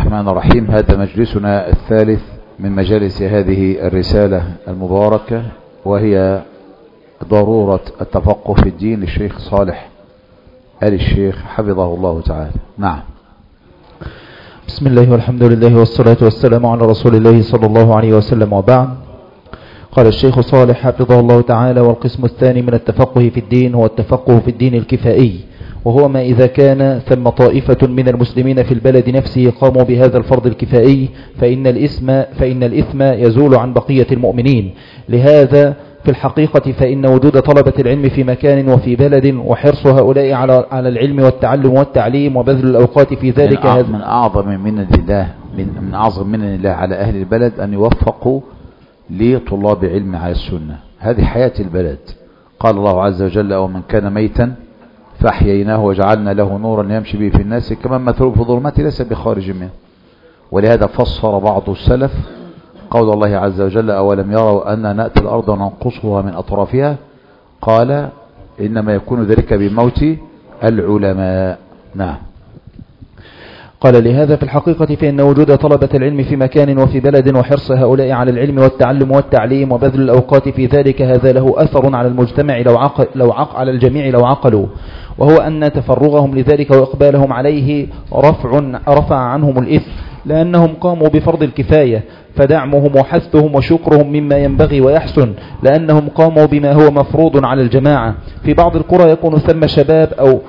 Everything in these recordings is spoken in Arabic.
الرحمن الرحيم. هذا مجلسنا الثالث من مجالس هذه الرسالة المباركة، وهي ضرورة التفقه في الدين للشيخ صالح آل الشيخ حفظه الله تعالى. نعم. بسم الله والحمد لله والصلاة والسلام على رسول الله صلى الله عليه وسلم، وبعد. قال الشيخ صالح حفظه الله تعالى: والقسم الثاني من التفقه في الدين هو التفقه في الدين الكفائي، وهو ما إذا كان ثم طائفة من المسلمين في البلد نفسه قاموا بهذا الفرض الكفائي فإن الإثم يزول عن بقية المؤمنين. لهذا في الحقيقة فإن وجود طلبة العلم في مكان وفي بلد وحرص هؤلاء على العلم والتعلم والتعليم وبذل الأوقات في ذلك من أعظم من الله على أهل البلد أن يوفقوا لطلاب علم على السنة. هذه حياة البلد. قال الله عز وجل: ومن كان ميتا فأحييناه وجعلنا له نورا يمشي به في الناس كمن مثله في الظلمات ليس بخارج منه. ولهذا فسر بعض السلف قول الله عز وجل: أولم يروا أن نأتي الأرض وننقصها من أطرافها؟ قال: إنما يكون ذلك بموت العلماء. نعم. قال: لهذا في الحقيقة فإن وجود طلبة العلم في مكان وفي بلد وحرص هؤلاء على العلم والتعلم والتعليم وبذل الأوقات في ذلك هذا له أثر على المجتمع على الجميع لو عقلوا، وهو أن تفرغهم لذلك وإقبالهم عليه رفع عنهم الإثم، لأنهم قاموا بفرض الكفاية، فدعمهم وحثهم وشكرهم مما ينبغي ويحسن، لأنهم قاموا بما هو مفروض على الجماعة. في بعض القرى يكون ثم شباب أو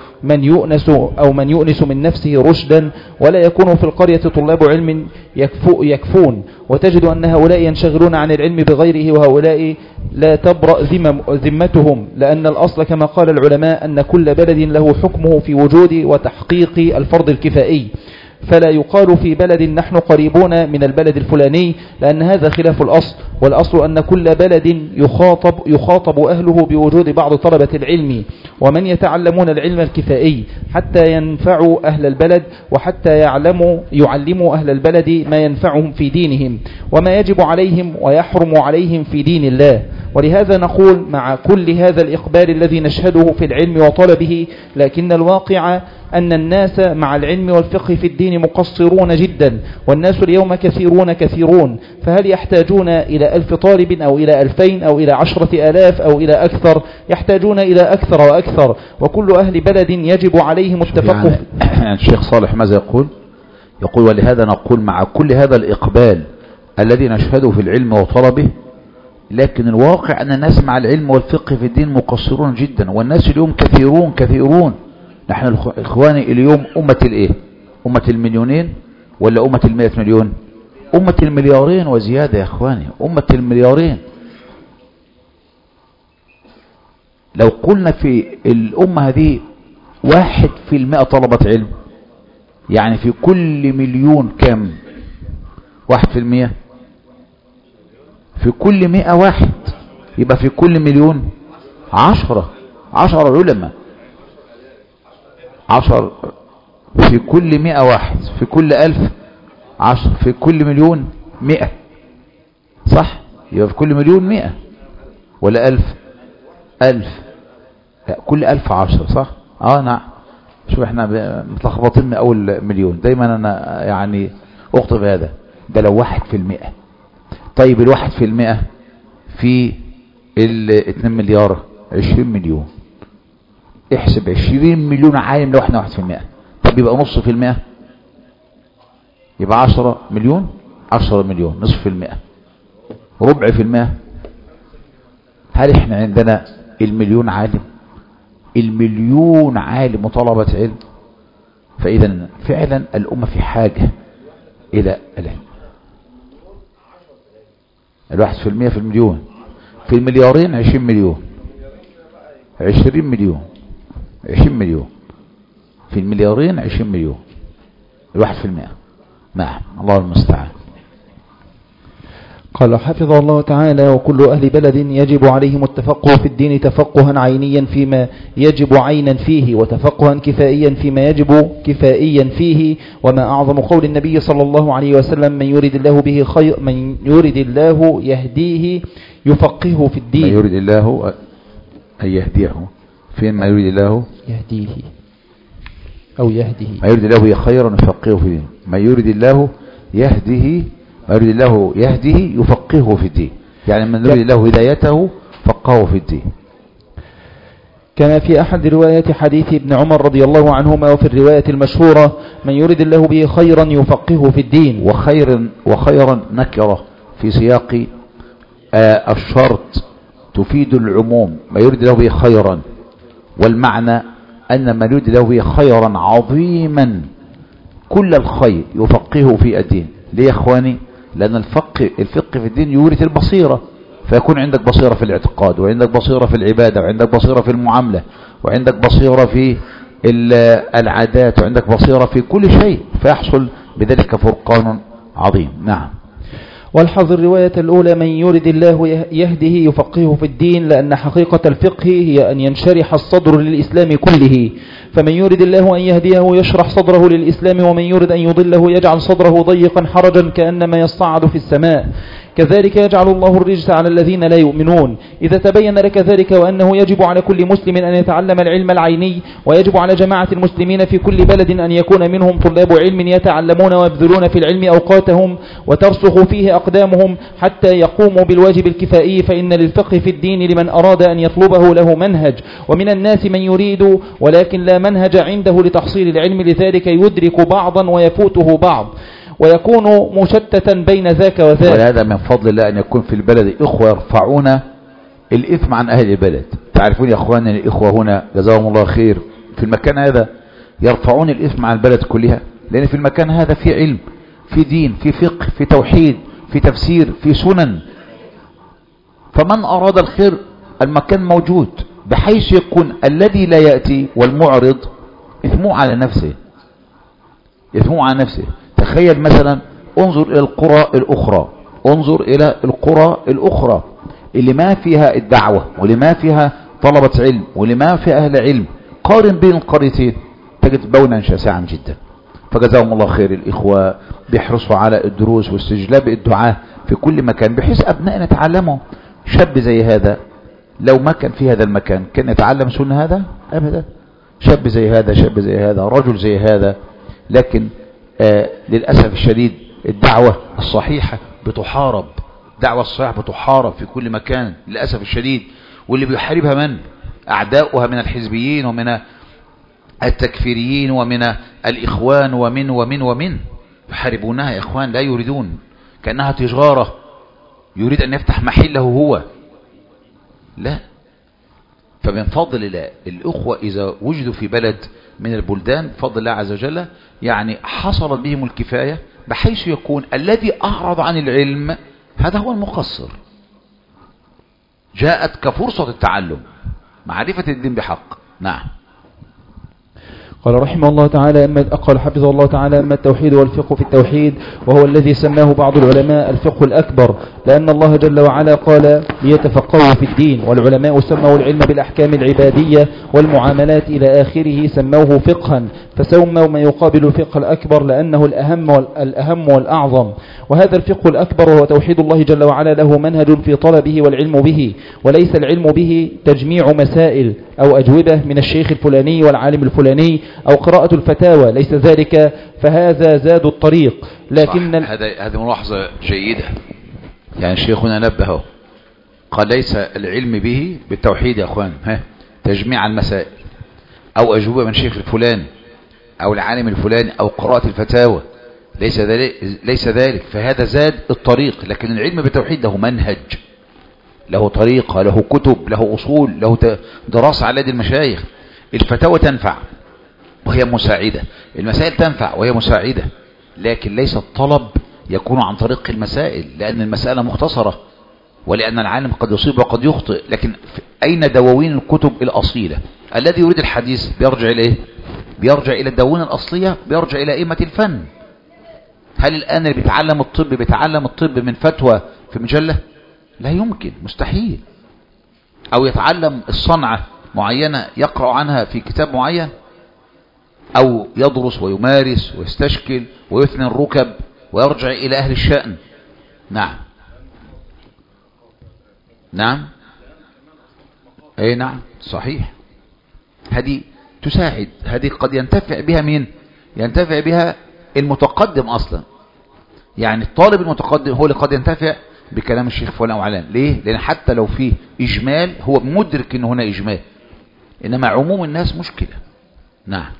من يؤنس من نفسه رشدا، ولا يكون في القرية طلاب علم يكفون، وتجد أن هؤلاء ينشغلون عن العلم بغيره، وهؤلاء لا تبرأ ذمتهم، لأن الأصل كما قال العلماء أن كل بلد له حكمه في وجود وتحقيق الفرض الكفائي، فلا يقال في بلد نحن قريبون من البلد الفلاني، لأن هذا خلاف الأصل. والأصل أن كل بلد يخاطب أهله بوجود بعض طلبة العلم ومن يتعلمون العلم الكفائي حتى ينفعوا أهل البلد، وحتى يعلموا أهل البلد ما ينفعهم في دينهم وما يجب عليهم ويحرم عليهم في دين الله. ولهذا نقول مع كل هذا الإقبال الذي نشهده في العلم وطلبه، لكن الواقع أن الناس مع العلم والفقه في الدين مقصرون جدا، والناس اليوم كثيرون، فهل يحتاجون إلى 1000 طالب أو إلى 2000 أو إلى 10,000 أو إلى أكثر؟ يحتاجون إلى أكثر وأكثر، وكل أهل بلد يجب عليهم التفقه. يعني الشيخ صالح ماذا يقول؟ يقول: ولهذا نقول مع كل هذا الإقبال الذي نشهده في العلم وطلبه، لكن الواقع أن الناس مع العلم والفقه في الدين مقصرون جدا، والناس اليوم كثيرون. نحن إخواني اليوم أمة الإيه؟ أمة المليونين ولا أمة 100 مليون؟ أمة المليارين وزيادة يا إخواني، أمة المليارين. لو قلنا في الأمة هذه 1% طلبة علم، يعني في كل مليون كم 1%؟ في كل 100 واحد، يبقى في كل مليون 10 علماء. 10 في كل 100 واحد، في كل 1000 10، في كل مليون 100، صح؟ يبقى في كل مليون 100 ولا 1000 كل 1000 10، صح؟ نعم. شوف احنا متلخبطين من اول مليون، دايما انا يعني اخطب هذا. ده لو 1%. طيب 1% في 2 مليار 20 مليون. احسب 20 مليون عالم لو احنا 1%. طب يبقى نص في المئة، يبقى 10 مليون. 10 مليون نصف في المئة، ربع في المئة. هل احنا عندنا المليون عالم وطلبة علم؟ فإذا فعلا الأمة في حاجة إلى العلم. 1% في المليون، في المليارين 20 مليون، 20 مليون، 20 مليون في المليارين 20 مليون، 1%. نعم، الله المستعان. قال حفظه الله تعالى: وكل أهل بلد يجب عليهم التفقه في الدين تفقها عينيا فيما يجب عينا فيه، وتفقها كفائيا فيما يجب كفائيا فيه. وما أعظم قول النبي صلى الله عليه وسلم: من يريد الله به خير، من يريد الله يهديه يفقهه في الدين. من يريد الله أن يهديه، فين ما يريد الله يهديه. أو يهده. ما يريد الله خيرا يفقهه في الدين. ما يريد الله يهده يفقهه في الدين، يعني من يريد الله هدايته فقهه في الدين. كما في أحد روايات حديث ابن عمر رضي الله عنهما، وفي الرواية المشهورة من يريد الله به خيرا يفقهه في الدين. وخيرا نكرة في سياق الشرط تفيد العموم، ما يريد الله به خيرا، والمعنى أن من يريد الله به خيرا عظيما كل الخير يفقهه في الدين. ليه يا اخواني؟ لأن الفقه في الدين يورث البصيرة، فيكون عندك بصيرة في الاعتقاد، وعندك بصيرة في العبادة، وعندك بصيرة في المعاملة، وعندك بصيرة في العادات، وعندك بصيرة في كل شيء، فيحصل بذلك فرقان عظيم. نعم. والحظ الرواية الأولى من يريد الله يهده يفقهه في الدين، لأن حقيقة الفقه هي أن ينشرح الصدر للإسلام كله، فمن يريد الله أن يهديه يشرح صدره للإسلام، ومن يريد أن يضله يجعل صدره ضيقا حرجا كأنما يصعد في السماء. كذلك يجعل الله الرجس على الذين لا يؤمنون. إذا تبين لك ذلك وأنه يجب على كل مسلم أن يتعلم العلم العيني، ويجب على جماعة المسلمين في كل بلد أن يكون منهم طلاب علم يتعلمون ويبذلون في العلم أوقاتهم وترسخ فيه أقدامهم حتى يقوموا بالواجب الكفائي، فإن للفقه في الدين لمن أراد أن يطلبه له منهج، ومن الناس من يريد ولكن لا منهج عنده لتحصيل العلم، لذلك يدرك بعضا ويفوته بعض ويكون مشتتا بين ذاك وذاك. وهذا من فضل الله أن يكون في البلد إخوة يرفعون الإثم عن أهل البلد. تعرفون يا أخواننا الإخوة هنا جزاهم الله خير في المكان هذا يرفعون الإثم عن البلد كلها، لأن في المكان هذا في علم، في دين، في فقه، في توحيد، في تفسير، في سنن. فمن أراد الخير المكان موجود، بحيث يكون الذي لا يأتي والمعرض إثمه على نفسه. تخيل مثلا، انظر إلى القرى الأخرى اللي ما فيها الدعوة، واللي ما فيها طلبة علم، واللي ما فيها أهل علم، قارن بين القريتين تجد بونا شاسعا جدا. فجزاهم الله خير الإخوة بيحرصوا على الدروس واستجلاب الدعاء في كل مكان، بحيث أبنائنا يتعلموا. شاب زي هذا لو ما كان في هذا المكان كان يتعلم سنة هذا أبدا. شاب زي هذا رجل زي هذا، لكن للأسف الشديد الدعوة الصحيحة بتحارب، في كل مكان للأسف الشديد. واللي بيحاربها من؟ أعداؤها من الحزبيين ومن التكفيريين ومن الإخوان ومن يحاربونها يا إخوان، لا يريدون، كأنها تجارة يريد أن يفتح محله هو. لا. فمن فضل الله الأخوة إذا وجدوا في بلد من البلدان بفضل الله عز وجل، يعني حصلت بهم الكفاية، بحيث يكون الذي أعرض عن العلم هذا هو المقصر. جاءت كفرصة التعلم، معرفة الدين بحق. نعم. قال رحمه الله تعالى قال حفظه الله تعالى: أما التوحيد والفقه في التوحيد، وهو الذي سماه بعض العلماء الفقه الأكبر، لأن الله جل وعلا قال: ليتفقهوا في الدين. والعلماء سموا العلم بالأحكام العبادية والمعاملات إلى آخره سموه فقها، فسموا ما يقابل الفقه الأكبر لأنه الأهم والأعظم. وهذا الفقه الأكبر هو توحيد الله جل وعلا، له منهج في طلبه والعلم به، وليس العلم به تجميع مسائل أو أجوبة من الشيخ الفلاني والعالم الفلاني أو قراءة الفتاوى، ليس ذلك، فهذا زاد الطريق. لكن هذه ملاحظة جيدة، يعني شيخنا نبهه، قال ليس العلم به بالتوحيد يا أخوان تجميع المسائل أو أجوبة من شيخ الفلاني أو العالم الفلاني أو قراءة الفتاوى، ليس ذلك، فهذا زاد الطريق. لكن العلم بالتوحيد له منهج، له طريقة، له كتب، له أصول، له دراسة على يد المشايخ. الفتاوى تنفع وهي مساعدة، المسائل تنفع وهي مساعدة، لكن ليس الطلب يكون عن طريق المسائل، لأن المسألة مختصرة، ولأن العالم قد يصيب وقد يخطئ. لكن أين دواوين الكتب الأصيلة؟ الذي يريد الحديث بيرجع إليه، بيرجع إلى الدواوين الأصلية، بيرجع إلى أئمة الفن. هل الآن اللي بيتعلم الطب من فتوى في مجلة؟ لا يمكن، مستحيل. أو يتعلم الصنعة معينة يقرأ عنها في كتاب معين، أو يدرس ويمارس ويستشكل ويثني الركب ويرجع إلى أهل الشأن. نعم أي نعم صحيح. هذه تساعد. هذه قد ينتفع بها مين؟ ينتفع بها المتقدم أصلا. يعني الطالب المتقدم هو اللي قد ينتفع بكلام الشيخ فلان أو علان. ليه؟ لأن حتى لو فيه إجمال هو مدرك أن هنا إجمال، إنما عموم الناس مشكلة. نعم.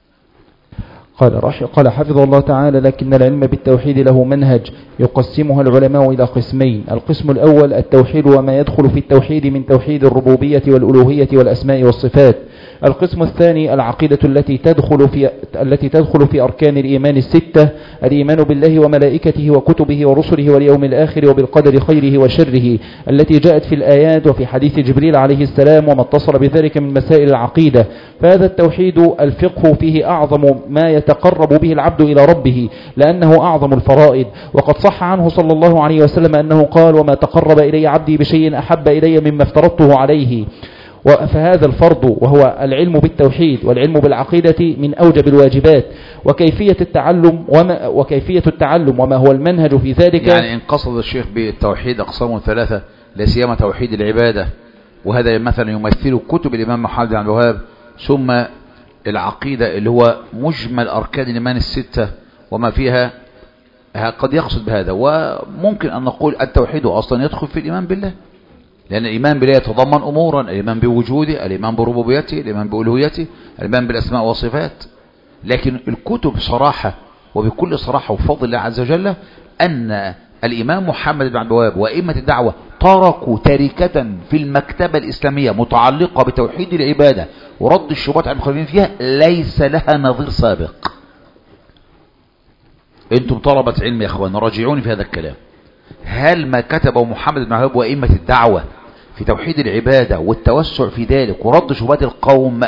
قال حفظه الله تعالى: لكن العلم بالتوحيد له منهج يقسمها العلماء إلى قسمين. القسم الأول التوحيد وما يدخل في التوحيد من توحيد الربوبية والألوهية والأسماء والصفات. القسم الثاني العقيدة التي تدخل في أركان الإيمان الستة: الإيمان بالله وملائكته وكتبه ورسله واليوم الآخر وبالقدر خيره وشره، التي جاءت في الآيات وفي حديث جبريل عليه السلام وما اتصل بذلك من مسائل العقيدة. فهذا التوحيد الفقه فيه أعظم ما يتقرب به العبد إلى ربه، لأنه أعظم الفرائض. وقد صح عنه صلى الله عليه وسلم أنه قال: وما تقرب إلي عبدي بشيء أحب إلي مما افترضته عليه. فهذا الفرض وهو العلم بالتوحيد والعلم بالعقيدة من أوجب الواجبات. وكيفية التعلم وما هو المنهج في ذلك. يعني إن قصد الشيخ بالتوحيد أقسام ثلاثة، لا سيما توحيد العبادة، وهذا مثلا يمثل كتب الإمام محمد بن عبد الوهاب، ثم العقيدة اللي هو مجمل أركان الإيمان الستة وما فيها، قد يقصد بهذا. وممكن أن نقول التوحيد أصلا يدخل في الإيمان بالله، لأن الإيمان بالله يتضمن أمورا: الإيمان بوجوده، الإيمان بربوبيته، الإيمان بألوهيته، الإيمان بالأسماء والصفات. لكن الكتب صراحة وبكل صراحة وفضل الله عز وجل أن الإمام محمد بن عبد الوهاب وأئمة الدعوة تركوا تركة في المكتبة الإسلامية متعلقة بتوحيد العبادة ورد الشبهات عن المخالفين فيها ليس لها نظير سابق. أنتم طلبة علم يا أخوان، راجعوني في هذا الكلام. هل ما كتبه محمد بن عبد الوهاب وأئمة الدعوة في توحيد العبادة والتوسع في ذلك ورد شبهات القوم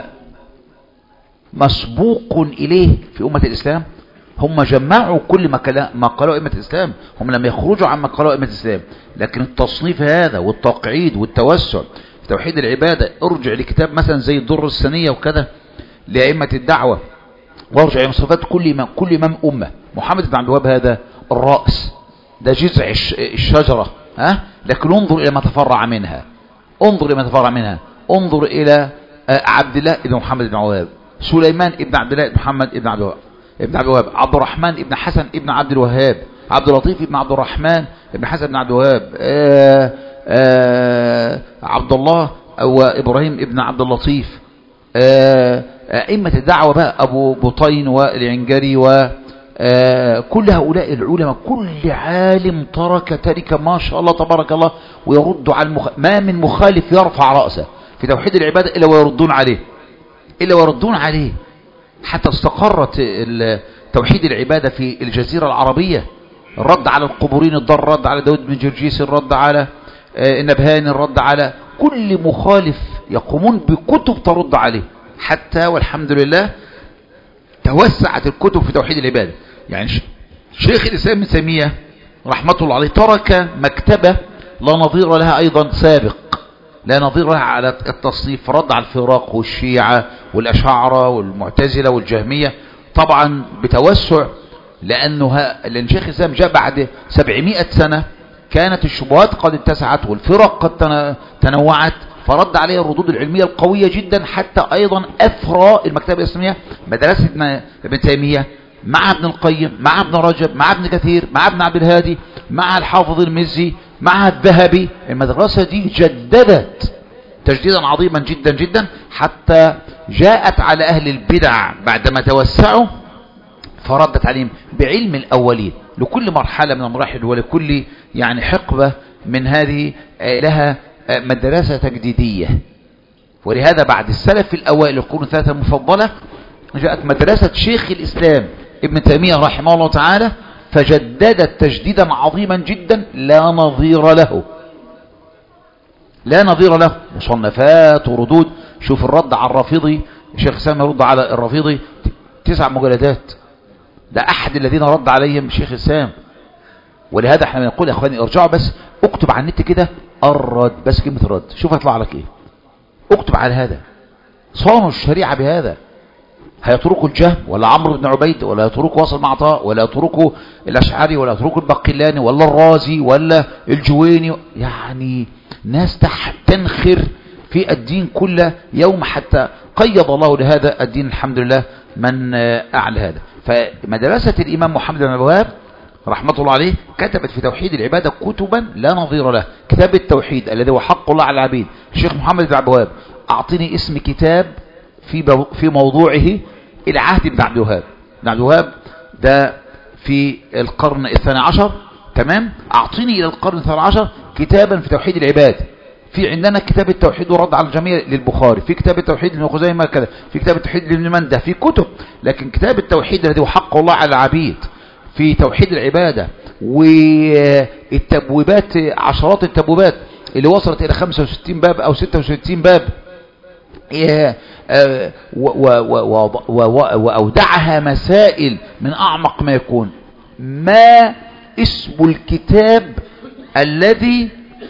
مسبوق إليه في أمة الإسلام؟ هم جمعوا كل ما قالوا أئمة الإسلام، هم لم يخرجوا عما قالوا أئمة الإسلام. لكن التصنيف هذا والتقعيد والتوسع في توحيد العبادة، ارجع لكتاب مثلا زي الدر السنية وكذا لأئمة الدعوة، وارجع إلى صفات كل إمام أمة. محمد بن عبد الوهاب هذا الرأس، ده جذع الشجرة، لكن انظر إلى ما تفرع منها، انظر إلى عبد الله بن محمد بن عبد الوهاب، سليمان بن عبد الله بن محمد بن عبد الوهاب، عبد الرحمن بن حسن بن عبد الوهاب، عبد اللطيف بن عبد الرحمن بن حسن بن عبد الوهاب، عبد الله وإبراهيم بن عبد اللطيف، أئمة الدعوة بقى أبو بطين والعنجري كل هؤلاء العلماء، كل عالم ترك ما شاء الله تبارك الله ويرد على ما من مخالف يرفع رأسه في توحيد العبادة إلا ويردون عليه حتى استقرت توحيد العبادة في الجزيرة العربية. الرد على القبورين، الرد على داود بن جرجيس، الرد على النبهاني، الرد على كل مخالف، يقومون بكتب ترد عليه، حتى والحمد لله توسعت الكتب في توحيد العبادة. يعني شيخ الإسلام ابن تيمية رحمة الله عليه ترك مكتبة لا نظير لها أيضا سابق، لا نظير لها على التصنيف، رد على الفرق والشيعة والأشاعرة والمعتزلة والجهمية، طبعا بتوسع، لأن شيخ الإسلام جاء بعد 700 سنة كانت الشبهات قد اتسعت والفرق قد تنوعت، فرد عليها الردود العلمية القوية جدا، حتى أيضا أثرى المكتبة الإسلامية مدرسة ابن تيمية مع ابن القيم، مع ابن رجب، مع ابن كثير، مع ابن عبد الهادي، مع الحافظ المزي، مع الذهبي. المدرسة دي جددت تجديدا عظيما جدا جدا، حتى جاءت على أهل البدع بعدما توسعوا فردت عليهم بعلم الأولين. لكل مرحلة من المراحل ولكل يعني حقبة من هذه لها مدرسة تجديدية. ولهذا بعد السلف الأوائل القرون الثلاثة المفضلة جاءت مدرسة شيخ الإسلام ابن تيمية رحمه الله تعالى، فجددت تجديدا عظيما جدا لا نظير له، مصنفات وردود. شوف الرد على الرافضي، الشيخ الإسلام يرد على الرافضي 9 مجلدات، ده أحد الذين رد عليهم الشيخ الإسلام. ولهذا احنا بنقول يا اخواني ارجعوا بس اكتب على النت كده الرد، بس كلمة الرد، شوف هيطلع لك ايه. اكتب على هذا، صانوا الشريعة بهذا. هيتركوا الجهم ولا عمرو بن عبيد، ولا يتركوا واصل معطاء، ولا يتركوا الأشعري، ولا يتركوا البقلاني، ولا الرازي، ولا الجويني. يعني ناس تنخر في الدين كل يوم حتى قيض الله لهذا الدين الحمد لله من أعلى هذا. فمدرسة الإمام محمد بن الوهاب رحمة الله عليه كتبت في توحيد العبادة كتبا لا نظير له. كتاب التوحيد الذي هو حق الله على العبيد، الشيخ محمد بن عبد الوهاب أعطني اسم كتاب في موضوعه العهد بن عبد الوهاب. بن عبد الوهاب ده في القرن الثاني عشر، تمام. أعطيني إلى القرن الثاني عشر كتابا في توحيد العباد. في عندنا كتاب التوحيد ورد على الجميع للبخاري، في كتاب التوحيد لابن خزيمة كذا، في كتاب التوحيد لابن منده، في كتب. لكن كتاب التوحيد الذي هو حق الله على العبيد في توحيد العبادة والتبويبات، عشرات التبويبات اللي وصلت إلى 65 باب أو 66 باب، وأودعها مسائل من أعمق ما يكون. ما اسم الكتاب الذي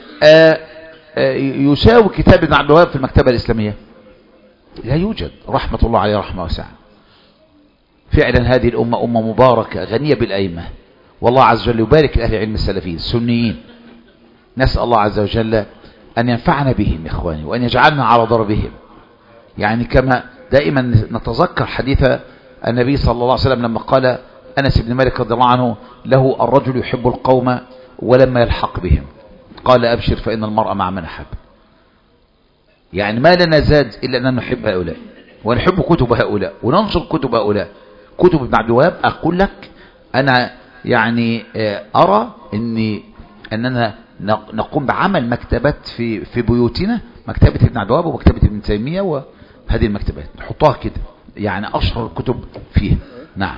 يساوي كتاب ابن عبد الوهاب في المكتبة الإسلامية؟ لا يوجد، رحمة الله عليه رحمة واسعة. فعلا هذه الأمة أمة مباركة غنية بالأئمة، والله عز وجل يبارك لأهل العلم السلفيين السنيين. نسأل الله عز وجل أن ينفعنا بهم إخواني، وأن يجعلنا على ضربهم. يعني كما دائما نتذكر حديث النبي صلى الله عليه وسلم لما قال أنس بن مالك رضي الله عنه له: الرجل يحب القوم ولما يلحق بهم قال: أبشر فإن المرء مع من أحب. يعني ما لنا زاد إلا أن نحب هؤلاء ونحب كتب هؤلاء وننشر كتب هؤلاء. كتب ابن عبد الوهاب أقول لك أنا يعني أرى أننا نقوم بعمل مكتبات في بيوتنا، مكتبة ابن عبد الوهاب ومكتبة ابن تيمية، وهذه المكتبات نحطها كده يعني أشهر الكتب فيها. نعم.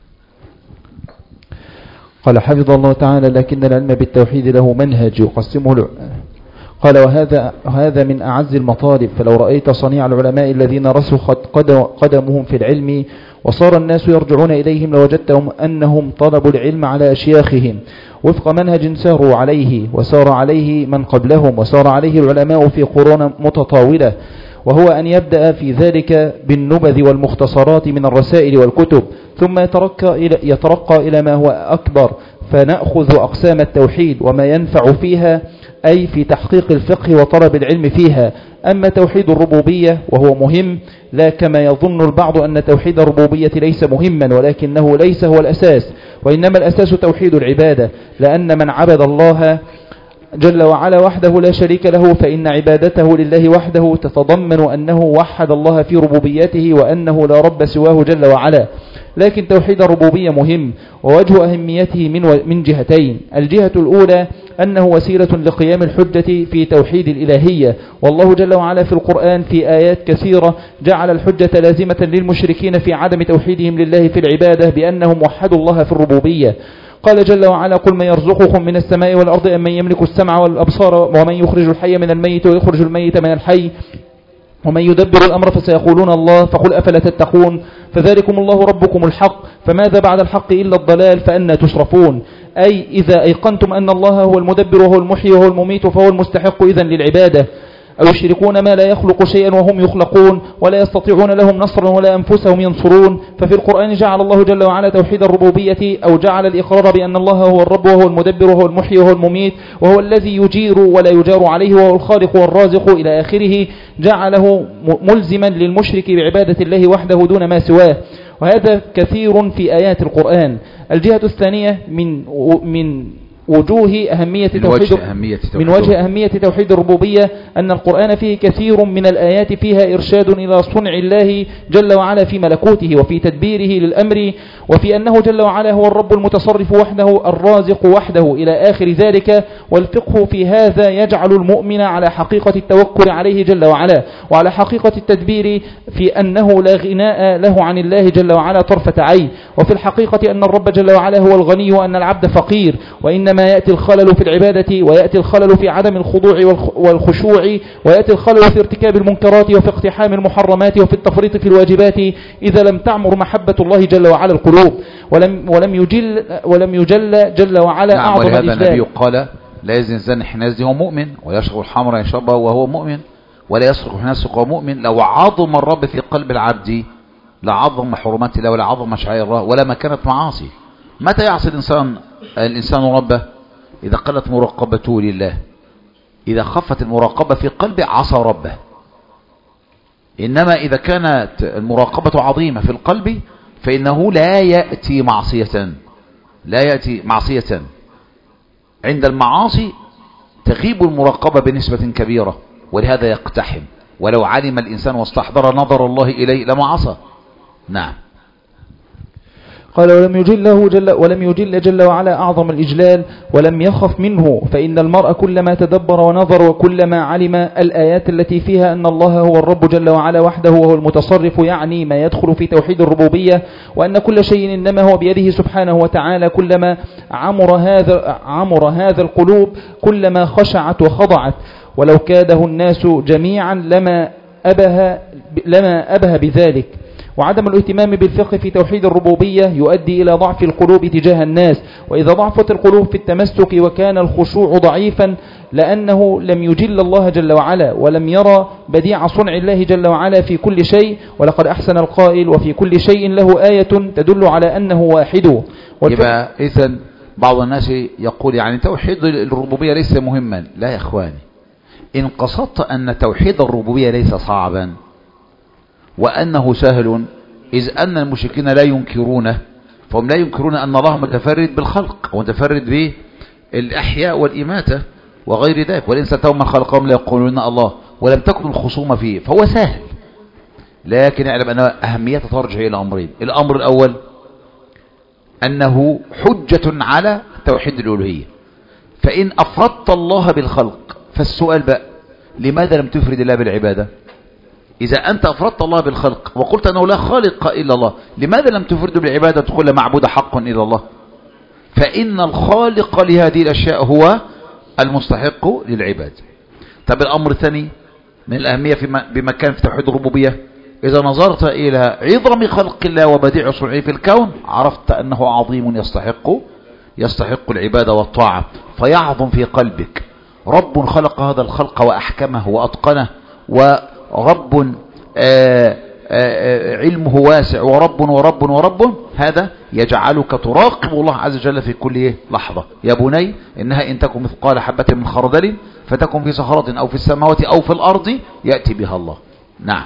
قال حفظ الله تعالى: لكن العلم بالتوحيد له منهج يقسمه قال: وهذا من أعز المطالب. فلو رأيت صنيع العلماء الذين رسخت قدمهم في العلم وصار الناس يرجعون إليهم لوجدتهم أنهم طلبوا العلم على أشياخهم وفق منهج ساروا عليه وسار عليه من قبلهم وسار عليه العلماء في قرون متطاولة، وهو أن يبدأ في ذلك بالنبذ والمختصرات من الرسائل والكتب، ثم يترقى إلى ما هو أكبر، فنأخذ أقسام التوحيد وما ينفع فيها، أي في تحقيق الفقه وطلب العلم فيها. أما توحيد الربوبية وهو مهم، لا كما يظن البعض أن توحيد الربوبية ليس مهما، ولكنه ليس هو الأساس، وإنما الأساس توحيد العبادة، لأن من عبد الله جل وعلا وحده لا شريك له فإن عبادته لله وحده تتضمن أنه وحد الله في ربوبيته وأنه لا رب سواه جل وعلا. لكن توحيد الربوبية مهم، ووجه أهميته من جهتين: الجهة الأولى أنه وسيلة لقيام الحجة في توحيد الإلهية، والله جل وعلا في القرآن في آيات كثيرة جعل الحجة لازمة للمشركين في عدم توحيدهم لله في العبادة بأنهم وحدوا الله في الربوبية. قال جل وعلا: قل من يرزقكم من السماء والأرض أم من يملك السمع والأبصار ومن يخرج الحي من الميت ويخرج الميت من الحي ومن يدبر الأمر فسيقولون الله فقل أفلا تتقون فذلكم الله ربكم الحق فماذا بعد الحق إلا الضلال فأنى تصرفون. أي إذا أيقنتم أن الله هو المدبر وهو المحيي وهو المميت فهو المستحق إذن للعبادة. أو يشركون ما لا يخلق شيئا وهم يخلقون ولا يستطيعون لهم نصرا ولا أنفسهم ينصرون. ففي القرآن جعل الله جل وعلا توحيد الربوبية أو جعل الإقرار بأن الله هو الرب وهو المدبر وهو المحيي وهو المميت وهو الذي يجير ولا يجار عليه وهو الخالق والرازق إلى آخره، جعله ملزما للمشرك بعبادة الله وحده دون ما سواه، وهذا كثير في آيات القرآن. الجهة الثانية من وجه أهمية توحيد الربوبية أن القرآن فيه كثير من الآيات فيها إرشاد إلى صنع الله جل وعلا في ملكوته وفي تدبيره للأمر، وفي أنه جل وعلا هو الرب المتصرف وحده الرازق وحده إلى آخر ذلك. والفقه في هذا يجعل المؤمن على حقيقة التوكل عليه جل وعلا وعلى حقيقة التدبير في أنه لا غناء له عن الله جل وعلا طرفة عين، وفي الحقيقة أن الرب جل وعلا هو الغني وأن العبد فقير، وإنما يأتي الخلل في العبادة ويأتي الخلل في عدم الخضوع والخشوع ويأتي الخلل في ارتكاب المنكرات وفي اقتحام المحرمات وفي التفريط في الواجبات إذا لم تعمر محبة الله جل وعلا القلوب ولم يجل جل وعلا أعظم الإجلال. ولهذا النبي قال: لا يزني الزاني حين يزني وهو مؤمن ويشرب الخمر يشربها وهو مؤمن ولا يسرق حين يسرق وهو مؤمن. لو عظم الرب في قلب العبد لعظم حرمات الله ولا عظم شعائر الله ولا ما كانت معاصي. متى يعصي الإنسان ربه؟ إذا قلت مراقبته لله، إذا خفت المراقبة في قلبه عصى ربه. إنما إذا كانت المراقبة عظيمة في القلب فإنه لا يأتي معصية. عند المعاصي تغيب المراقبة بنسبة كبيرة، ولهذا يقتحم، ولو علم الإنسان واستحضر نظر الله إليه لما عصى. نعم. قال ولم يجل جل وعلا أعظم الإجلال ولم يخف منه، فإن المرء كلما تدبر ونظر وكلما علم الآيات التي فيها أن الله هو الرب جل وعلا وحده وهو المتصرف، يعني ما يدخل في توحيد الربوبية، وأن كل شيء إنما هو بيده سبحانه وتعالى، كلما عمر هذا القلوب كلما خشعت وخضعت، ولو كاده الناس جميعا لما أبه بذلك. وعدم الاهتمام بالفقه في توحيد الربوبية يؤدي إلى ضعف القلوب تجاه الناس، وإذا ضعفت القلوب في التمسك وكان الخشوع ضعيفا لأنه لم يجل الله جل وعلا ولم يرى بديع صنع الله جل وعلا في كل شيء. ولقد أحسن القائل وفي كل شيء له آية تدل على أنه واحد. يبقى إذن بعض الناس يقول يعني توحيد الربوبية ليس مهما. لا يا إخواني، إن قصدت أن توحيد الربوبية ليس صعبا وأنه سهل، إذ أن المشركين لا ينكرونه، فهم لا ينكرون أن الله متفرد بالخلق ومتفرد بالأحياء والإماتة وغير ذلك، والإن سألتهم من خلقهم لا يقولون الله، ولم تكن الخصومة فيه، فهو سهل. لكن اعلم أن أهميته ترجع إلى أمرين. الأمر الأول أنه حجة على توحيد الألوهية، فإن أفردت الله بالخلق فالسؤال بقى لماذا لم تفرد الله بالعبادة؟ إذا أنت أفردت الله بالخلق وقلت أنه لا خالق إلا الله، لماذا لم تفرد بالعبادة تقول لا معبود حق إلا الله؟ فإن الخالق لهذه الأشياء هو المستحق للعباد. طب الأمر الثاني من الأهمية بمكان في توحيد الربوبية، إذا نظرت إلى عظم خلق الله وبديع صنعه في الكون عرفت أنه عظيم يستحق العبادة والطاعة، فيعظم في قلبك رب خلق هذا الخلق وأحكمه وأتقنه، ورب علمه واسع، ورب هذا يجعلك تراقب الله عز وجل في كل لحظة. يا بني إنها إن تكن مثقال حبة من خردل فتكن في صخرة أو في السماوات أو في الأرض يأتي بها الله. نعم.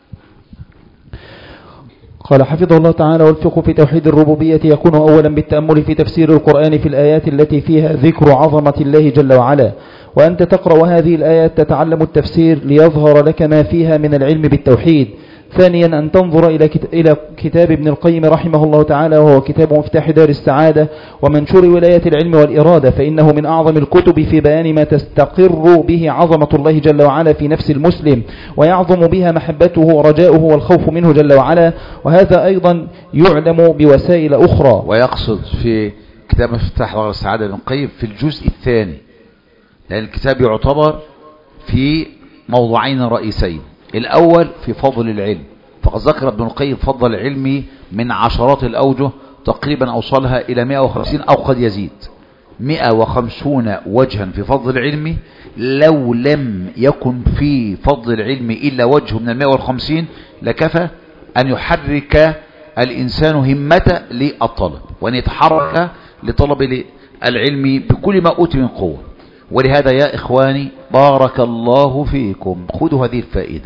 قال حفظه الله تعالى: والفقه في توحيد الربوبية يكون أولا بالتأمل في تفسير القرآن في الآيات التي فيها ذكر عظمة الله جل وعلا، وأنت تقرأ هذه الآيات تتعلم التفسير ليظهر لك ما فيها من العلم بالتوحيد. ثانيا أن تنظر إلى كتاب ابن القيم رحمه الله تعالى، وهو كتاب مفتاح دار السعادة ومنشور ولاية العلم والإرادة، فإنه من أعظم الكتب في بيان ما تستقر به عظمة الله جل وعلا في نفس المسلم، ويعظم بها محبته ورجاؤه والخوف منه جل وعلا، وهذا أيضا يعلم بوسائل أخرى. ويقصد في كتاب مفتاح دار السعادة ابن القيم في الجزء الثاني، لأن الكتاب يعتبر في موضوعين رئيسين. الأول في فضل العلم، فقد ذكر ابن القيم فضل العلم من عشرات الأوجه، تقريبا أوصلها إلى 150 أو قد يزيد 150 وجها في فضل العلم. لو لم يكن في فضل العلم إلا وجه من 150 لكفى أن يحرك الإنسان همته للطلب، وأن يتحرك لطلب العلم بكل ما أوتي من قوة. ولهذا يا إخواني بارك الله فيكم خذوا هذه الفائدة،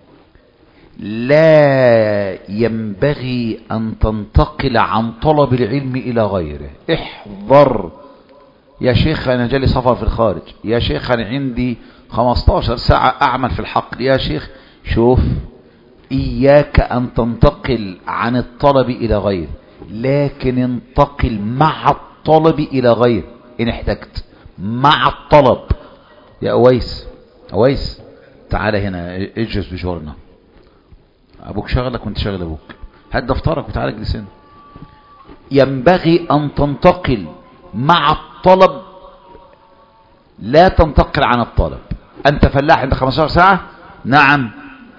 لا ينبغي أن تنتقل عن طلب العلم إلى غيره. احذر يا شيخ أنا جالي سفر في الخارج، يا شيخ أنا عندي 15 ساعة أعمل في الحقل، يا شيخ شوف، إياك أن تنتقل عن الطلب إلى غيره، لكن انتقل مع الطلب إلى غيره إن احتجت، مع الطلب. يا أويس تعالى هنا اجلس بجورنا، أبوك شغلك وانت شغل أبوك، هات دفترك وتعالى اجلس هنا. ينبغي أن تنتقل مع الطلب، لا تنتقل عن الطلب. أنت فلاح عند 15 ساعة، نعم،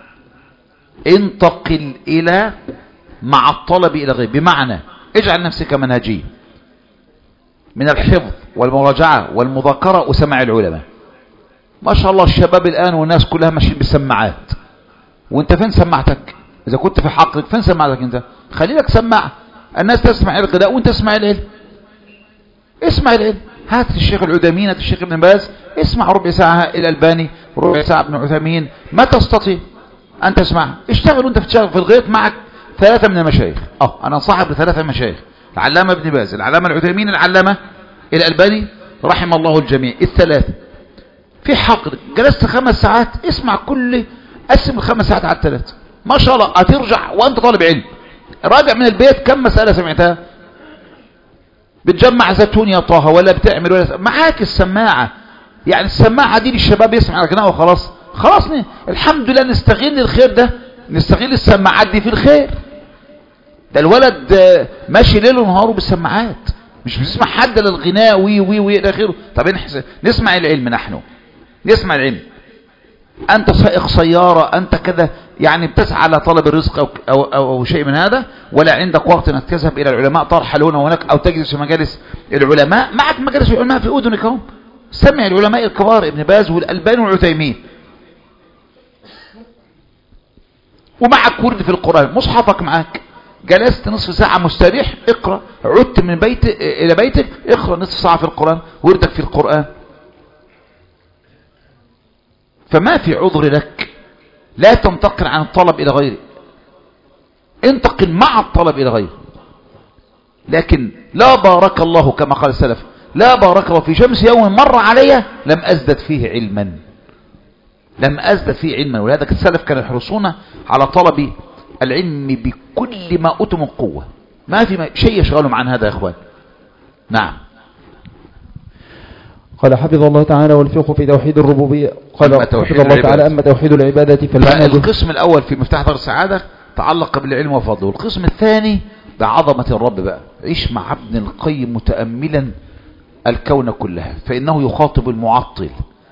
انتقل إلى مع الطلب إلى غير، بمعنى اجعل نفسك منهجي من الحفظ والمراجعة والمذاكرة وسماع العلماء. ما شاء الله الشباب الآن والناس كلها ماشيين بالسماعات، وانت فين سماعتك؟ إذا كنت في حقك فين سماعتك انت؟ خلي لك سماعة، الناس تسمع الغداء وانت اسمع العلم. اسمع العلم، هات الشيخ العثيمين، هات الشيخ ابن باز، اسمع ربع ساعة الألباني، ربع ساعة ابن عثيمين، ما تستطيع أنت اسمع، اشتغل وأنت بتشتغل في الغيط معك 3 من المشايخ. أنا انصحك ب3 مشايخ، العلامة ابن باز، العلامة العثيمين، العلامة الألباني رحم الله الجميع، ال3 في حقل. جلست 5 ساعات اسمع كل، قسم ال5 ساعات على 3، ما شاء الله هترجع وأنت طالب علم. راجع من البيت كم مسألة سمعتها؟ بتجمع زيتون يا طه ولا بتعمل ولا معاك السماعة، يعني السماعة دي للشباب يسمع لكنها وخلاص. خلاص الحمد لله نستغل الخير ده، نستغل السماعات دي في الخير. ده الولد ماشي ليل ونهاره بالسماعات، مش بيسمع حد للغناء وي الى اخره. طب نسمع العلم، نحن نسمع العلم. انت سائق سيارة، انت كذا يعني بتسعى لطلب الرزق أو شيء من هذا، ولا عندك وقت انك تذهب الى العلماء ترحلون هناك او تجلس في مجالس العلماء. معك مجالس العلماء في اذنك اهو، سمع العلماء الكبار ابن باز والألباني والعثيمين، ومعك ورد في القرآن، مصحفك معك، جلست نصف ساعة مستريح اقرأ، عدت من بيت الى بيتك اقرأ نصف ساعة في القرآن، وردك في القرآن. فما في عذر لك، لا تنتقل عن الطلب الى غيره، انتقل مع الطلب الى غيره. لكن لا بارك الله كما قال السلف، لا بارك الله في شمس يوم مر علي لم أزدد فيه علما، لم أزدد فيه علما. ولهذا السلف كانوا يحرصون على طلب العلم بكل ما أوتوا من قوة، ما في شيء يشغلهم عن هذا يا إخوان. نعم. قال حفظ الله تعالى والفقه في توحيد الربوبية. قال حفظ الله تعالى أما توحيد العبادة فالقسم الأول في مفتاح دار السعادة تعلق بالعلم وفضله، والقسم الثاني بعظمة الرب بقى. عيش مع ابن القيم متأملا الكون كلها، فإنه يخاطب المعطل.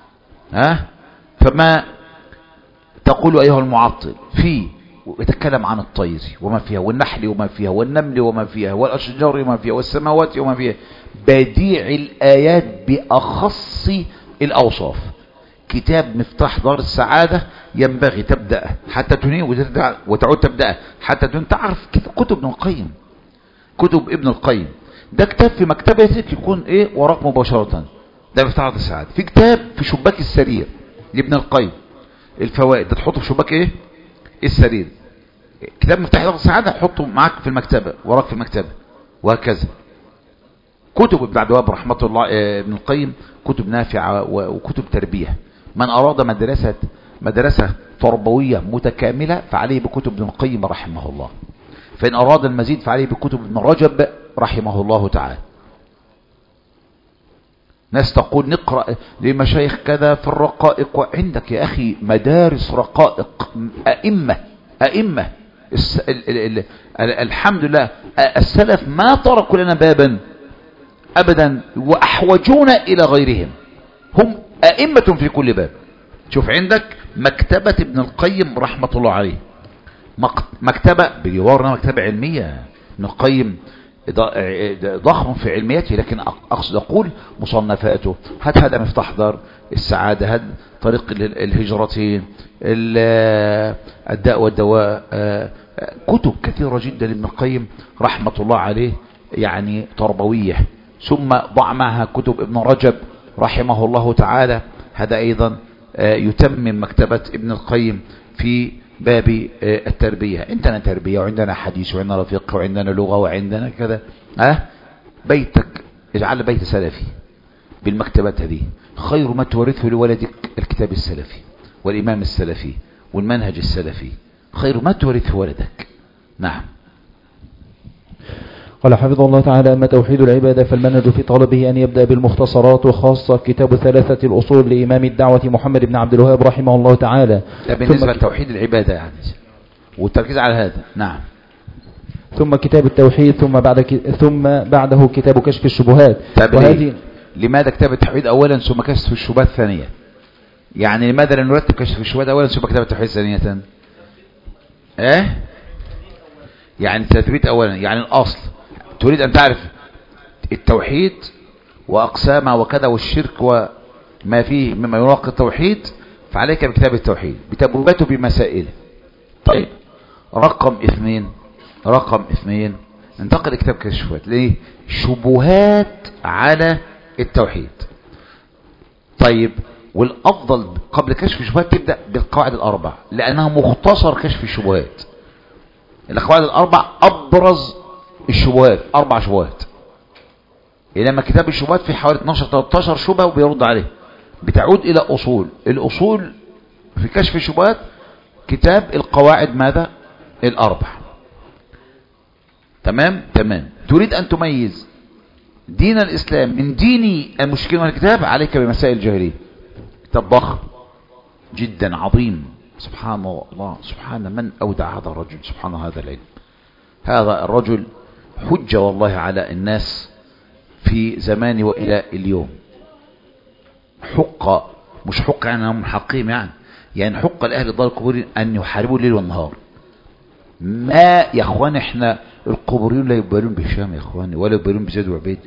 فما تقول أيها المعطل في، ويتكلم عن الطير وما فيها، والنحل وما فيها، والنمل وما فيها، والأشجار وما فيها، والسماوات وما فيها، بديع الآيات بأخص الأوصاف. كتاب مفتاح دار السعادة ينبغي تبدأ حتى تنهي وتعود تبدأ حتى تعرف كتب ابن القيم. كتب ابن القيم ده كتاب في مكتبتك يكون وراك مباشرة، ده مفتاح دار السعادة. في كتاب في شباك السرير لابن القيم الفوائد، ده تحطه في شباك السرير. كتاب مفتاح دار السعادة حطه معك في المكتبة، وراك في المكتبة، وهكذا. كتب ابن عبد الوهاب رحمة الله ابن القيم كتب نافعة وكتب تربية. من أراد مدرسة تربوية متكاملة فعليه بكتب ابن القيم رحمه الله. فإن أراد المزيد فعليه بكتب ابن رجب رحمه الله تعالى. ناس تقول نقرأ لمشايخ كذا في الرقائق، وعندك يا أخي مدارس رقائق، أئمة الحمد لله. السلف ما تركوا لنا بابا أبدا، وأحوجون إلى غيرهم، هم أئمة في كل باب. شوف عندك مكتبة ابن القيم رحمة الله عليه، مكتبة بجوارنا مكتبة علمية. ابن القيم ضخم في علميته، لكن أقصد أقول مصنفاته، هذا مفتاح دار السعادة، هذا طريق الهجرتين، الداء والدواء، كتب كثيرة جدا لابن القيم رحمة الله عليه يعني تربوية. ثم ضع معها كتب ابن رجب رحمه الله تعالى، هذا أيضا يتمم مكتبة ابن القيم في باب التربية. عندنا تربية وعندنا حديث وعندنا فقه وعندنا لغة وعندنا كذا. بيتك اجعل بيت سلفي بالمكتبات هذه. خير ما تورثه لولدك الكتاب السلفي والإمام السلفي والمنهج السلفي، خير ما تورثه ولدك. نعم. قال حفظ الله تعالى أما توحيد العبادة فالمنهج في طلبه أن يبدأ بالمختصرات، وخاصة كتاب 3 الأصول لإمام الدعوة محمد بن عبد الوهاب رحمه الله تعالى. ده بالنسبة لتوحيد العبادة يعني، والتركيز على هذا. نعم. ثم كتاب التوحيد، ثم بعده كتاب كشف الشبهات. وهذه لماذا كتاب التوحيد أولا ثم كشف الشبهات ثانية؟ يعني لماذا لا نرتب كشف الشبهات أولا ثم كتاب التوحيد ثانية؟ يعني تثبيت أولا، يعني الأصل تريد أن تعرف التوحيد وأقسامه وكذا والشرك وما فيه مما يناقض التوحيد، فعليك بكتاب التوحيد بتبويبته بمسائله. طيب رقم اثنين انتقل لكتاب كشف الشبهات. ليه؟ شبهات على التوحيد. طيب والأفضل قبل كشف الشبهات تبدأ بالقواعد الأربع، لأنها مختصر كشف الشبهات. القواعد الأربع أبرز الشبهات، 4 شبهات، إنما كتاب الشبهات في حوالي 12-13 شبهة وبيرد عليه، بتعود إلى أصول. الأصول في كشف الشبهات كتاب القواعد ماذا؟ الأربع. تمام. تريد أن تميز دين الإسلام من دين المشركين والكتاب، عليك بمسائل الجاهلية. كتاب ضخم جدا عظيم، سبحان الله، سبحان من أودع هذا الرجل، سبحان هذا العلم. هذا الرجل حجة والله على الناس في زمانه وإلى اليوم. حق، مش حق يعني هم حقيم، يعني حق لأهل الضلال القبوريين أن يحاربوا الليل والنهار. ما يا اخوان احنا القبوريون لا يبالون بهشام يا اخواني، ولا يبالون بزيد وعبيد.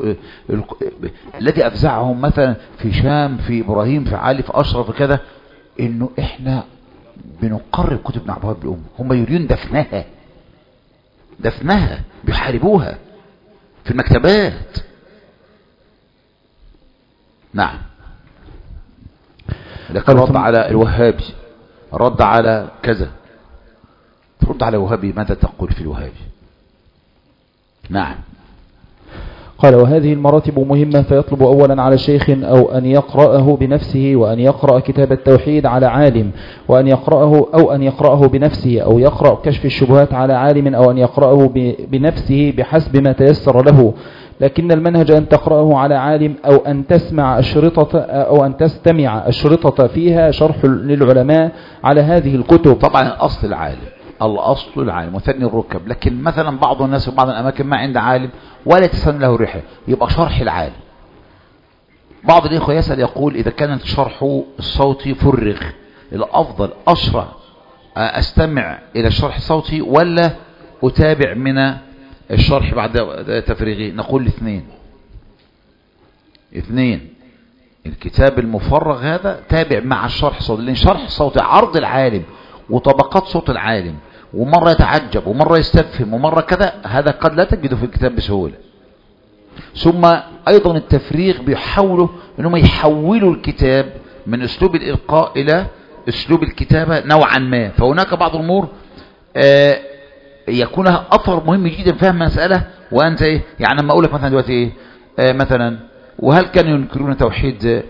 الذي افزعهم مثلا في شام، في ابراهيم، في علي، في اشرف وكذا، انه احنا بنقرب كتب ابن عبد الام. هم يريدون دفنها، بيحاربوها في المكتبات. نعم. لكن رد على الوهابي، رد على كذا، ترد على وهابي ماذا تقول في الوهابي؟ نعم. قال: وهذه المراتب مهمة، فيطلب أولا على شيخ أو أن يقرأه بنفسه، وأن يقرأ كتاب التوحيد على عالم، وأن يقرأه بنفسه، أو يقرأ كشف الشبهات على عالم، أو أن يقرأه بنفسه بحسب ما تيسر له. لكن المنهج أن تقرأه على عالم، أو أن تستمع أشرطة فيها شرح للعلماء على هذه الكتب. طبعا الأصل العالم وثني الركب. لكن مثلا بعض الناس في بعض الأماكن ما عند عالم ولا تسن له رحلة، يبقى شرح العالم. بعض الإخوة يسأل يقول: إذا كان الشرح الصوتي فرغ، الأفضل أشرع أستمع إلى الشرح الصوتي ولا أتابع من الشرح بعد تفريغه؟ نقول اثنين. الكتاب المفرغ هذا تابع مع الشرح الصوتي، لأن شرح الصوتي عرض العالم وطبقات صوت العالم، ومرة يتعجب ومرة يستفهم ومرة كذا، هذا قد لا تجده في الكتاب بسهولة. ثم أيضا التفريغ بيحاولوا أنهم يحولوا الكتاب من أسلوب الإلقاء إلى أسلوب الكتابة نوعا ما. فهناك بعض الأمور يكون لها أثر مهم جدا فهم مسألة، وأنت يعني لما أقول لك مثلا دلوقتي مثلا: وهل كانوا ينكرون توحيد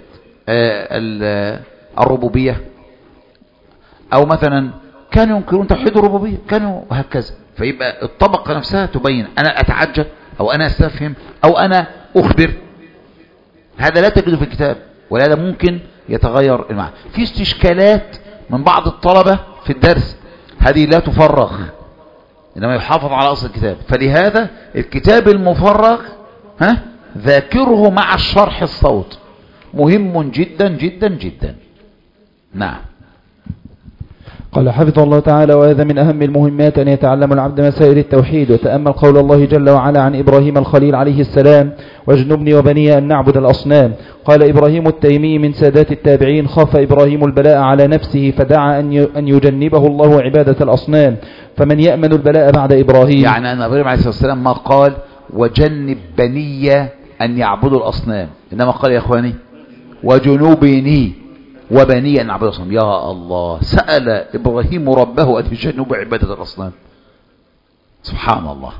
الربوبية؟ أو مثلا كانوا ينكرون توحيد الربوبية، كانوا وهكذا. فيبقى الطبقة نفسها تبين، أنا أتعجب أو أنا أستفهم أو أنا أخبر. هذا لا تجده في الكتاب، ولهذا ممكن يتغير المعنى. في استشكالات من بعض الطلبة في الدرس، هذه لا تفرغ، إنما يحافظ على أصل الكتاب. فلهذا الكتاب المفرغ ذاكره مع الشرح الصوت مهم جدا جدا جدا. نعم. قال حفظه الله تعالى: وهذا من أهم المهمات أن يتعلم العبد مسائل التوحيد. وتأمل قول الله جل وعلا عن إبراهيم الخليل عليه السلام: واجنبني وبني أن نعبد الأصنام. قال إبراهيم التيمي من سادات التابعين: خاف إبراهيم البلاء على نفسه فدعا أن يجنبه الله عبادة الأصنام، فمن يأمن البلاء بعد إبراهيم؟ يعني أن إبراهيم عليه الصلاة والسلام ما قال وجنب بني أن يعبدوا الأصنام، إنما قال: يا إخواني وجنوبني وبني أن نعبد الأصنام. يا الله، سأل إبراهيم ربه أن يجنب عبادة الأصنام. سبحان الله.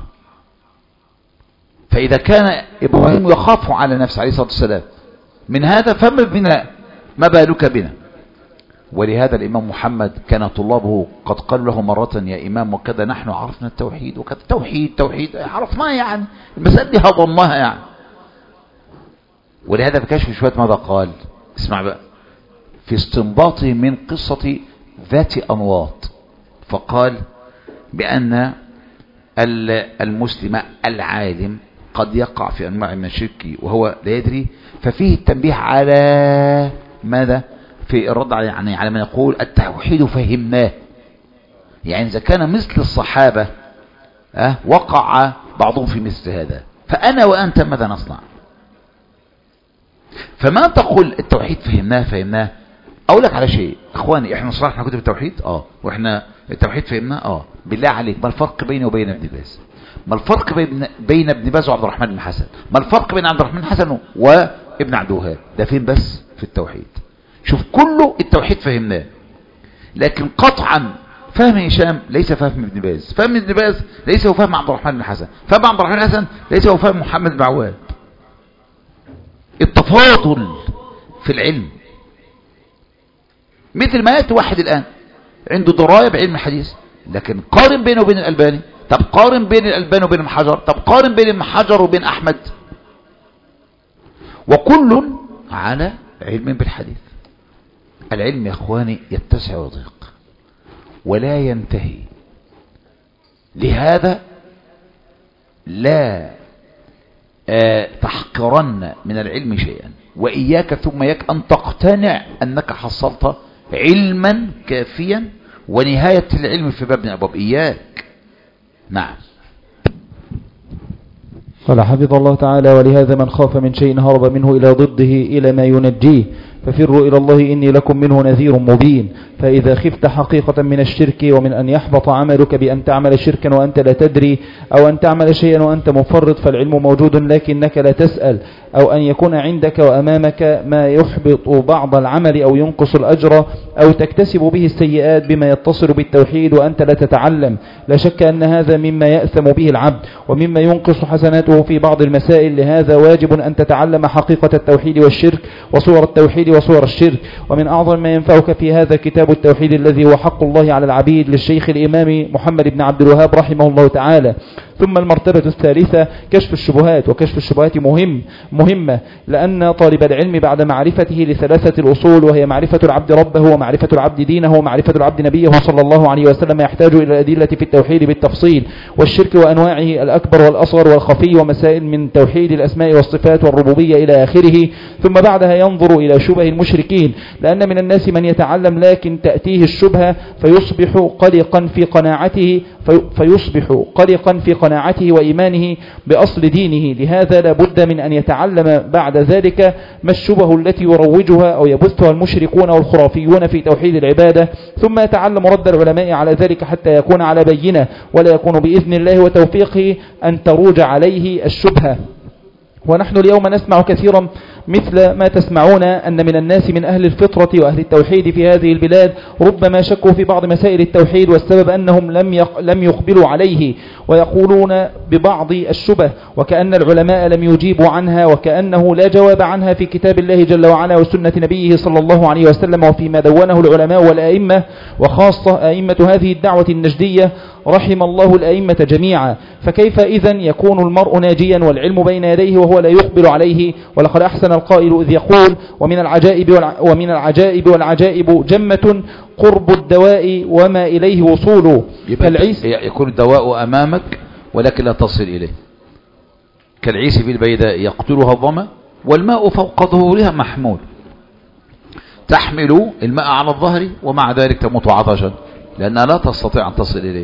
فإذا كان إبراهيم يخاف على نفسه عليه الصلاة والسلام من هذا، فما بنا، ما بالك بنا؟ ولهذا الإمام محمد كان طلابه قد قالوا له مرة: يا إمام وكذا نحن عرفنا التوحيد وكذا. توحيد عرفناه، يعني المسألة دي هضمناها يعني. ولهذا في كشف شوية ماذا قال؟ اسمع بقى، في استنباطه من قصة ذات أنواط، فقال بأن المسلم العالم قد يقع في أنواع من الشرك وهو لا يدري، ففيه التنبيه على ماذا؟ في الرد يعني على من يقول التوحيد فهمناه. يعني إذا كان مثل الصحابة وقع بعضهم في مثل هذا، فأنا وأنت ماذا نصنع؟ فما تقول التوحيد فهمناه. اقول لك على شيء اخواني، احنا صرحنا كتب التوحيد واحنا التوحيد فهمناه بالله عليك، ما الفرق بيني وبين ابن باز؟ ما الفرق بين ابن باز وعبد الرحمن بن حسن؟ ما الفرق بين عبد الرحمن بن حسن وابن عبد الوهاب؟ ده فين بس؟ في التوحيد. شوف كله التوحيد فهمناه، لكن قطعا فهم هشام ليس فهم ابن باز، فهم ابن باز ليس هو فهم عبد الرحمن بن حسن، فهم عبد الرحمن بن حسن ليس هو فهم محمد بن عواد. التفاضل في العلم، مثل ما يأتي واحد الآن عنده دراية بعلم الحديث، لكن قارن بينه وبين الألباني، طب قارن بين الألباني وبين ابن حجر، طب قارن بين ابن حجر وبين أحمد، وكل على علم بالحديث. العلم يا اخواني يتسع ويضيق ولا ينتهي، لهذا لا تحقرن من العلم شيئا، وإياك ثم إياك أن تقتنع أنك حصلت علما كافيا ونهاية العلم في باب من أبواب، إياك. نعم. قال حفظ الله تعالى: ولهذا من خاف من شيء هرب منه إلى ضده إلى ما ينجيه، ففروا إلى الله إني لكم منه نذير مبين. فإذا خفت حقيقة من الشرك ومن أن يحبط عملك بأن تعمل شركا وأنت لا تدري، أو أن تعمل شيئا وأنت مفرط، فالعلم موجود لكنك لا تسأل، أو أن يكون عندك وأمامك ما يحبط بعض العمل أو ينقص الأجر، أو تكتسب به السيئات بما يتصل بالتوحيد وأنت لا تتعلم، لا شك أن هذا مما يأثم به العبد ومما ينقص حسناته في بعض المسائل. لهذا واجب أن تتعلم حقيقة التوحيد والشرك وصور التوحيد وصور الشرك. ومن أعظم ما ينفعك في هذا كتاب التوحيد الذي هو حق الله على العبيد للشيخ الإمام محمد بن عبد الوهاب رحمه الله تعالى. ثم المرتبة الثالثة كشف الشبهات. وكشف الشبهات مهمة، لأن طالب العلم بعد معرفته لثلاثة الأصول، وهي معرفة العبد ربه ومعرفة العبد دينه ومعرفة العبد نبيه صلى الله عليه وسلم، يحتاج إلى الأدلة في التوحيد بالتفصيل، والشرك وأنواعه الأكبر والأصغر والخفي، ومسائل من توحيد الأسماء والصفات والربوبية إلى آخره. ثم بعدها ينظر إلى شبه المشركين، لأن من الناس من يتعلم لكن تأتيه الشبهة فيصبح قلقا في قناعته وإيمانه بأصل دينه. لهذا لا بد من أن يتعلم بعد ذلك ما الشبه التي يروجها أو يبثها المشركون والخرافيون في توحيد العبادة، ثم يتعلم رد العلماء على ذلك حتى يكون على بينة، ولا يكون بإذن الله وتوفيقه أن تروج عليه الشبهة. ونحن اليوم نسمع كثيرا مثل ما تسمعون أن من الناس من أهل الفطرة وأهل التوحيد في هذه البلاد ربما شكوا في بعض مسائل التوحيد، والسبب أنهم لم يقبلوا عليه، ويقولون ببعض الشبه وكأن العلماء لم يجيبوا عنها، وكأنه لا جواب عنها في كتاب الله جل وعلا وسنة نبيه صلى الله عليه وسلم، وفيما دونه العلماء والأئمة، وخاصة أئمة هذه الدعوة النجدية رحم الله الأئمة جميعا. فكيف إذن يكون المرء ناجيا والعلم بين يديه وهو لا يقبل عليه؟ ولقد أحسن القائل إذ يقول: ومن العجائب والعجائب جمة قرب الدواء وما إليه وصول. يكون الدواء أمامك ولكن لا تصل إليه، كالعيس في البيداء يقتلها الظما والماء فوق ظهورها محمول، تحمل الماء على الظهر ومع ذلك تموت عطشا لأنها لا تستطيع أن تصل إليه.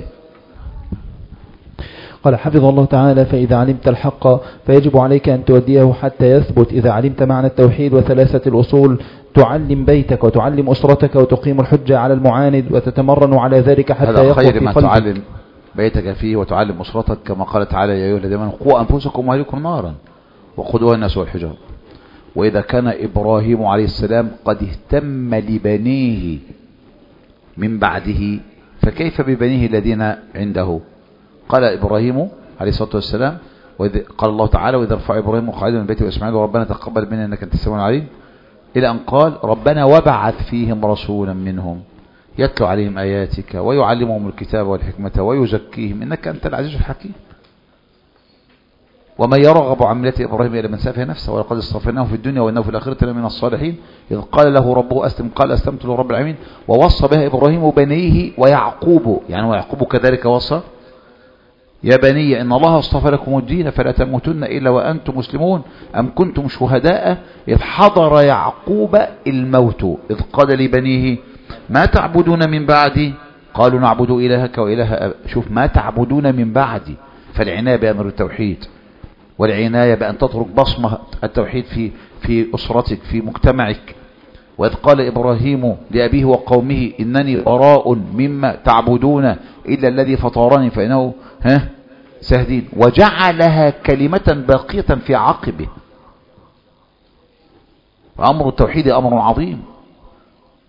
قال حفظ الله تعالى: فإذا علمت الحق فيجب عليك أن توديه حتى يثبت. إذا علمت معنى التوحيد وثلاثة الأصول تعلم بيتك وتعلم أسرتك وتقيم الحجة على المعاند وتتمرن على ذلك حتى يقوى في قلبك. هذا خير ما تعلم بيتك فيه وتعلم أسرتك، كما قال تعالى: يا أيها الذين آمنوا قوا أنفسكم وأهليكم نارا وقودها الناس والحجارة. وإذا كان إبراهيم عليه السلام قد اهتم لبنيه من بعده، فكيف ببنيه الذين عنده؟ قال إبراهيم عليه الصلاة والسلام، قال الله تعالى: وإذا رفع إبراهيم قاعدا من بيته وإسماعيل ربنا تقبل منا إنك أنت السميع العليم، إلى أن قال: ربنا وابعث فيهم رسولا منهم يتلو عليهم آياتك ويعلمهم الكتاب والحكمة ويزكيهم إنك أنت العزيز الحكيم. ومن يرغب عن ملة إبراهيم إلا من سفه نفسه ولقد اصطفيناه في الدنيا وإنه في الآخرة لمن الصالحين، إذ قال له ربه أسلم قال أسلمت لرب العالمين. ووصى بها إبراهيم بنيه ويعقوب، يعني ويعقوب كذلك وصى: يا بني إن الله اصطفى لكم الدين فلا تموتن إلا وأنتم مسلمون أم كنتم شهداء إذ حضر يعقوب الموت إذ قال لبنيه ما تعبدون من بعدي قالوا نعبد إلهك وإله شوف ما تعبدون من بعدي، فالعناية بأمر التوحيد والعناية بأن تترك بصمة التوحيد في أسرتك في مجتمعك. وإذ قال إبراهيم لأبيه وقومه إنني براء مما تعبدون إلا الذي فطرني فإنه سهدين، وجعلها كلمة باقية في عقبه. وأمر التوحيد أمر عظيم،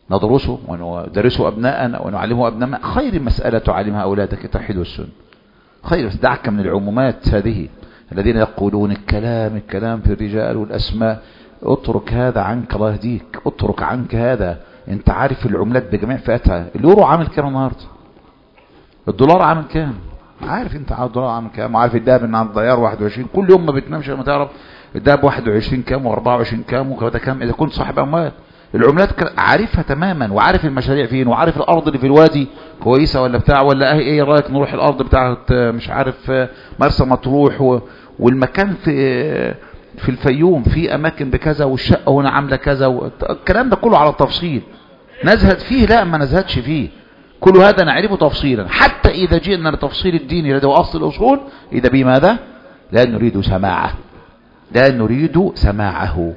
ندرسه وندرسه أبناءنا ونعلمه أبناءنا. خير مسألة تعلمها أولادك التوحيد والسنة، خير. دعك من العمومات هذه الذين يقولون الكلام في الرجال والأسماء. اترك هذا عنك، الله يهديك، اترك عنك هذا. انت عارف العملات بجميع فئاتها. اليورو عامل كام النهارده؟ الدولار عامل كام؟ عارف انت الدولار عامل كام، وعارف الدهب ان عند الديار 21. كل يوم ما بتنامش لما تعرف الدهب 21 كام و24 كام وكذا كام اذا كنت صاحب اموال. العملات عارفها تماما، وعارف المشاريع فين، وعارف الارض اللي في الوادي كويسه ولا بتاع ولا ايه رايك نروح الارض بتاعت مش عارف مرسى مطروح والمكان في الفيوم في اماكن بكذا والشقه هنا عامله كذا الكلام ده كله على التفصيل. نزهد فيه؟ لا، ما نزهدش فيه. كل هذا نعرفه تفصيلا، حتى اذا جئنا لتفصيل الدين الذي هو اصل الاصول اذا بماذا؟ لا نريد سماعه، لا نريد سماعه.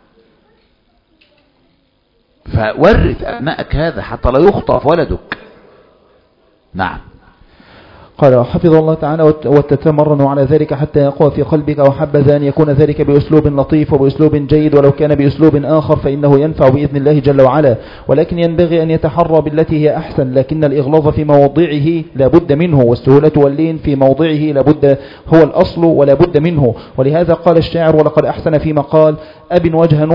فورث أبنائك هذا حتى لا يخطف ولدك. نعم. قال حفظ الله تعالى وتتمرن على ذلك حتى يقوى في قلبك، وحبذ أن يكون ذلك بأسلوب لطيف وبأسلوب جيد، ولو كان بأسلوب آخر فإنه ينفع بإذن الله جل وعلا، ولكن ينبغي أن يتحرى بالتي هي أحسن. لكن الإغلاظ في موضعه لا بد منه، والسهولة واللين في موضعه لا بد، هو الأصل ولا بد منه. ولهذا قال الشاعر: ولقد أحسن فيما قال: أب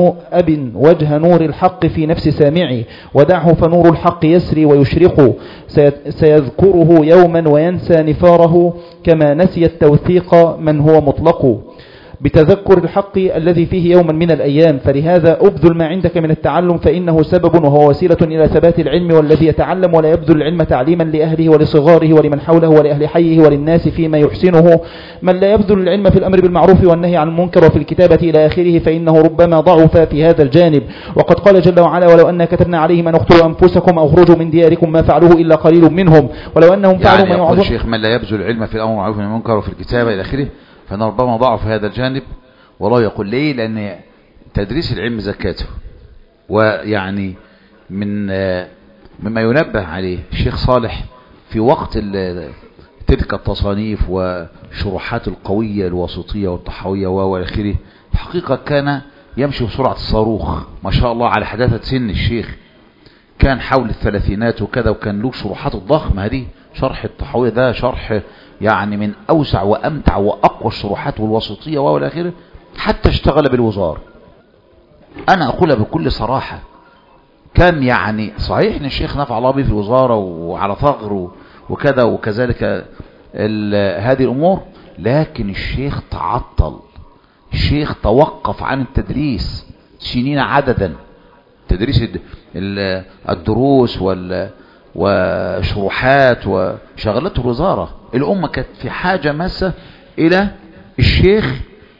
وجه نور الحق في نفس سامعي، ودعه فنور الحق يسري ويشرق، سيذكره يوما وينسى نفاره، كما نسي التوثيق من هو مطلق، بتذكر الحق الذي فيه يوما من الأيام. فلهذا أبذل ما عندك من التعلم، فإنه سبب وهو وسيلة إلى ثبات العلم. والذي يتعلم ولا يبذل العلم تعليما لأهله ولصغاره ولمن حوله ولأهل حيه وللناس فيما يحسنه، من لا يبذل العلم في الأمر بالمعروف والنهي عن المنكر وفي الكتابة إلى آخره، فإنه ربما ضعف في هذا الجانب. وقد قال جل وعلا: ولو أن كتبنا عليهم أن اقتلوا أنفسكم أو اخرجوا من دياركم ما فعلوه إلا قليل منهم، ولو أنهم فعلوا ما يعظم. الشيخ: من لا يبذل العلم في الأمر بالمعروف والنهي عن المنكر وفي الكتابة إلى آخره، فأنا ربما ضعف هذا الجانب. والله يقول ليه؟ لأن تدريس العلم زكاته، ويعني مما ينبه عليه الشيخ صالح في وقت تلك التصانيف وشروحات القوية الوسطية والطحاوية وآخره، الحقيقة كان يمشي بسرعة الصاروخ ما شاء الله على حداثة سن الشيخ. كان حول الثلاثينات وكذا، وكان له شروحات الضخمة هذه. شرح الطحاوية ده شرح يعني من أوسع وأمتع وأقوى الشروحات والوسطية وآخره، حتى اشتغل بالوزارة. أنا أقولها بكل صراحة، كان يعني صحيح أن الشيخ نفع الله به في الوزارة وعلى ثغر وكذا وكذلك هذه الأمور، لكن الشيخ تعطل، الشيخ توقف عن التدريس سنين عددا، تدريس الدروس وشروحات وشغلته الوزارة. الأمة كانت في حاجة ماسة إلى الشيخ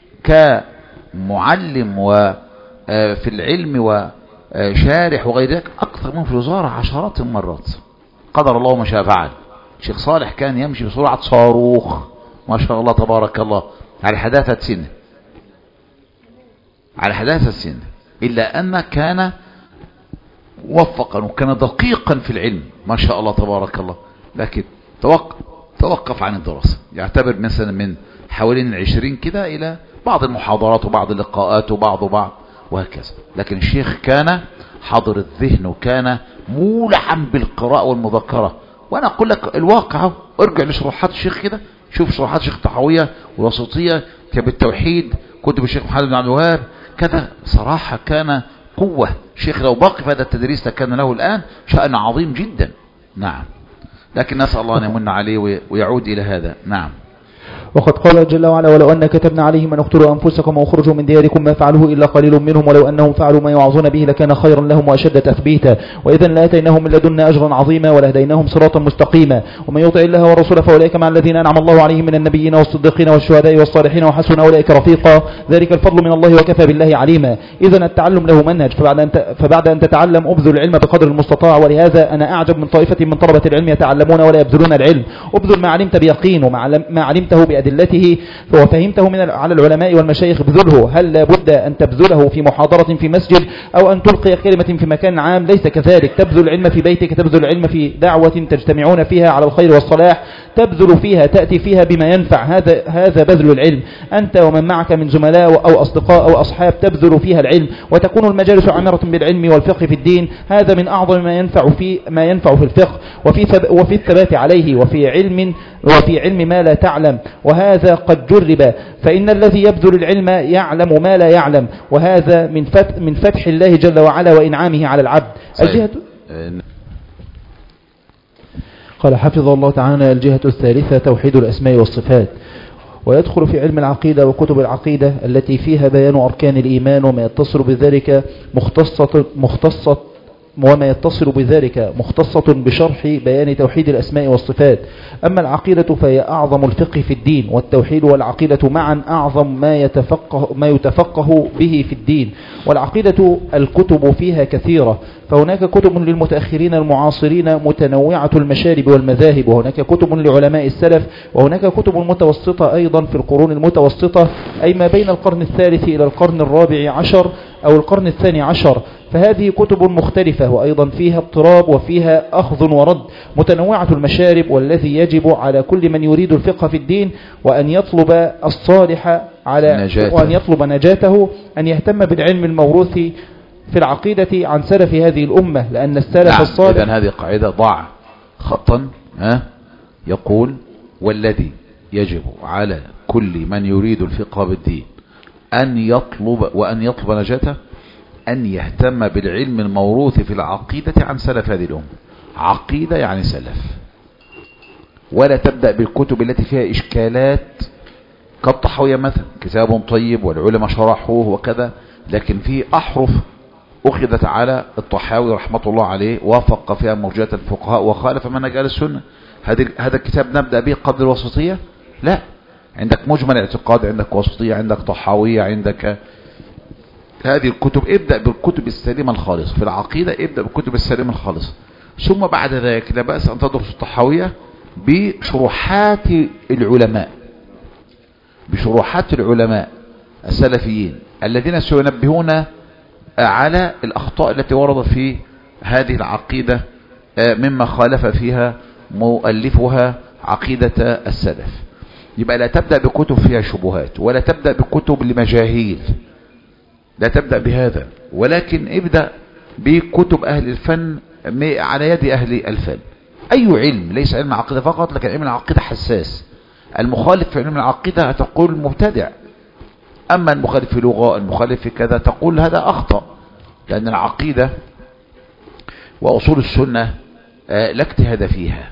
كمعلم وفي العلم وشارح وغير ذلك أكثر من في الوزارة عشرات المرات. قدر الله ما شاء فعل. الشيخ صالح كان يمشي بسرعة صاروخ ما شاء الله تبارك الله على حداثة سنه، على حداثة سنه، إلا أن كان موفقا وكان دقيقا في العلم ما شاء الله تبارك الله، لكن توقف عن الدراسة. يعتبر مثلا من حوالين 20 كده إلى بعض المحاضرات وبعض اللقاءات وبعض وهكذا. لكن الشيخ كان حاضر الذهن وكان مولعا بالقراءة والمذاكرة. وأنا أقول لك الواقع، ارجع لشروحات الشيخ كده، شوف شروحات الشيخ الطحاوية والوسطية بالتوحيد، كتب الشيخ محمد بن عبد الوهاب كذا. صراحة كان قوة. الشيخ لو باقي في هذا التدريس لكان له الآن شأن عظيم جدا. نعم، لكن نسأل الله أن يمن عليه ويعود إلى هذا. نعم. وقد قال جل وعلا: ولو أن كتبنا عليهم أن اقتلوا أنفسكم وأخرجوا من دياركم ما فعلوه إلا قليل منهم، ولو أنهم فعلوا ما يوعظون به لكان خيرا لهم وأشد تثبيتا، وإذا لآتيناهم من لدنا أجرا عظيما ولهديناهم صراطا مستقيما. ومن يطع الله والرسول فأولئك مع الذين أنعم الله عليهم من النبيين والصديقين والشهداء والصالحين وحسن أولئك رفيقا، ذلك الفضل من الله وكفى بالله عليما. إذا التعلم له منهج، فبعد أن تتعلم أبذل العلم بقدر المستطاع. ولهذا أنا أعجب من طائفة من طلبة العلم يتعلمون ولا يبذلون العلم. أبذل ما علمت بيقين وما علمته بأدلته وفهمته على العلماء والمشايخ بذله، هل لا بد أن تبذله في محاضرة في مسجد أو أن تلقي كلمة في مكان عام؟ ليس كذلك. تبذل العلم في بيتك، تبذل العلم في دعوة تجتمعون فيها على الخير والصلاح، تبذل فيها، تأتي فيها بما ينفع. هذا بذل العلم. أنت ومن معك من زملاء أو أصدقاء أو أصحاب تبذل فيها العلم، وتكون المجالس عامرة بالعلم والفقه في الدين. هذا من أعظم ما ينفع في الفقه وفي الثبات عليه، وفي علم ما لا تعلم، وهذا قد جرب. فإن الذي يبذل العلم يعلم ما لا يعلم، وهذا من فتح الله جل وعلا وإنعامه على العبد. الجهة قال حفظ الله تعالى: الجهة الثالثة توحيد الأسماء والصفات. ويدخل في علم العقيدة وكتب العقيدة التي فيها بيان أركان الإيمان وما يتصل بذلك مختصة بشرح بيان توحيد الأسماء والصفات. أما العقيدة فهي أعظم الفقه في الدين، والتوحيد والعقيدة معا أعظم ما يتفقه به في الدين. والعقيدة الكتب فيها كثيرة، فهناك كتب للمتأخرين المعاصرين متنوعة المشارب والمذاهب، وهناك كتب لعلماء السلف، وهناك كتب متوسطة أيضا في القرون المتوسطة، أي ما بين القرن الثالث إلى القرن الرابع عشر أو القرن الثاني عشر. فهذه كتب مختلفة، وأيضا فيها اضطراب وفيها أخذ ورد، متنوعة المشارب. والذي يجب على كل من يريد الفقه في الدين وأن يطلب الصالح وأن يطلب نجاته أن يهتم بالعلم الموروث في العقيدة عن سلف هذه الأمة، لأن السلف الصالح. إذن هذه قاعدة ضع خطا يقول: والذي يجب على كل من يريد الفقه بالدين أن يطلب نجاته أن يهتم بالعلم الموروث في العقيدة عن سلف هذه الأمة. عقيدة يعني سلف، ولا تبدأ بالكتب التي فيها إشكالات كالطحاوية مثلا، كتاب طيب والعلماء شرحوه وكذا، لكن فيه أحرف أخذت على الطحاوي رحمة الله عليه، وافق فيها مرجئة الفقهاء وخالف منهج أهل السنة. هذا الكتاب نبدأ به قبل الوسطية؟ لا، عندك مجمل اعتقاد، عندك وسطية، عندك طحاوية، عندك هذه الكتب. ابدأ بالكتب السليمة الخالصة في العقيدة، ابدأ بالكتب السليمة الخالصة، ثم بعد ذلك لا بأس أن تدرس الطحاوية بشروحات العلماء السلفيين الذين سينبهون على الأخطاء التي وردت في هذه العقيدة مما خالف فيها مؤلفها عقيدة السلف. يبقى لا تبدأ بكتب فيها شبهات، ولا تبدأ بكتب لمجاهيل، لا تبدأ بهذا، ولكن ابدأ بكتب أهل الفن على يد أهل الفن. أي علم، ليس علم العقيدة فقط، لكن علم العقيدة حساس. المخالف في علم العقيدة هتقول مبتدع، أما المخالف في لغة، المخالف في كذا، تقول هذا أخطأ، لأن العقيدة وأصول السنة لا اجتهاد فيها،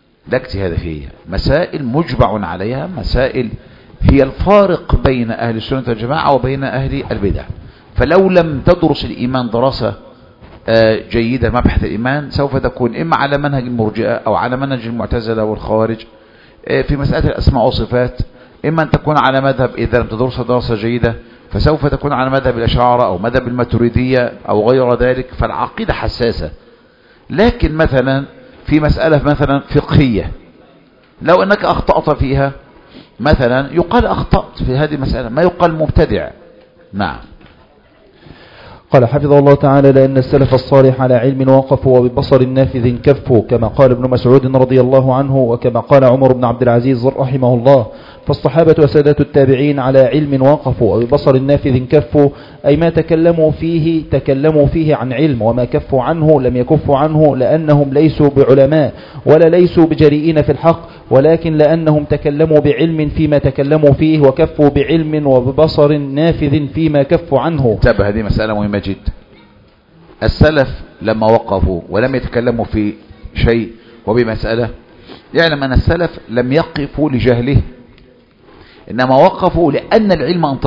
مسائل مجمع عليها، مسائل هي الفارق بين أهل السنة والجماعة وبين أهل البدع. فلو لم تدرس الإيمان دراسة جيدة، مبحث الإيمان، سوف تكون إما على منهج المرجئة أو على منهج المعتزلة والخوارج في مسألة الأسماء والصفات، إما أن تكون على مذهب، إذا لم تدرسها دراسة جيدة فسوف تكون على مذهب الأشاعرة أو مذهب الماتريدية أو غير ذلك. فالعقيدة حساسة. لكن مثلا في مسألة مثلا فقهية، لو أنك أخطأت فيها مثلا يقال أخطأت في هذه المسألة، ما يقال مبتدع. نعم. قال حفظه الله تعالى: لأن السلف الصالح على علم وقفوا وببصر نافذ كفوا، كما قال ابن مسعود رضي الله عنه، وكما قال عمر بن عبد العزيز رحمه الله. فالصحابة وسادات التابعين على علم وقفوا وببصر نافذ كفوا، أي ما تكلموا فيه عن علم، وما كفوا عنه لم يكفوا عنه، لأنهم ليسوا بعلماء ولا ليسوا بجريئين في الحق، ولكن لأنهم تكلموا بعلم فيما تكلموا فيه، وكفوا بعلم وببصر نافذ فيما كفوا عنه. انتبه، هذه مسألة مهمة جدا. السلف لما وقفوا ولم يتكلموا في شيء وبمسألة، يعلم أن السلف لم يقفوا لجهله، إنما وقفوا لأن العلم أن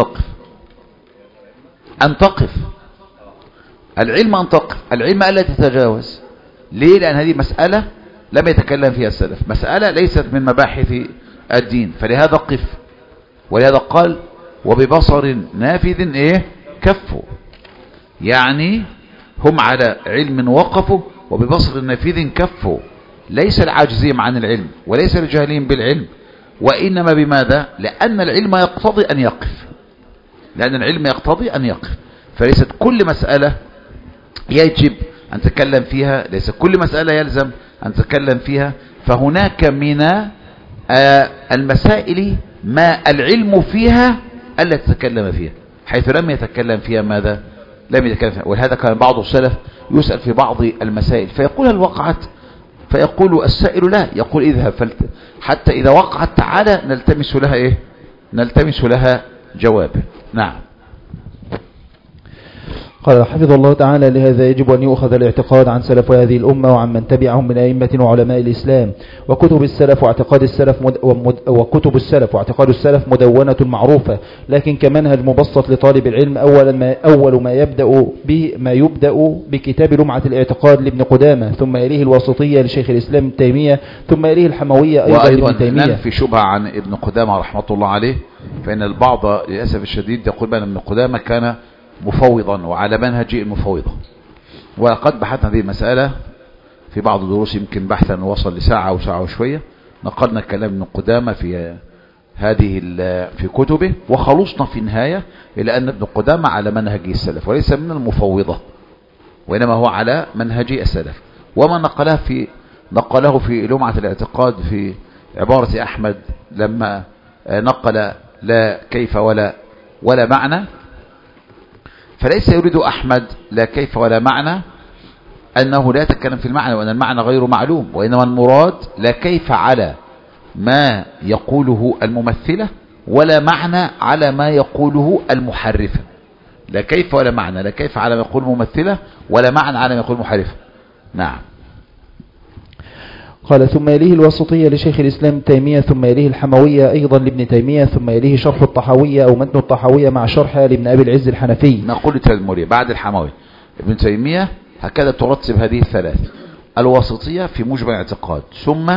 تقف العلم أن تقف، العلم ألا تتجاوز. ليه؟ لأن هذه مسألة لم يتكلم فيها السلف، مسألة ليست من مباحث الدين، فلهذا قف. ولهذا قال: وببصر نافذ كفوا، يعني هم على علم وقفوا وببصر نافذ كفوا، ليس العاجزين عن العلم وليس الجاهلين بالعلم، وإنما بماذا؟ لأن العلم يقتضي أن يقف، لأن العلم يقتضي أن يقف. فليست كل مسألة يجب أن تتكلم فيها، ليس كل مسألة يلزم أن تتكلم فيها. فهناك من المسائل ما العلم فيها ألا تتكلم فيها، حيث لم يتكلم فيها ماذا؟ لم يتكلم فيها. ولهذا كان بعض السلف يسأل في بعض المسائل فيقول هل وقعت؟ فيقول السائل لا، يقول اذهب حتى إذا وقعت تعالى نلتمس لها إيه؟ نلتمس لها جواب. نعم. قال حفظ الله تعالى: لهذا يجب أن يؤخذ الاعتقاد عن سلف هذه الأمة وعن من تبعهم من أئمة وعلماء الإسلام، وكتب السلف واعتقاد السلف مدونة معروفة، لكن كمنهج مبسط لطالب العلم أول ما يبدأ بكتاب لمعة الاعتقاد لابن قدامة، ثم إليه الواسطية لشيخ الإسلام ابن تيمية، ثم إليه الحموية أيضا لابن تيمية. ننفي شبهة عن ابن قدامة رحمة الله عليه، فإن البعض للأسف الشديد يقول بأن ابن قدامة كان مفوضا وعلى منهج المفوضة، وقد بحثنا هذه المسألة في بعض الدروس، يمكن بحثا وصل لساعة أو ساعة وشوية. نقلنا كلام ابن قدامة في في كتبه، وخلصنا في النهاية إلى أن ابن قدامة على منهج السلف وليس من المفوضة، وإنما هو على منهج السلف. وما نقله في لمعة الاعتقاد في عبارة أحمد لما نقل لا كيف ولا معنى، فليس يريد أحمد لا كيف ولا معنى أنه لا يتكلم في المعنى وأن المعنى غير معلوم، وإنما المراد لا كيف على ما يقوله الممثلة ولا معنى على ما يقوله المحرفة. لا كيف ولا معنى، لا كيف على ما يقول الممثلة ولا معنى على ما يقول المحرفة. نعم. قال: ثم يليه الواسطية لشيخ الإسلام ابن تيمية، ثم يليه الحموية أيضا لابن تيمية، ثم يليه شرح الطحاوية أو متن الطحاوية مع شرحها لابن أبي العز الحنفي. نقول التدمرية بعد الحموية ابن تيمية، هكذا ترتب هذه الثلاث: الواسطية في موجب الاعتقاد، ثم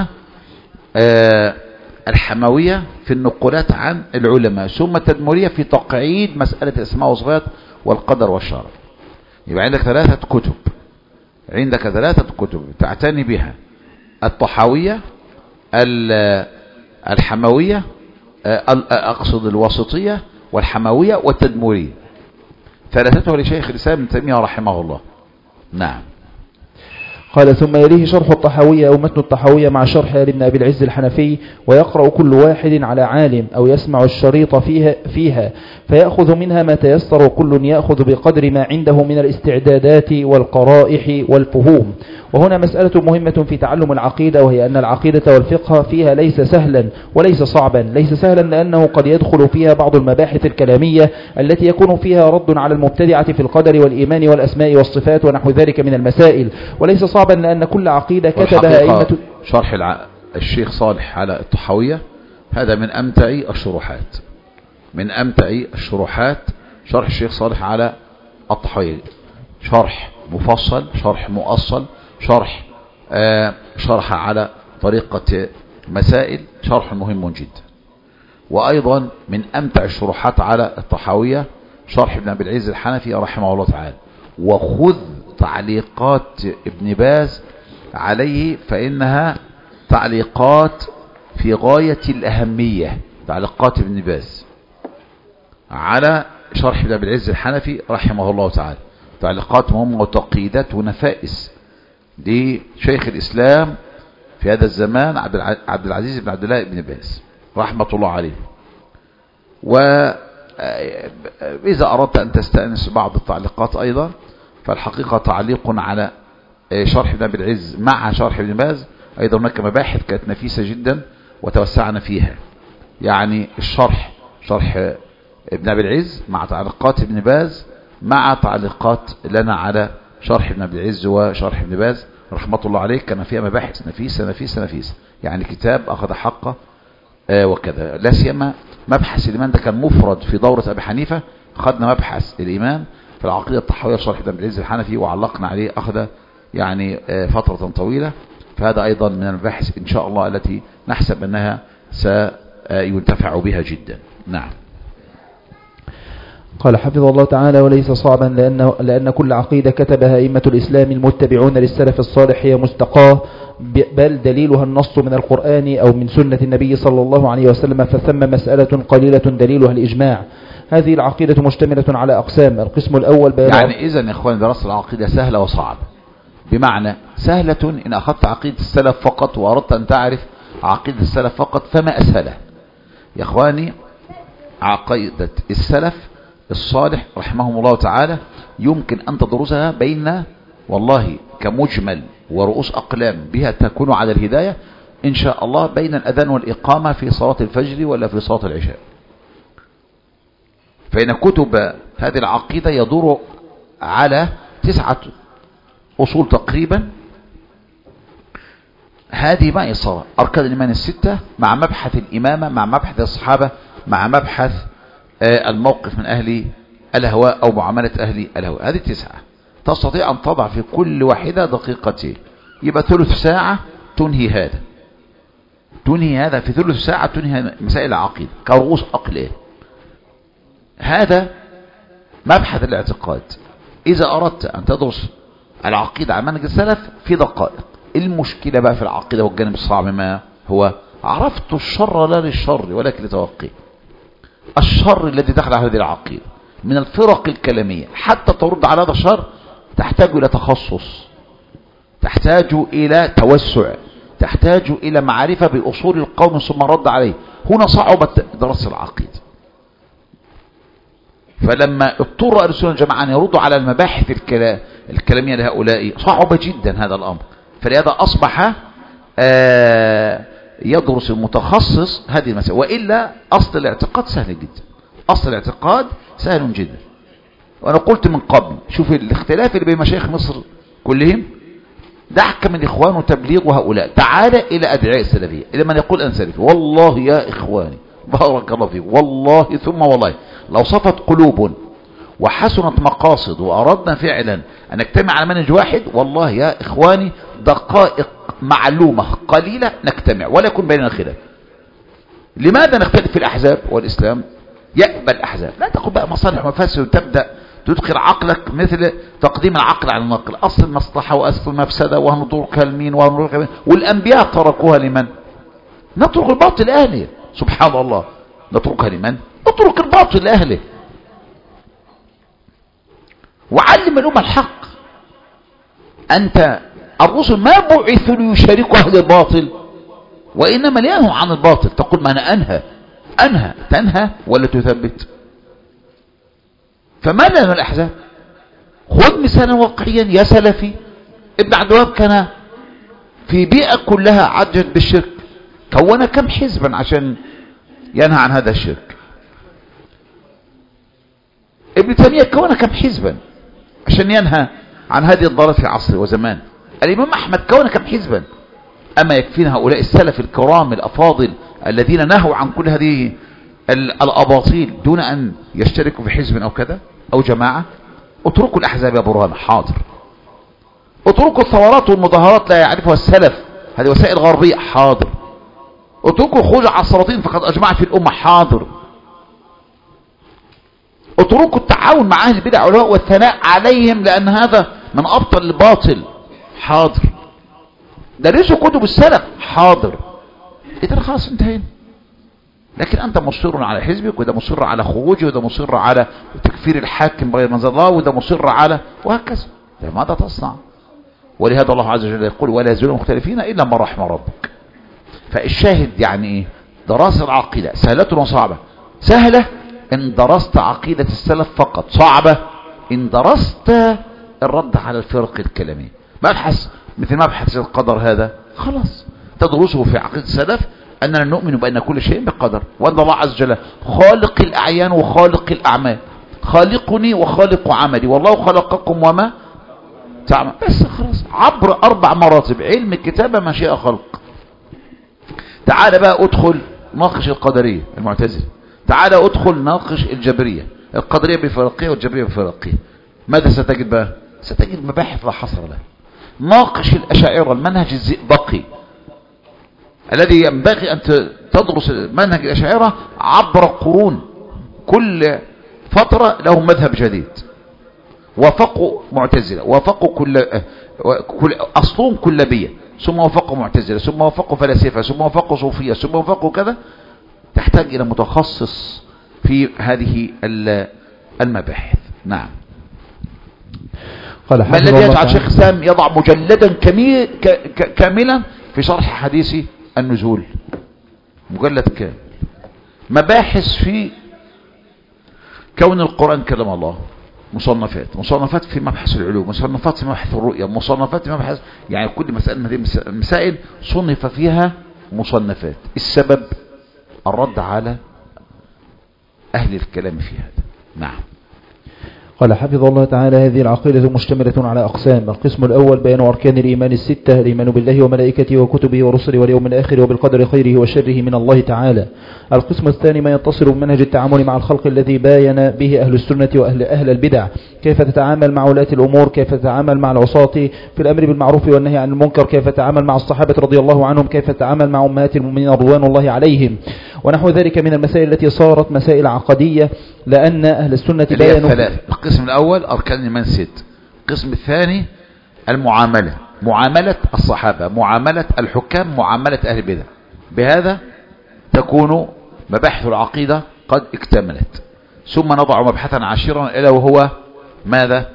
الحموية في النقولات عن العلماء، ثم التدمرية في تقعيد مسألة الأسماء والصفات والقدر والشرع. يبقى عندك ثلاثة كتب تعتني بها: الطحاوية، الحموية، أقصد الواسطية والحموية والتدمرية، ثلاثته لشيخ الإسلام ابن تيمية رحمه الله. نعم. قال: ثم يليه شرح الطحاوية أو متن الطحاوية مع شرح لابن أبي العز الحنفي، ويقرأ كل واحد على عالم أو يسمع الشريط فيها فيأخذ منها ما تيسر، وكل يأخذ بقدر ما عنده من الاستعدادات والقرائح والفهوم. وهنا مسألة مهمة في تعلم العقيدة، وهي أن العقيدة والفقه فيها ليس سهلا وليس صعبا. ليس سهلا لأنه قد يدخل فيها بعض المباحث الكلامية التي يكون فيها رد على المبتدعة في القدر والإيمان والأسماء والصفات ونحو ذلك من المسائل، وليس صعبا لأن كل عقيدة كتبها أئمة. شرح الشيخ صالح على الطحاوية هذا من أمتع الشروحات، شرح الشيخ صالح على الطحاوية، شرح مفصل، شرح مؤصل، شرح على طريقة مسائل، شرح مهم جدا. وأيضا من أمتع الشروحات على الطحاوية شرح ابن أبي العز الحنفي رحمه الله تعالى. وخذ تعليقات ابن باز عليه، فإنها تعليقات في غاية الأهمية. تعليقات ابن باز على شرح ابن أبي العز الحنفي رحمه الله تعالى تعليقات مهمة وتقييدات ونفائس لشيخ الإسلام في هذا الزمان عبد العزيز بن عبد الله بن باز رحمة الله عليه. وإذا أردت أن تستأنس بعض التعليقات أيضا، فالحقيقة تعليق على شرح ابن أبي العز مع شرح ابن باز أيضا هناك مباحث كانت نفيسة جدا وتوسعنا فيها. يعني شرح ابن أبي العز مع تعليقات ابن باز مع تعليقات لنا على شرح ابن أبي العز وشرح ابن باز رحمة الله عليه، كان فيها مباحث نفيسة. يعني كتاب أخذ حقه وكذا. لا سيما مبحث الإيمان ده كان مفرد في دورة أبي حنيفة، أخذنا مبحث الإيمان في العقيدة الطحاوية شرح ابن أبي العز الحنفي وعلقنا عليه أخذ يعني فترة طويلة. فهذا أيضا من المباحث إن شاء الله التي نحسب أنها سينتفع بها جدا. نعم. قال حفظه الله تعالى: وليس صعبا لأن كل عقيدة كتبها أئمة الإسلام المتبعون للسلف الصالح هي مستقاة، بل دليلها النص من القرآن أو من سنة النبي صلى الله عليه وسلم، فثم مسألة قليلة دليلها الإجماع. هذه العقيدة مشتملة على أقسام. القسم الأول يعني إذن يا إخوان دراسة العقيدة سهلة وصعبة. بمعنى سهلة إن أخذت عقيدة السلف فقط وأردت أن تعرف عقيدة السلف فقط فما أسهله يا إخواني. عقيدة السلف الصالح رحمهم الله تعالى يمكن أن تدرسها بين والله كمجمل ورؤوس أقلام بها تكون على الهداية إن شاء الله بين الأذان والإقامة في صلاة الفجر ولا في صلاة العشاء. فإن كتب هذه العقيدة يدور على 9 أصول تقريبا. هذه ما يصير أركان الإيمان 6 مع مبحث الإمامة مع مبحث الصحابة مع مبحث الموقف من أهل الهواء أو معاملة أهل الهواء. هذه 9 تستطيع أن تضع في كل واحدة دقيقتين. يبقى ثلث ساعة تنهي هذا في ثلث ساعة تنهي مسائل العقيدة كرؤوس أقلام. هذا مبحث الاعتقاد. إذا أردت أن تدرس العقيدة على منهج السلف في دقائق. المشكلة بقى في العقيدة والجانب الصعب ما هو عرفت الشر لا للشر ولكن لتوقيه. الشر الذي دخل على هذه العقيدة من الفرق الكلامية حتى ترد على هذا الشر تحتاج إلى تخصص، تحتاج إلى توسع، تحتاج إلى معرفة بأصول القوم ثم رد عليه. هنا صعبت دراسة العقيدة. فلما اضطر أهل السنة والجماعة أن يردوا على المباحث الكلامية لهؤلاء صعب جدا هذا الأمر. فلهذا أصبح يدرس المتخصص هذه المسائل. وإلا أصل الاعتقاد سهل جدا. أصل الاعتقاد سهل جدا. وأنا قلت من قبل شوف الاختلاف اللي بين مشايخ مصر كلهم دعك من الإخوان وتبليغ وهؤلاء. تعال إلى أدعاء السلفية إلى من يقول أن سلفي. والله يا إخواني بارك الله فيك والله ثم والله لو صفت قلوب وحسنت مقاصد وأردنا فعلا أن نجتمع على منهج واحد والله يا إخواني دقائق معلومة قليلة نجتمع ولا يكون بيننا خلاف. لماذا نختلف في الأحزاب والإسلام يقبل الأحزاب؟ لا تقول بقى مصالح ومفاسد وتبدأ تدخل عقلك مثل تقديم العقل على النقل. أصل المصلحة وأصل المفسدة وهنتركها لمين وهنتركها لمين. والأنبياء تركوها لمن؟ نترك الباطل لأهله. سبحان الله. نتركها لمن؟ نترك الباطل لأهله. وعلم الأمة الحق. أنت الرسل ما بعثوا ليشاركوا أهل الباطل وإنما لينهوا عن الباطل. تقول ما أنا أنهى تنهى ولا تثبت؟ فما لنا الأحزاب؟ خذ مثالا واقعيا يا سلفي. ابن عبد الوهاب كان في بيئة كلها عجت بالشرك كون كم حزبا عشان ينهى عن هذا الشرك. ابن تيمية كون كم حزبا عشان ينهى عن هذه الضلال في عصر وزمان. الإمام أحمد كون كم حزبا. أما يكفينا هؤلاء السلف الكرام الأفاضل الذين نهوا عن كل هذه الأباطيل دون أن يشتركوا في حزب أو كذا أو جماعة. اتركوا الأحزاب يا برهان حاضر. اتركوا الثورات والمظاهرات لا يعرفها السلف هذه وسائل غربية حاضر. اتركوا خروج على السلاطين فقد أجمعت في الأمة حاضر. اتركوا التعاون مع أهل البدع والثناء عليهم لأن هذا من أبطل الباطل حاضر. درسوا كتب السلف حاضر. إذا خلاص انتهينا. لكن أنت مصر على حزبك وده مصر على خروجه وده مصر على تكفير الحاكم بغير منزل الله وده مصر على وهكذا. ماذا تصنع؟ ولهذا الله عز وجل يقول ولا يزالون مختلفين إلا من رحم ربك. فالشاهد يعني إيه؟ دراسة العقيدة سهلة وصعبة. سهلة إن درست عقيدة السلف فقط. صعبة إن درست الرد على الفرق الكلامية. مبحث مثل مبحث القدر هذا خلاص تدرسه في عقيدة السلف أننا نؤمن بأن كل شيء بقدر وأن الله عز وجل خالق الأعيان وخالق الأعمال. خالقني وخالق عملي والله خلقكم وما تعمل. بس خلاص عبر 4 مراتب علم الكتابة مشيئة خلق. تعال بقى ادخل ناقش القدرية المعتزلة. تعال ادخل ناقش الجبرية. القدرية بفرقية والجبرية بفرقية. ماذا ستجد بقى؟ ستجد مباحث لا حصر لها. ناقش الأشاعرة المنهج الزئبقي الذي ينبغي أن تدرس منهج الأشاعرة عبر قرون. كل فترة لهم مذهب جديد، وافقوا معتزلة، وافقوا كل أصلهم كلابية، ثم وافقوا معتزلة، ثم وافقوا فلاسفة، ثم وافقوا صوفية، ثم وافقوا كذا. تحتاج إلى متخصص في هذه المباحث. نعم. قال ما الذي يجعل شيخ الإسلام يضع مجلدا كاملا في شرح حديث النزول؟ مجلد كامل، مباحث في كون القرآن كلام الله، مصنفات في مبحث العلوم، مصنفات في مبحث الرؤية، مصنفات في مبحث، يعني كل مسألة من هذه المسائل صنف فيها مصنفات. السبب الرد على أهل الكلام في هذا. نعم. قال حفظ الله تعالى: هذه العقيدة مشتملة على أقسام. القسم الأول بيان أركان الإيمان الستة: الإيمان بالله وملائكته وكتبه ورسله واليوم الآخر وبالقدر خيره وشره من الله تعالى. القسم الثاني ما يتصل بمنهج التعامل مع الخلق الذي باين به أهل السنة وأهل البدع، كيف تتعامل مع ولاة الأمور، كيف تتعامل مع العصاة في الأمر بالمعروف والنهي عن المنكر، كيف تتعامل مع الصحابة رضي الله عنهم، كيف تتعامل مع أمهات المؤمنين رضوان الله عليهم، ونحو ذلك من المسائل التي صارت مسائل عقدية، لأن أهل السنة بيانوا. القسم الأول أركان الإيمان ست. القسم الثاني المعاملة، معاملة الصحابة، معاملة الحكام، معاملة أهل البدع. بهذا تكون مباحث العقيدة قد اكتملت. ثم نضع مبحثا عاشرا إلى وهو ماذا؟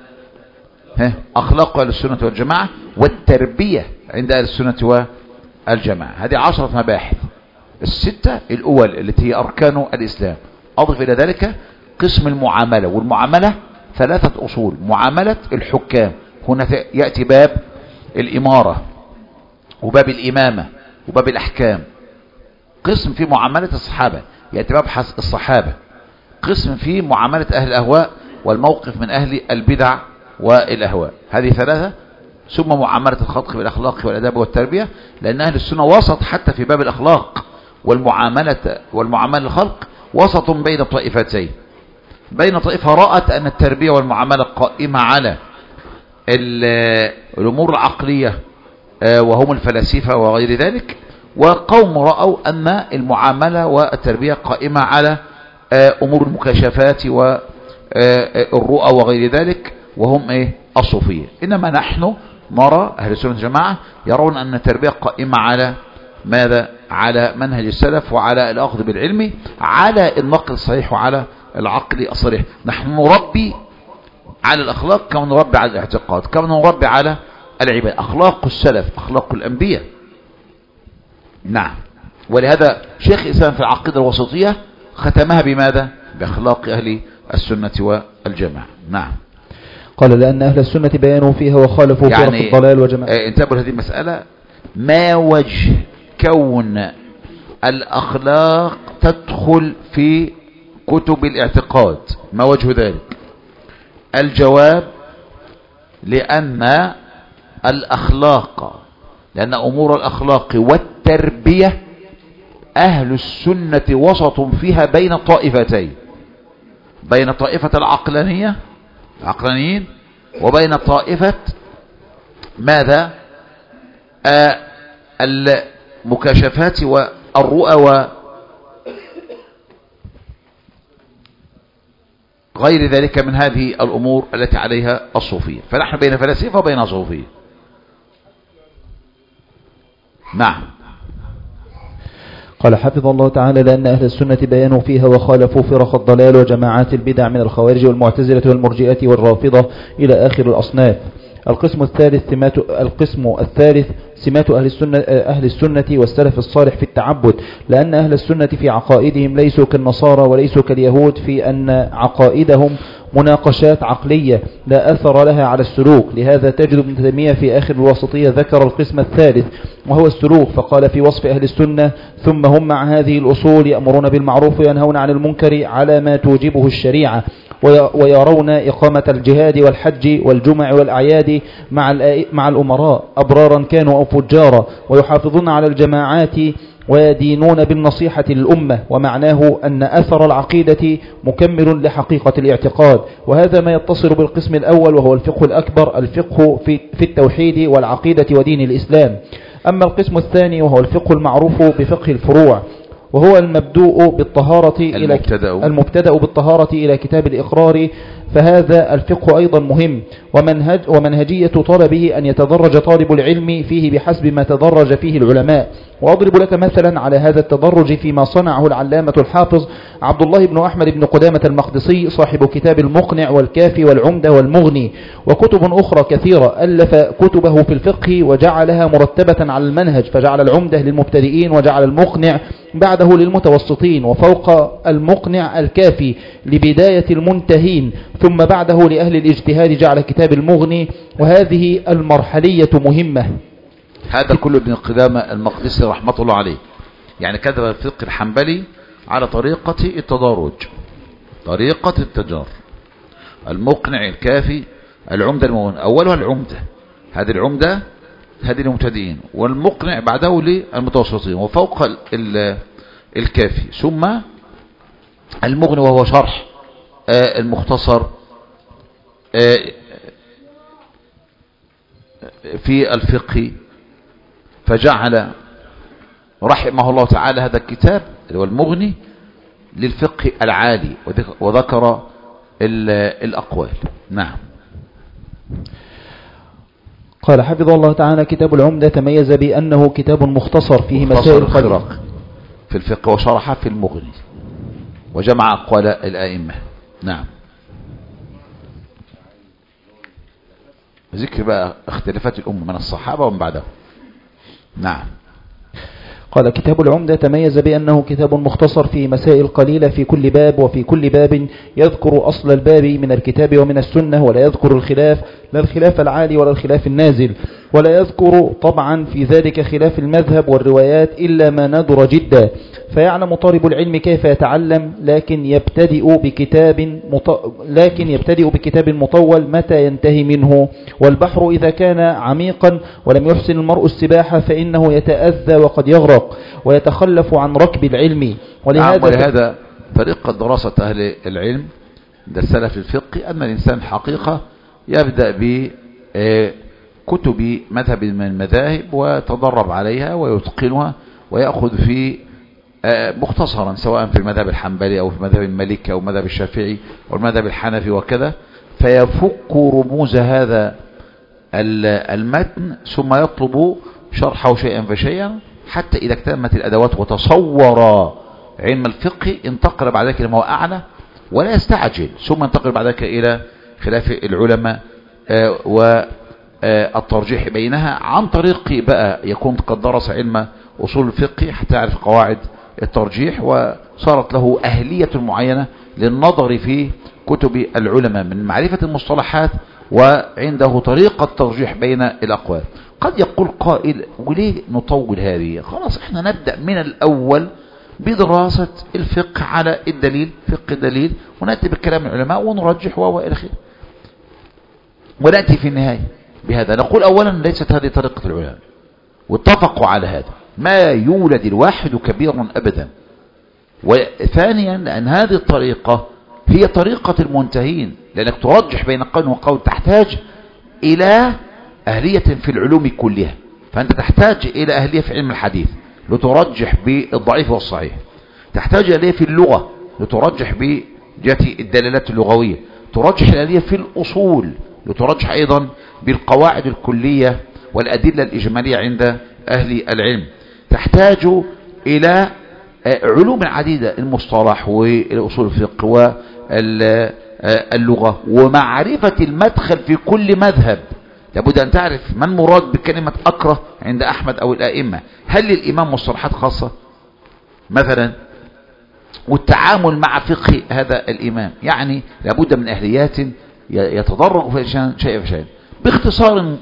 أخلاق أهل السنة والجماعة والتربية عند أهل السنة والجماعة. هذه 10 مباحث، الستة الأول التي هي أركان الإسلام. أضف إلى ذلك قسم المعاملة، والمعاملة 3 أصول: معاملة الحكام، هنا يأتي باب الإمارة وباب الإمامة وباب الأحكام. قسم في معاملة الصحابة، يأتي مبحث الصحابة. قسم في معاملة أهل الأهواء والموقف من أهل البدع والأهواء، هذه 3. ثم معاملة الخلق بالأخلاق والأداب والتربية، لأن أهل السنة وسط حتى في باب الأخلاق والمعاملة الخلق، وسط بين طائفتين، بين طائفة رأت أن التربية والمعاملة قائمة على الأمور العقلية وهم الفلاسفة وغير ذلك، وقوم رأوا أن المعاملة والتربية قائمة على أمور المكاشفات والرؤى وغير ذلك، وهم الصوفية. إنما نحن نرى أهل السنة والجماعة يرون أن التربية قائمة على ماذا؟ على منهج السلف وعلى الأخذ بالعلم، على النقل الصحيح وعلى العقل الصريح. نحن نربي على الأخلاق كما نربي على الاعتقاد، كما نربي على العباد. أخلاق السلف، أخلاق الأنبياء. نعم. ولهذا شيخ الإسلام في العقيدة الوسطية ختمها بماذا؟ بأخلاق أهل السنة والجماعة. نعم. قال: لأن أهل السنة بيانوا فيها وخالفوا فرق الضلال وجماعة. انتبهوا لهذه المسألة: ما وجه كون الأخلاق تدخل في كتب الاعتقاد؟ ما وجه ذلك؟ الجواب: لأن أمور الأخلاق والتربية أهل السنة وسط فيها بين طائفتين، بين طائفة العقلانيين وبين طائفة ماذا؟ المكاشفات والرؤى وغير ذلك من هذه الأمور التي عليها الصوفية. فنحن بين فلاسفة وبين صوفية. نعم. قال حفظ الله تعالى: لأن أهل السنة بيانوا فيها وخالفوا فرق الضلال وجماعات البدع من الخوارج والمعتزلة والمرجئة والرافضة إلى آخر الأصناف. القسم الثالث سمات أهل السنة والسلف الصالح في التعبد، لأن أهل السنة في عقائدهم ليسوا كالنصارى وليسوا كاليهود في أن عقائدهم مناقشات عقلية لا أثر لها على السلوك. لهذا تجد ابن تيمية في آخر الوسطية ذكر القسم الثالث وهو السلوك، فقال في وصف أهل السنة: ثم هم مع هذه الأصول يأمرون بالمعروف وينهون عن المنكر على ما توجبه الشريعة، ويرون إقامة الجهاد والحج والجمع والأعياد مع الأمراء أبرارا كانوا أو فجارا، ويحافظون على الجماعات ويدينون بالنصيحة للأمة. ومعناه أن أثر العقيدة مكمل لحقيقة الاعتقاد. وهذا ما يتصل بالقسم الأول وهو الفقه الأكبر، الفقه في التوحيد والعقيدة ودين الإسلام. أما القسم الثاني وهو الفقه المعروف بفقه الفروع، وهو المبدوء بالطهارة إلى المبتدأ بالطهارة إلى كتاب الإقرار، فهذا الفقه أيضا مهم. ومنهجية طلبه أن يتدرج طالب العلم فيه بحسب ما تدرج فيه العلماء. وأضرب لك مثلا على هذا التدرج فيما صنعه العلامة الحافظ عبد الله بن أحمد بن قدامة المقدسي صاحب كتاب المقنع والكافي والعمدة والمغني، وكتب أخرى كثيرة. ألف كتبه في الفقه وجعلها مرتبة على المنهج، فجعل العمدة للمبتدئين وجعل المقنع بعده للمتوسطين، وفوق المقنع الكافي لبداية المنتهين، ثم بعده لأهل الاجتهاد جعل كتاب المغني. وهذه المرحلية مهمة. هذا كله ابن قدامة المقدسي رحمة الله عليه، يعني كتب الفقه الحنبلي على طريقة التدارج، طريقة التجار، المقنع الكافي العمدة المغني. أولها العمدة، هذه العمدة هذه المبتدئين، والمقنع بعده للمتوسطين، وفوق الكافي ثم المغني وهو شرح المختصر في الفقه. فجعل رحمه الله تعالى هذا الكتاب اللي هو المغني للفقه العالي، وذكر الأقوال. نعم. قال حفظه الله تعالى: كتاب العمدة تميز بأنه كتاب مختصر فيه مسائل الخراق في الفقه، وشرح في المغني، وجمع أقوال الآئمة. نعم. ذكر بقى اختلافات الأمة من الصحابة ومن بعدهم. نعم. قال: كتاب العمدة تميز بأنه كتاب مختصر في مسائل قليلة في كل باب، وفي كل باب يذكر أصل الباب من الكتاب ومن السنة، ولا يذكر الخلاف، لا الخلاف العالي ولا الخلاف النازل، ولا يذكر طبعا في ذلك خلاف المذهب والروايات إلا ما ندر جدا، فيعلم طالب العلم كيف يتعلم، لكن يبتدئ بكتاب مطول متى ينتهي منه. والبحر إذا كان عميقا ولم يحسن المرء السباحة فإنه يتأذى وقد يغرق ويتخلف عن ركب العلم. ولهذا طريقة دراسة أهل العلم ده السلف الفقه أن الإنسان حقيقة يبدأ بكتب مذهب من المذاهب ويتدرب عليها ويتقنها، ويأخذ في مختصرا سواء في المذهب الحنبلي أو في المذهب المالكي أو المذهب الشافعي أو المذهب الحنفي وكذا، فيفك رموز هذا المتن ثم يطلب شرحه شيئا فشيئا، حتى إذا اكتملت الأدوات وتصور علم الفقه انتقل بعد ذلك لما هو أعلى ولا يستعجل، ثم انتقل بعد ذلك إلى خلاف العلماء والترجيح بينها، عن طريق بقى يكون قد درس علم أصول الفقه حتى يعرف قواعد الترجيح، وصارت له أهلية معينة للنظر في كتب العلماء من معرفة المصطلحات، وعنده طريقة ترجيح بين الأقوال. قد يقول قائل: وليه نطول هذه؟ خلاص احنا نبدأ من الأول بدراسة الفقه على الدليل، فقه الدليل، ونأتي بكلام العلماء ونرجح وإلى آخره، ونأتي في النهاية بهذا. نقول أولا ليست هذه طريقة العلماء، واتفقوا على هذا، ما يولد الواحد كبيرا أبدا. وثانيا لأن هذه الطريقة هي طريقة المنتهين، لأنك ترجح بين قول وقول تحتاج إلى أهلية في العلوم كلها، فأنت تحتاج إلى أهلية في علم الحديث لترجح بالضعيف والصحيح، تحتاج إليه في اللغة لترجح بجهة الدلالات اللغوية، ترجح الأهلية في الأصول لترجح أيضا بالقواعد الكلية والأدلة الإجمالية عند أهل العلم، تحتاج إلى علوم عديدة، المصطلح والأصول الفقه واللغة، ومعرفة المدخل في كل مذهب. لابد أن تعرف ما المراد بكلمة أكره عند أحمد أو الآئمة، هل للإمام مصطلحات خاصة مثلا، والتعامل مع فقه هذا الإمام، يعني لابد من أهليات يتدرج في شيء فشيء. باختصار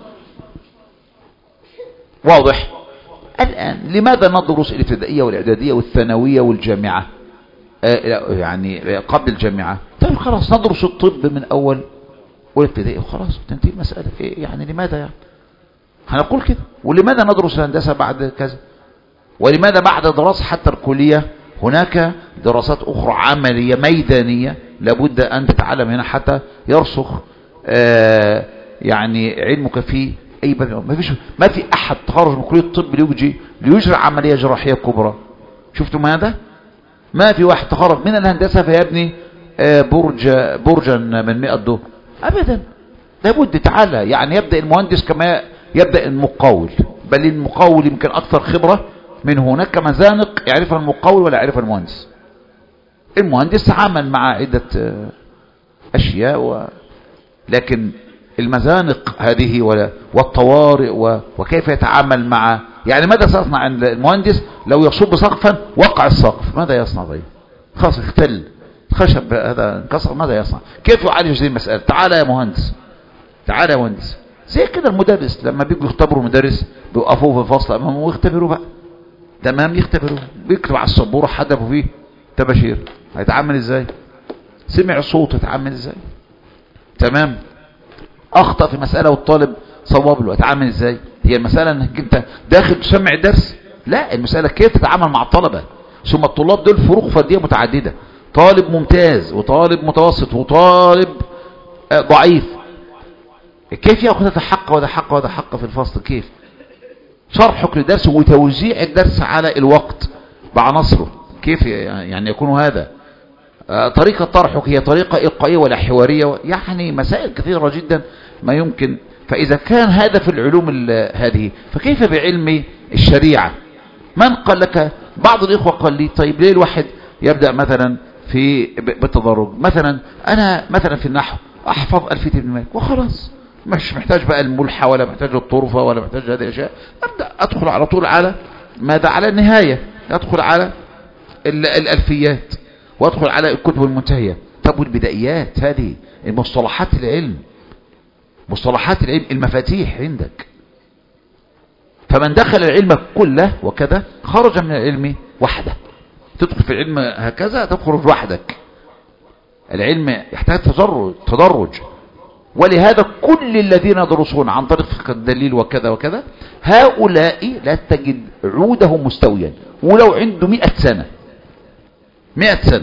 واضح، الآن لماذا ندرس الابتدائية والإعدادية والثانوية والجامعة يعني قبل الجامعة؟ طيب خلاص ندرس الطب من أول والابتدائي وخلاص تنتهي المسألة. يعني لماذا يعني هنقول كده؟ ولماذا ندرس الهندسة بعد كذا؟ ولماذا بعد دراسة حتى الكلية هناك دراسات أخرى عملية ميدانية لابد أن تتعلم هنا حتى يرسخ يعني علمك في أي باب؟ ما في أحد تخرج من كلية الطب ليجري عملية جراحية كبرى شفتم هذا؟ ما في واحد تخرج من الهندسة فيبني برجا من 100 دور ابدا. لابد تعالى يعني يبدأ المهندس كما يبدأ المقاول، بل المقاول يمكن اكثر خبرة من هناك مزانق يعرفها المقاول ولا يعرفها المهندس. المهندس تعامل مع عدة اشياء لكن المزانق هذه والطوارئ وكيف يتعامل مع، يعني ماذا سيصنع المهندس لو يصب سقفا وقع السقف؟ ماذا يصنع طيب؟ خلاص اختل خشب هذا انكسر، ماذا يصنع؟ كيف يعالج هذه المسألة؟ تعالى يا مهندس، تعالى يا مهندس. زي كده المدرس لما بيجوا يختبروا مدرس بيوقفوه في الفصل امامه ويختبروا بقى، تمام، يختبروا، بيكتب على السبوره حدفوا فيه تباشير، هيتعامل ازاي؟ سمع صوت يتعامل ازاي؟ تمام. اخطأ في مسألة والطالب صواب له، اتعامل ازاي؟ هي المسألة انك انت داخل تسمع الدرس؟ لا، المسألة كيف تتعامل مع الطلبة. ثم الطلاب دول فروق فردية متعددة، طالب ممتاز وطالب متوسط وطالب ضعيف، كيف ياخذ هذا حق وهذا حق وهذا حق في الفصل؟ كيف شرحك للدرس وتوزيع الدرس على الوقت بعناصره؟ كيف يعني يكون هذا؟ طريقة طرحك هي طريقة إلقائية ولا حوارية؟ يعني مسائل كثيرة جدا ما يمكن. فإذا كان هذا في العلوم هذه فكيف بعلم الشريعة؟ من قال لك؟ بعض الإخوة قال لي طيب ليه الواحد يبدأ مثلا بالتدرج؟ مثلا أنا مثلا في النحو أحفظ ألفية ابن مالك وخلاص، مش محتاج بقى الملحة ولا محتاج الطرفة ولا محتاج هذه الأشياء، أبدأ أدخل على طول على ماذا؟ على النهاية، أدخل على الألفيات وأدخل على الكتب المنتهية. طب والبدايات هذه المصطلحات العلم، مصطلحات العلم المفاتيح عندك. فمن دخل العلم كله وكذا خرج من العلم وحده. تدخل في العلم هكذا تخرج وحدك. العلم يحتاج تدرج. ولهذا كل الذين يدرسون عن طريق فقه الدليل وكذا وكذا هؤلاء لا تجد عودهم مستويا ولو عنده 100 سنة 100 سنة.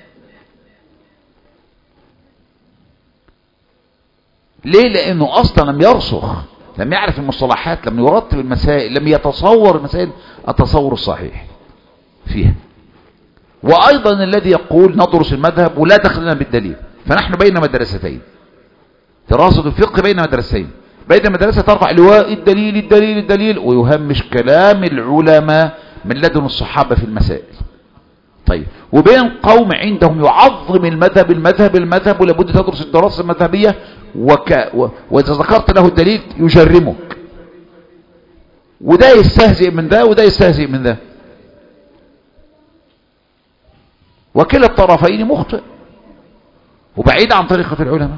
ليه؟ لأنه أصلا لم يرسخ، لم يعرف المصطلحات، لم يرتب المسائل، لم يتصور المسائل التصور الصحيح فيها. وأيضا الذي يقول ندرس المذهب ولا دخلنا بالدليل، فنحن بين مدرستين، دراسة الفقه بين مدرستين، بين مدرسة ترفع لواء الدليل الدليل الدليل ويهمش كلام العلماء من لدن الصحابة في المسائل. طيب، وبين قوم عندهم يعظم المذهب المذهب المذهب ولابد تدرس الدراسة المذهبية وإذا ذكرت له الدليل يجرمك، وده يستهزئ من ده وده يستهزئ من ده، وكلا الطرفين مخطئ وبعيد عن طريقة العلماء.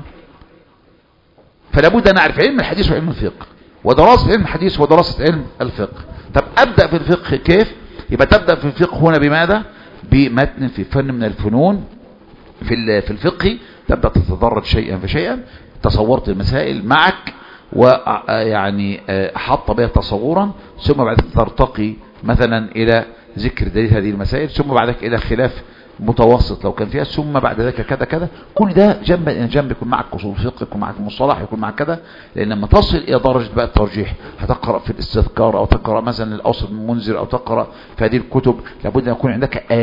فلا بد أن نعرف علم الحديث وعلم الفقه ودراسة علم الحديث ودراسة علم الفقه. طب أبدأ في الفقه كيف؟ يبقى تبدأ في الفقه هنا بماذا؟ بمتن في فن من الفنون في الفقه، تبدأ تتدرج شيئا فشيئا. تصورت المسائل معك ويعني حط بها تصورا، ثم بعد ترتقي مثلا إلى ذكر دليل هذه المسائل، ثم بعدك إلى خلاف متوسط لو كان فيها، ثم بعد ذلك كذا كذا. كل ده جنبا إلى جنب، يكون معك اصول فقه، يكون معك مصطلح، يكون معك كذا. لأن لما تصل إلى درجة بقى الترجيح هتقرأ في الاستذكار أو تقرأ مثلا الأوسط من منذر أو تقرأ في هذه الكتب، لابد أن يكون عندك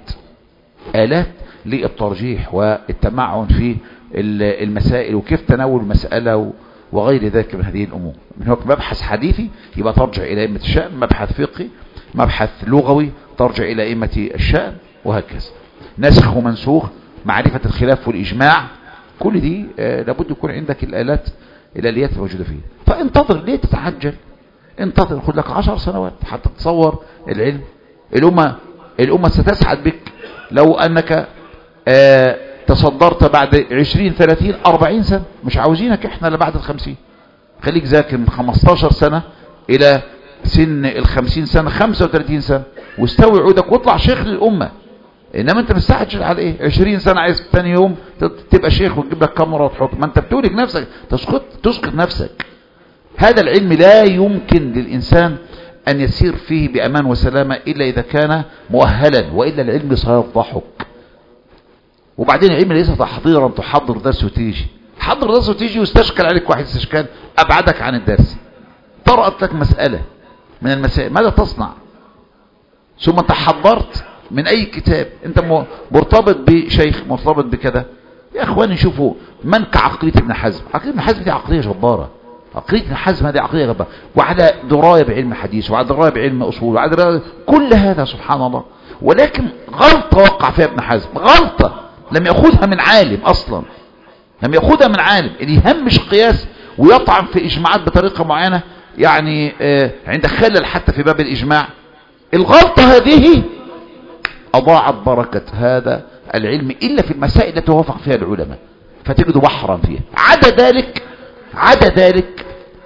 آلات للترجيح والتمعن في المسائل وكيف تناول المسألة وغير ذلك من هذه الأمور. من هناك مبحث حديثي يبقى ترجع إلى أئمة الشأن، مبحث فقهي، مبحث لغوي ترجع إلى أئمة الشأن، وهكذا. نسخ ومنسوخ، معرفة الخلاف والإجماع، كل دي لابد يكون عندك الآليات الموجودة فيه. فانتظر، ليه تتعجل؟ انتظر، خد لك 10 سنوات حتى تتصور العلم. الأمة ستسعد بك لو أنك تصدرت بعد 20 30 40 سنة. مش عاوزينك احنا لبعد 50. خليك ذاكر من 15 سنة إلى سن 50 سنة 35 سنة واستوي عودك واطلع شيخ للأمة. انما انت مستعجل على ايه؟ 20 سنة عايز ثاني يوم تبقى شيخ وتجيب لك كاميرا وتحط، ما انت بتولك نفسك، تسقط نفسك. هذا العلم لا يمكن للإنسان أن يسير فيه بأمان وسلامة إلا إذا كان مؤهلا، وإلا العلم سيفضحك. وبعدين العلم ليس تحضيرا تحضر درس وتيجي، حضر درس وتيجي واستشكل عليك واحد استشكال أبعدك عن الدرس. طرأت لك مسألة من المسائل، ماذا تصنع؟ ثم تحضرت من اي كتاب، انت مرتبط بشيخ، مرتبط بكذا. يا اخواني شوفوا من كعقلية ابن حزم. عقلية ابن حزم دي عقلية جبارة، عقلية ابن حزم هذه عقلية جبارة، وعلى دراية بعلم حديث، وعلى دراية بعلم اصول، وعلى دراية كل هذا سبحان الله. ولكن غلطة وقع فيها ابن حزم، غلطة لم يأخذها من عالم اصلا، لم يأخذها من عالم. اللي يهمش قياس ويطعن في اجماعات بطريقة معينة، يعني عند خلل حتى في باب الاجماع، الغلطة هذه اضاعت بركة هذا العلم الا في المسائل التي توافق فيها العلماء، فتجد بحرا فيها. عدا ذلك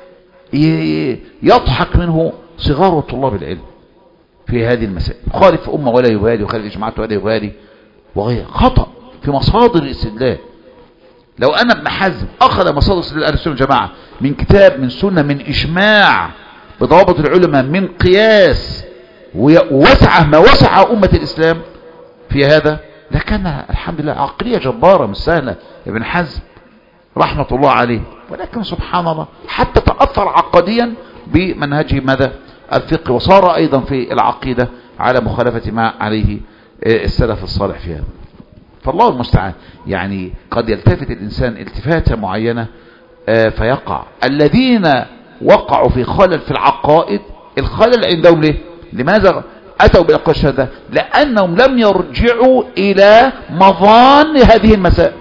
يضحك منه صغار طلاب العلم في هذه المسائل، خالف أمة ولا يبالي، وخالف إجماعات ولا يبالي، وغير خطأ في مصادر الاستدلال. لو أن ابن حزم أخذ مصادر الاستدلال أهل السنة والجماعة من كتاب، من سنة، من إجماع بضوابط العلماء، من قياس، ووسعه ما وسع أمة الإسلام في هذا، لكان الحمد لله عقلية جبارة مش سهلة ابن حزم رحمة الله عليه. ولكن سبحان الله حتى تأثر عقديا بمنهجه ماذا الفقه، وصار أيضا في العقيدة على مخالفة ما عليه السلف الصالح في هذا. فالله المستعان. يعني قد يلتفت الإنسان التفاتة معينة فيقع. الذين وقعوا في خلل في العقائد، الخلل عندهم ليه؟ لماذا أتوا بالأقوال الشهادة؟ لأنهم لم يرجعوا إلى مظان هذه المسائل.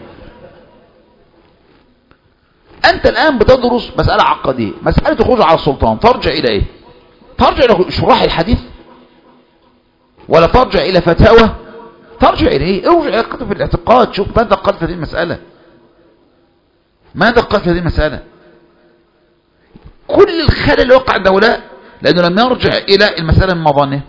أنت الآن بتدرس مسألة عقدية، مسألة الخروج على السلطان، ترجع إلى إيه؟ ترجع إلى شراح الحديث، ولا ترجع إلى فتاوى؟ ترجع إلى إيه؟ ارجع إلى كتب الاعتقاد، شوف ماذا قال في هذه المسألة، ماذا قال في هذه المسألة. كل الخلل اللي وقع الدولة لأنه لم يرجع إلى المسألة من مظانه.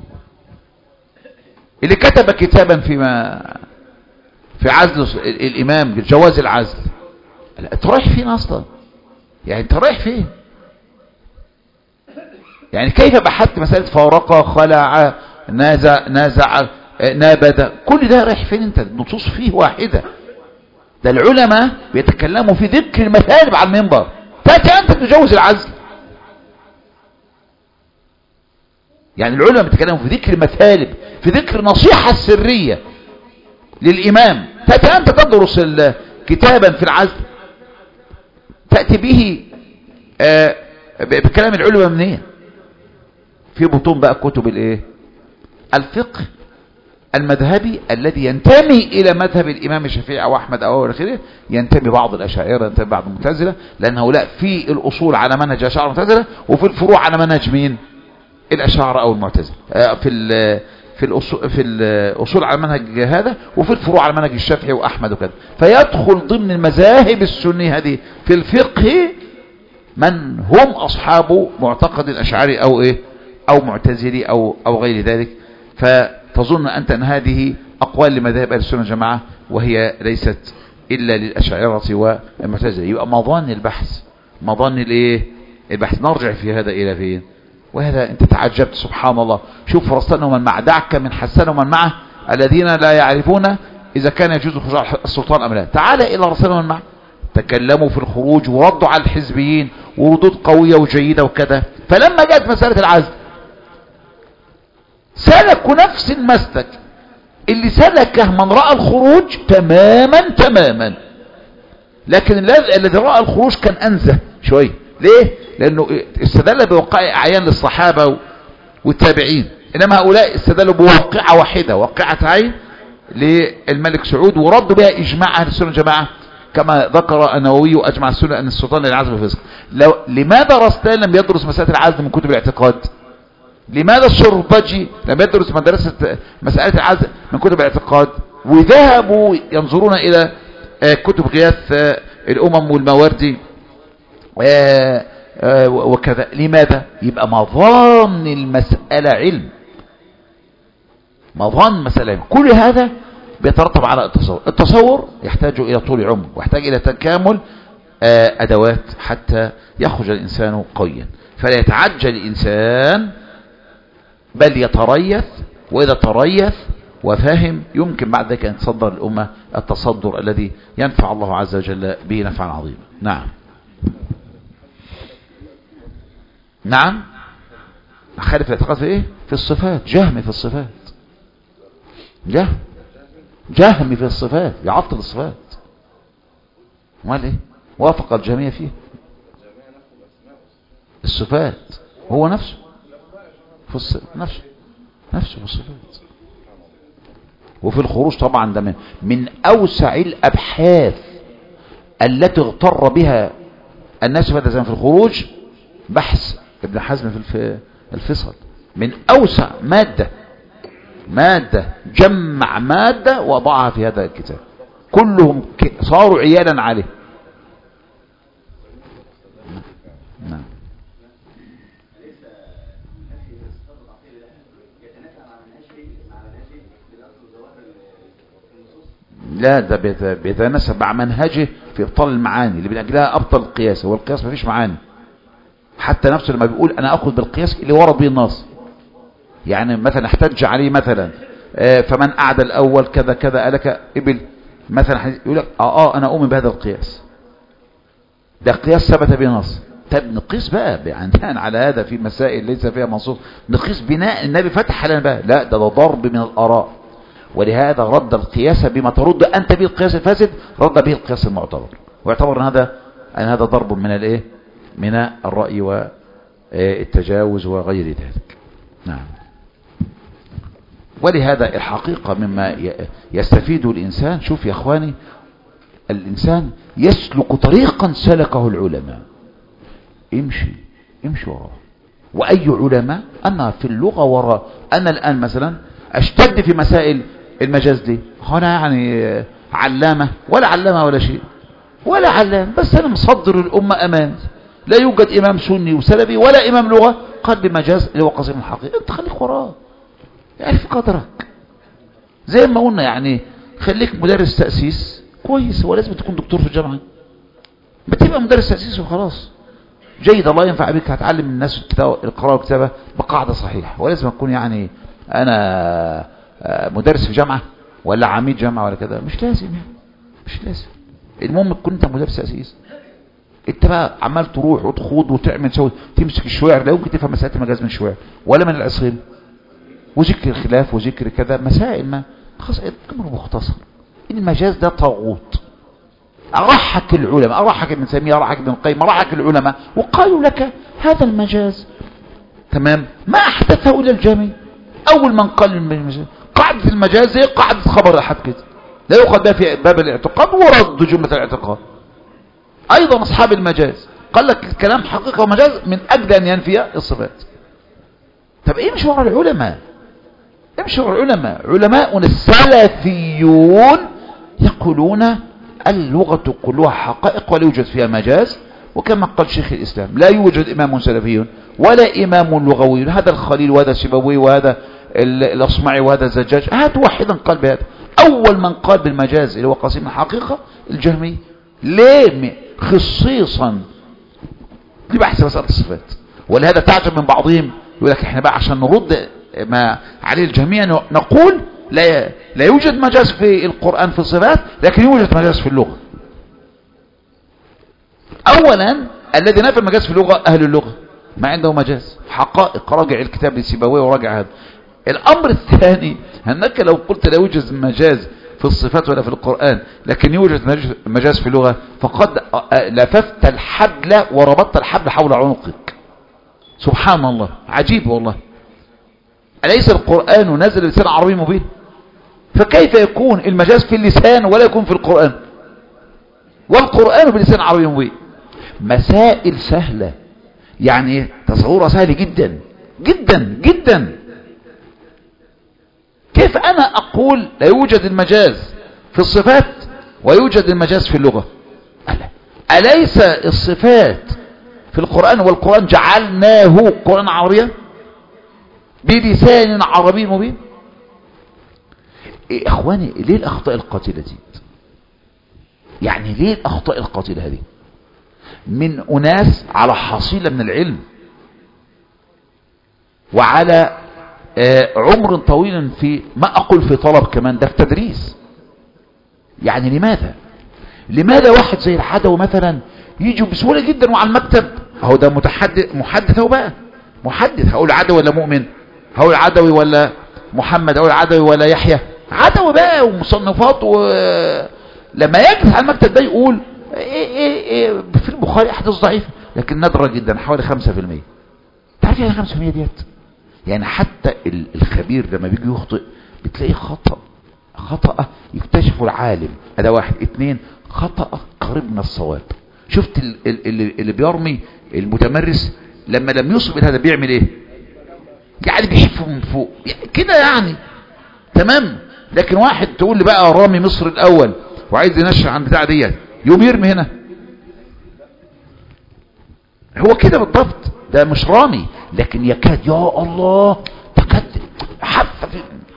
اللي كتب كتابا في عزل الإمام، جواز العزل، انت رايح فين اصلا؟ يعني انت رايح فين؟ يعني كيف بحثت مسألة فارقة، خلع، نازع، نابذ، كل ده رايح فين انت؟ النصوص فيه واحدة. ده العلماء بيتكلموا في ذكر المثالب على المنبر، تأتي انت تجوز العزل. يعني العلماء بيتكلموا في ذكر المثالب، في ذكر نصيحة سرية للإمام، تأتي انت تدرس كتابا في العزل، تأتي به بكلام العلماء منين؟ في بطون بقى كتب الايه؟ الفقه المذهبي الذي ينتمي الى مذهب الامام الشافعي او احمد او غيره، ينتمي بعض الاشاعره، ينتمي بعض المعتزله، لان هؤلاء في الاصول على منهج الاشاعره والمعتزله، وفي الفروع على منهج مين؟ الاشاعره او المعتزله. في الاصول على منهج هذا، وفي الفروع على منهج الشافعي واحمد وكذا. فيدخل ضمن المذاهب السنيه هذه في الفقه من هم اصحاب معتقد الاشعري او ايه، او معتزلي او غير ذلك. فتظن انت ان هذه اقوال لمذاهب اهل السنه والجماعه، وهي ليست الا للاشاعره والمعتزله. يبقى مظان البحث، مظان الايه؟ البحث. نرجع في هذا الى فين؟ وهذا انت تعجبت سبحان الله. شوف رسلنا ومن مع، دعك من حسن ومن معه الذين لا يعرفون اذا كان يجوز الخروج على السلطان ام لا. تعال الى رسلنا ومن معه، تكلموا في الخروج وردوا على الحزبيين وردود قوية وجيدة وكذا. فلما جاءت مسألة العزل سلكوا نفس المسلك اللي سلكه من رأى الخروج تماما. لكن الذي رأى الخروج كان أنزه شوية. ليه؟ لأنه استدل بوقائع أعيان للصحابة والتابعين، إنما هؤلاء استدلوا بواقعة واحدة، واقعة عين للملك سعود، وردوا بها إجماع أهل السنة والجماعة كما ذكر النووي وأجمع السنة أن السلطان للعزل والفسق. لماذا رستان لم يدرس مسألة العزل من كتب الاعتقاد؟ لماذا الشرطجي لم يدرس مدرسة مسألة العزل من كتب الاعتقاد؟ وذهبوا ينظرون إلى كتب غياث الأمم والمواردي وكذا. لماذا؟ يبقى مظان المسألة علم، مظان المسألة علم. كل هذا بيترتب على التصور. التصور يحتاج إلى طول عمر، ويحتاج إلى تكامل أدوات حتى يخرج الإنسان قويا. فلا يتعجل الإنسان بل يتريث، وإذا تريث وفهم يمكن بعد ذلك أن يتصدر الأمة التصدر الذي ينفع الله عز وجل به نفعا عظيما. نعم خالف الاعتقاد في إيه؟ في الصفات، جهم في الصفات، جهم في الصفات، يعطل الصفات. امال ايه؟ وافق الجهمية فيه الصفات، هو نفسه في نفسه في الصفات. وفي الخروج طبعا ده من اوسع الابحاث التي اغتر بها الناس في في الخروج، بحث ابن حزم في الفصل، من اوسع مادة جمع مادة وضعها في هذا الكتاب، كلهم صاروا عيالا عليه. نعم. لا، ده بيتناسب مع منهجه في ابطال المعاني اللي من اجلها ابطل القياس. هو القياس ما فيش معاني، حتى نفسه لما بيقول انا اخذ بالقياس اللي ورد به النص، يعني مثلا احتج عليه مثلا فمن اعدى الاول كذا كذا الك ابل مثلا، يقول لك انا اؤمن بهذا القياس، ده قياس ثبت به نص. طب نقيس بقى بناء على هذا في مسائل ليس فيها منصوص، نقيس بناء النبي فتح لنا بقى، لا ده ضرب من الاراء. ولهذا رد القياس بما ترد انت به القياس الفاسد، رد به القياس المعتبر، ويعتبر ان هذا ضرب من الايه، من الراي والتجاوز وغير ذلك. نعم. ولهذا الحقيقة مما يستفيد الإنسان، شوف يا أخواني، الإنسان يسلك طريقا سلكه العلماء، امشي وراه. وأي علماء؟ أنا في اللغة وراء. أنا الآن مثلا أشتد في مسائل المجاز دي، أنا يعني علامة ولا شيء ولا علام، بس أنا مصدر الأمة أمامي، لا يوجد إمام سني وسلبي ولا إمام لغة قال بمجاز اللي هو قسم الحقيقة. أنت خليك وراه، يعرف قدرك، زي ما قلنا يعني خليك مدرس تأسيس كويس، هو لازم تكون دكتور في الجامعة؟ بتبقى مدرس تأسيس وخلاص، جيد، الله ينفع بك، هتعلم الناس القراءة والكتابة بقاعدة صحيحة. ولازم أكون يعني أنا مدرس في جامعة ولا عميد جامعة ولا كذا، مش لازم يعني، مش لازم. المهم تكون أنت مدرس تأسيس. أنت بقى عمال تروح وتخوض وتعمل تسوي، تمسك الشويع، لا يمكن تفهم مسألة المجاز من الشويع ولا من العصرين، وذكر الخلاف وذكر كذا مسائل ما خلاص الامر مختصر. المجاز ده طاغوت، أرحك العلماء، أرحك ابن تيمية، أرحك ابن القيم، أرحك العلماء وقالوا لك هذا المجاز تمام، ما أحدثه إلى الجميع. أول من قال المجاز قاعدة المجاز هي قاعدة خبر أحد كده، لا يؤخذ بها في باب الاعتقاد ورد جملة الاعتقاد. أيضا أصحاب المجاز قال لك الكلام حقيقة ومجاز من أجل أن ينفي الصفات. طب امشي ورا العلماء، امشي ورا العلماء. علماؤنا السلفيون يقولون اللغة كلها حقائق ولا يوجد فيها مجاز، وكما قال شيخ الإسلام لا يوجد إمام سلفي ولا إمام لغوي، هذا الخليل وهذا السيبوي وهذا الأصمعي وهذا الزجاج، هذا واحدا قال بهذا. أول من قال بالمجاز اللي هو قاسم الحقيقة الجهمي، ليه؟ خصيصا لبحث مسألة الصفات. ولهذا تعجب من بعضهم يقول لك احنا بقى عشان نرد ما عليه الجميع نقول لا يوجد مجاز في القرآن في الصفات، لكن يوجد مجاز في اللغة. اولا الذي نفى المجاز في اللغة اهل اللغة، ما عنده مجاز حقائق، راجع الكتاب للسيبويه وراجع هذا. الامر الثاني انك لو قلت لا يوجد مجاز في الصفات ولا في القرآن لكن يوجد مجاز في اللغة، فقد لففت الحبل وربطت الحبل حول عنقك. سبحان الله، عجيب والله. أليس القرآن نزل بلسان عربي مبين؟ فكيف يكون المجاز في اللسان ولا يكون في القرآن، والقرآن بلسان عربي مبين؟ مسائل سهلة يعني، تصورها سهل جدا جدا جدا. كيف أنا أقول لا يوجد المجاز في الصفات ويوجد المجاز في اللغة؟ أليس الصفات في القرآن والقرآن جعلناه قرآن عربيا بلسان عربي مبين؟ إيه اخواني، ليه الاخطاء القاتلة دي؟ يعني ليه الاخطاء القاتلة هذه من اناس على حصيلة من العلم وعلى عمر طويل في، ما اقول في طلب كمان، ده في تدريس. يعني لماذا واحد زي الحدوي مثلا يجي بسهولة جدا وعلى المكتب اهو ده محدث اهو بقى محدث، هقول عدوي ولا مؤمن؟ هقول عدوي ولا محمد، اقول عدوي ولا يحيى؟ عدوي بقى ومصنفات. لما يجلس على المكتب ده يقول إيه في البخاري احاديث ضعيفه، لكن نادره جدا، حوالي 5%. تعرف يعني 5% ديت؟ يعني حتى الخبير لما بيجي يخطئ بتلاقيه خطأ يكتشفه العالم. هذا واحد. اتنين، خطأ قريب من الصواب. شفت اللي بيرمي المتمرس لما لم يصب هذا بيعمل ايه؟ يعني بيحفه من فوق كده يعني، تمام. لكن واحد تقول لي بقى رامي مصر الاول وعايز ينشر عن بتاع ديت، يوم يرمي هنا. هو كده بالضبط، ده مش رامي، لكن يكاد، يا الله، تكاد حف.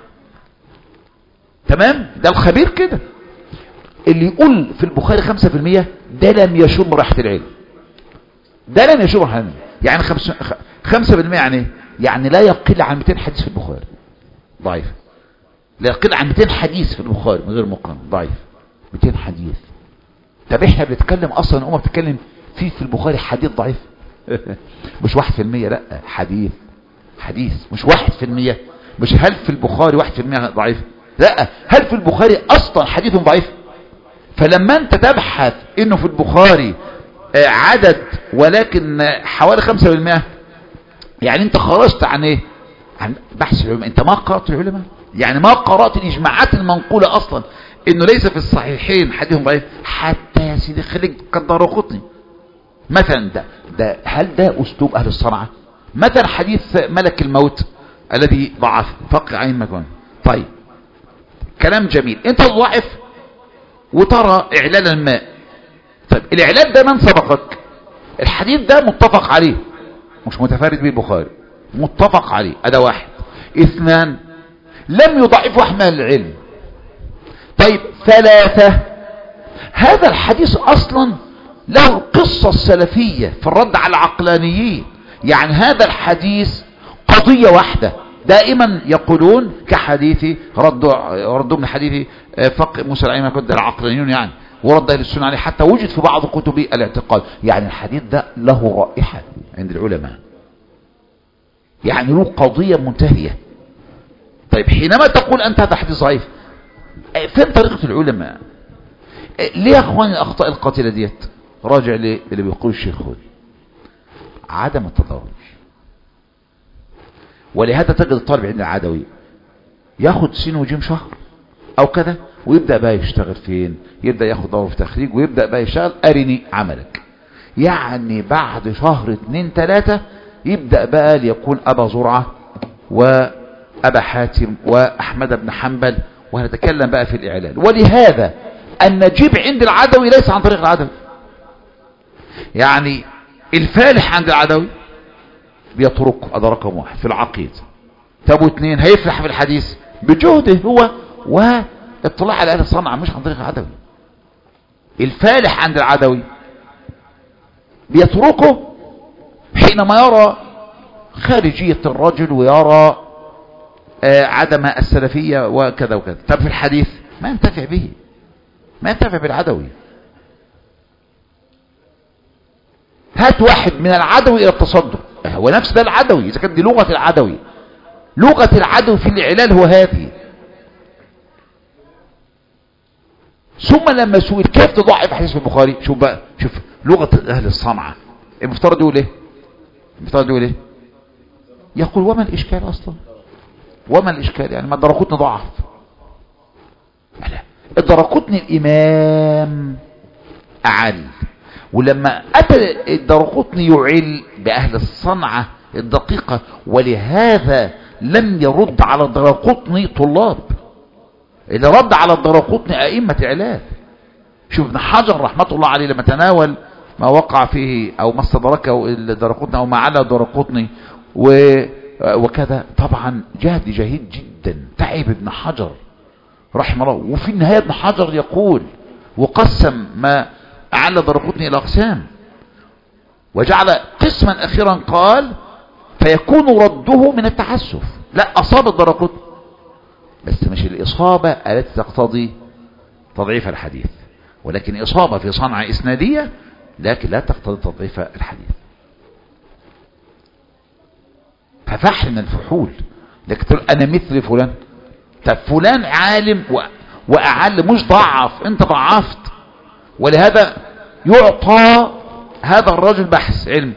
تمام. ده الخبير كده. اللي يقول في البخاري 5% ده لم يشم ريحة العلم، ده لم يشم ريحة العلم. يعني 5% يعني يعني لا يقل عن 200 حديث في البخاري ضعيف، لا يقل عن 200 حديث في البخاري من غير مقارنة ضعيف. 200 حديث. طب احنا بنتكلم اصلا الامه بتتكلم في البخاري حديث ضعيف مش 1%، لا، حديث مش 1%. مش هل في البخاري 1% ضعيف، لا، هل في البخاري اصلا حديث ضعيف. فلما انت تبحث انه في البخاري عدد ولكن حوالي 5%، يعني انت خرجت عن ايه؟ عن بحث العلماء. انت ما قرأت العلماء، يعني ما قرأت الاجماعات المنقولة اصلا انه ليس في الصحيحين حديث ضعيف. حتى يا سيدي خليك كالدارقطني مثلا، ده هل ده اسلوب اهل الصنعة؟ مثلا حديث ملك الموت الذي ضعف فقع عين مكان. طيب كلام جميل، انت تضعف وترى اعلان الماء. طيب الاعلان ده من سبقك؟ الحديث ده متفق عليه، مش متفرد به البخاري، متفق عليه. ده واحد. اثنان، لم يضعف احد من العلم. طيب ثلاثة، هذا الحديث اصلا له القصة السلفية في الرد على العقلانيين. يعني هذا الحديث قضية واحدة، دائما يقولون كحديث ردوا من حديث فقه موسى العين كد العقلانيون يعني، ورد اهل السنة عليه، حتى وجد في بعض كتب الاعتقاد. يعني الحديث ده له رائحة عند العلماء، يعني له قضية منتهية. طيب حينما تقول انت هذا حديث ضعيف، فين طريقة العلماء؟ ليه يا اخواني الاخطاء القاتلة ديت؟ راجع ليه اللي بيقول الشيخ خالد، عدم التدرج. ولهذا تجد الطالب عند العدوي ياخد سين وجيم شهر او كذا، ويبدأ بقى يشتغل فين؟ يبدأ ياخد دور في تخريج، ويبدأ بقى يشتغل ارني عملك. يعني بعد شهر 2-3 يبدأ بقى ليكون ابا زرعة وابا حاتم واحمد بن حنبل، وهنتكلم بقى في الاعلان. ولهذا النجيب عند العدوي ليس عن طريق العدوي. يعني الفالح عند العدوي بيتركه، هذا رقم واحد في العقيدة. طب واثنين، هيفلح في الحديث بجهده هو واطلاع على اهل الصنعة، مش عن طريق العدوي. الفالح عند العدوي بيتركه حينما يرى خارجية الرجل ويرى عدم السلفية وكذا وكذا. طب في الحديث ما ينتفع به، ما ينتفع بالعدوي. هات واحد من العدوي الى التصدر، هو نفس ده العدوي، اذا كانت دي لغة العدوي. لغة العدوي في الاعلال هو هذه. ثم لما سئل كيف تضعف حديث في البخاري، شوف بقى، شوف لغة اهل الصنعة. المفترض يقول ايه؟ المفترض يقول ايه؟ يقول وما الاشكال اصلا؟ وما الاشكال؟ يعني ما الدرقطني ضعف. الدرقطني الامام اعل، ولما اتى الدرقطني يعل باهل الصنعة الدقيقة. ولهذا لم يرد على الدرقطني طلاب، اللي رد على الدرقطني ائمة اعلال. شوف ابن حجر رحمة الله عليه لما تناول ما وقع فيه او ما استدركه الدرقطني او ما على الدرقطني وكذا، طبعا جهد جدا، تعب ابن حجر رحمه الله. وفي النهاية ابن حجر يقول وقسم ما أعلى درقطني إلى أقسام، وجعل قسما أخيرا قال فيكون رده من التحسف. لا، أصاب الدرقطني، بس مش الإصابة التي تقتضي تضعيف الحديث، ولكن إصابة في صنعة إسنادية لكن لا تقتضي تضعيف الحديث. ففحل من الفحول لكن تقول أنا مثل فلان. طب فلان عالم وأعل، مش ضعف، أنت ضعفت. ولهذا يعطى هذا الرجل بحث علم.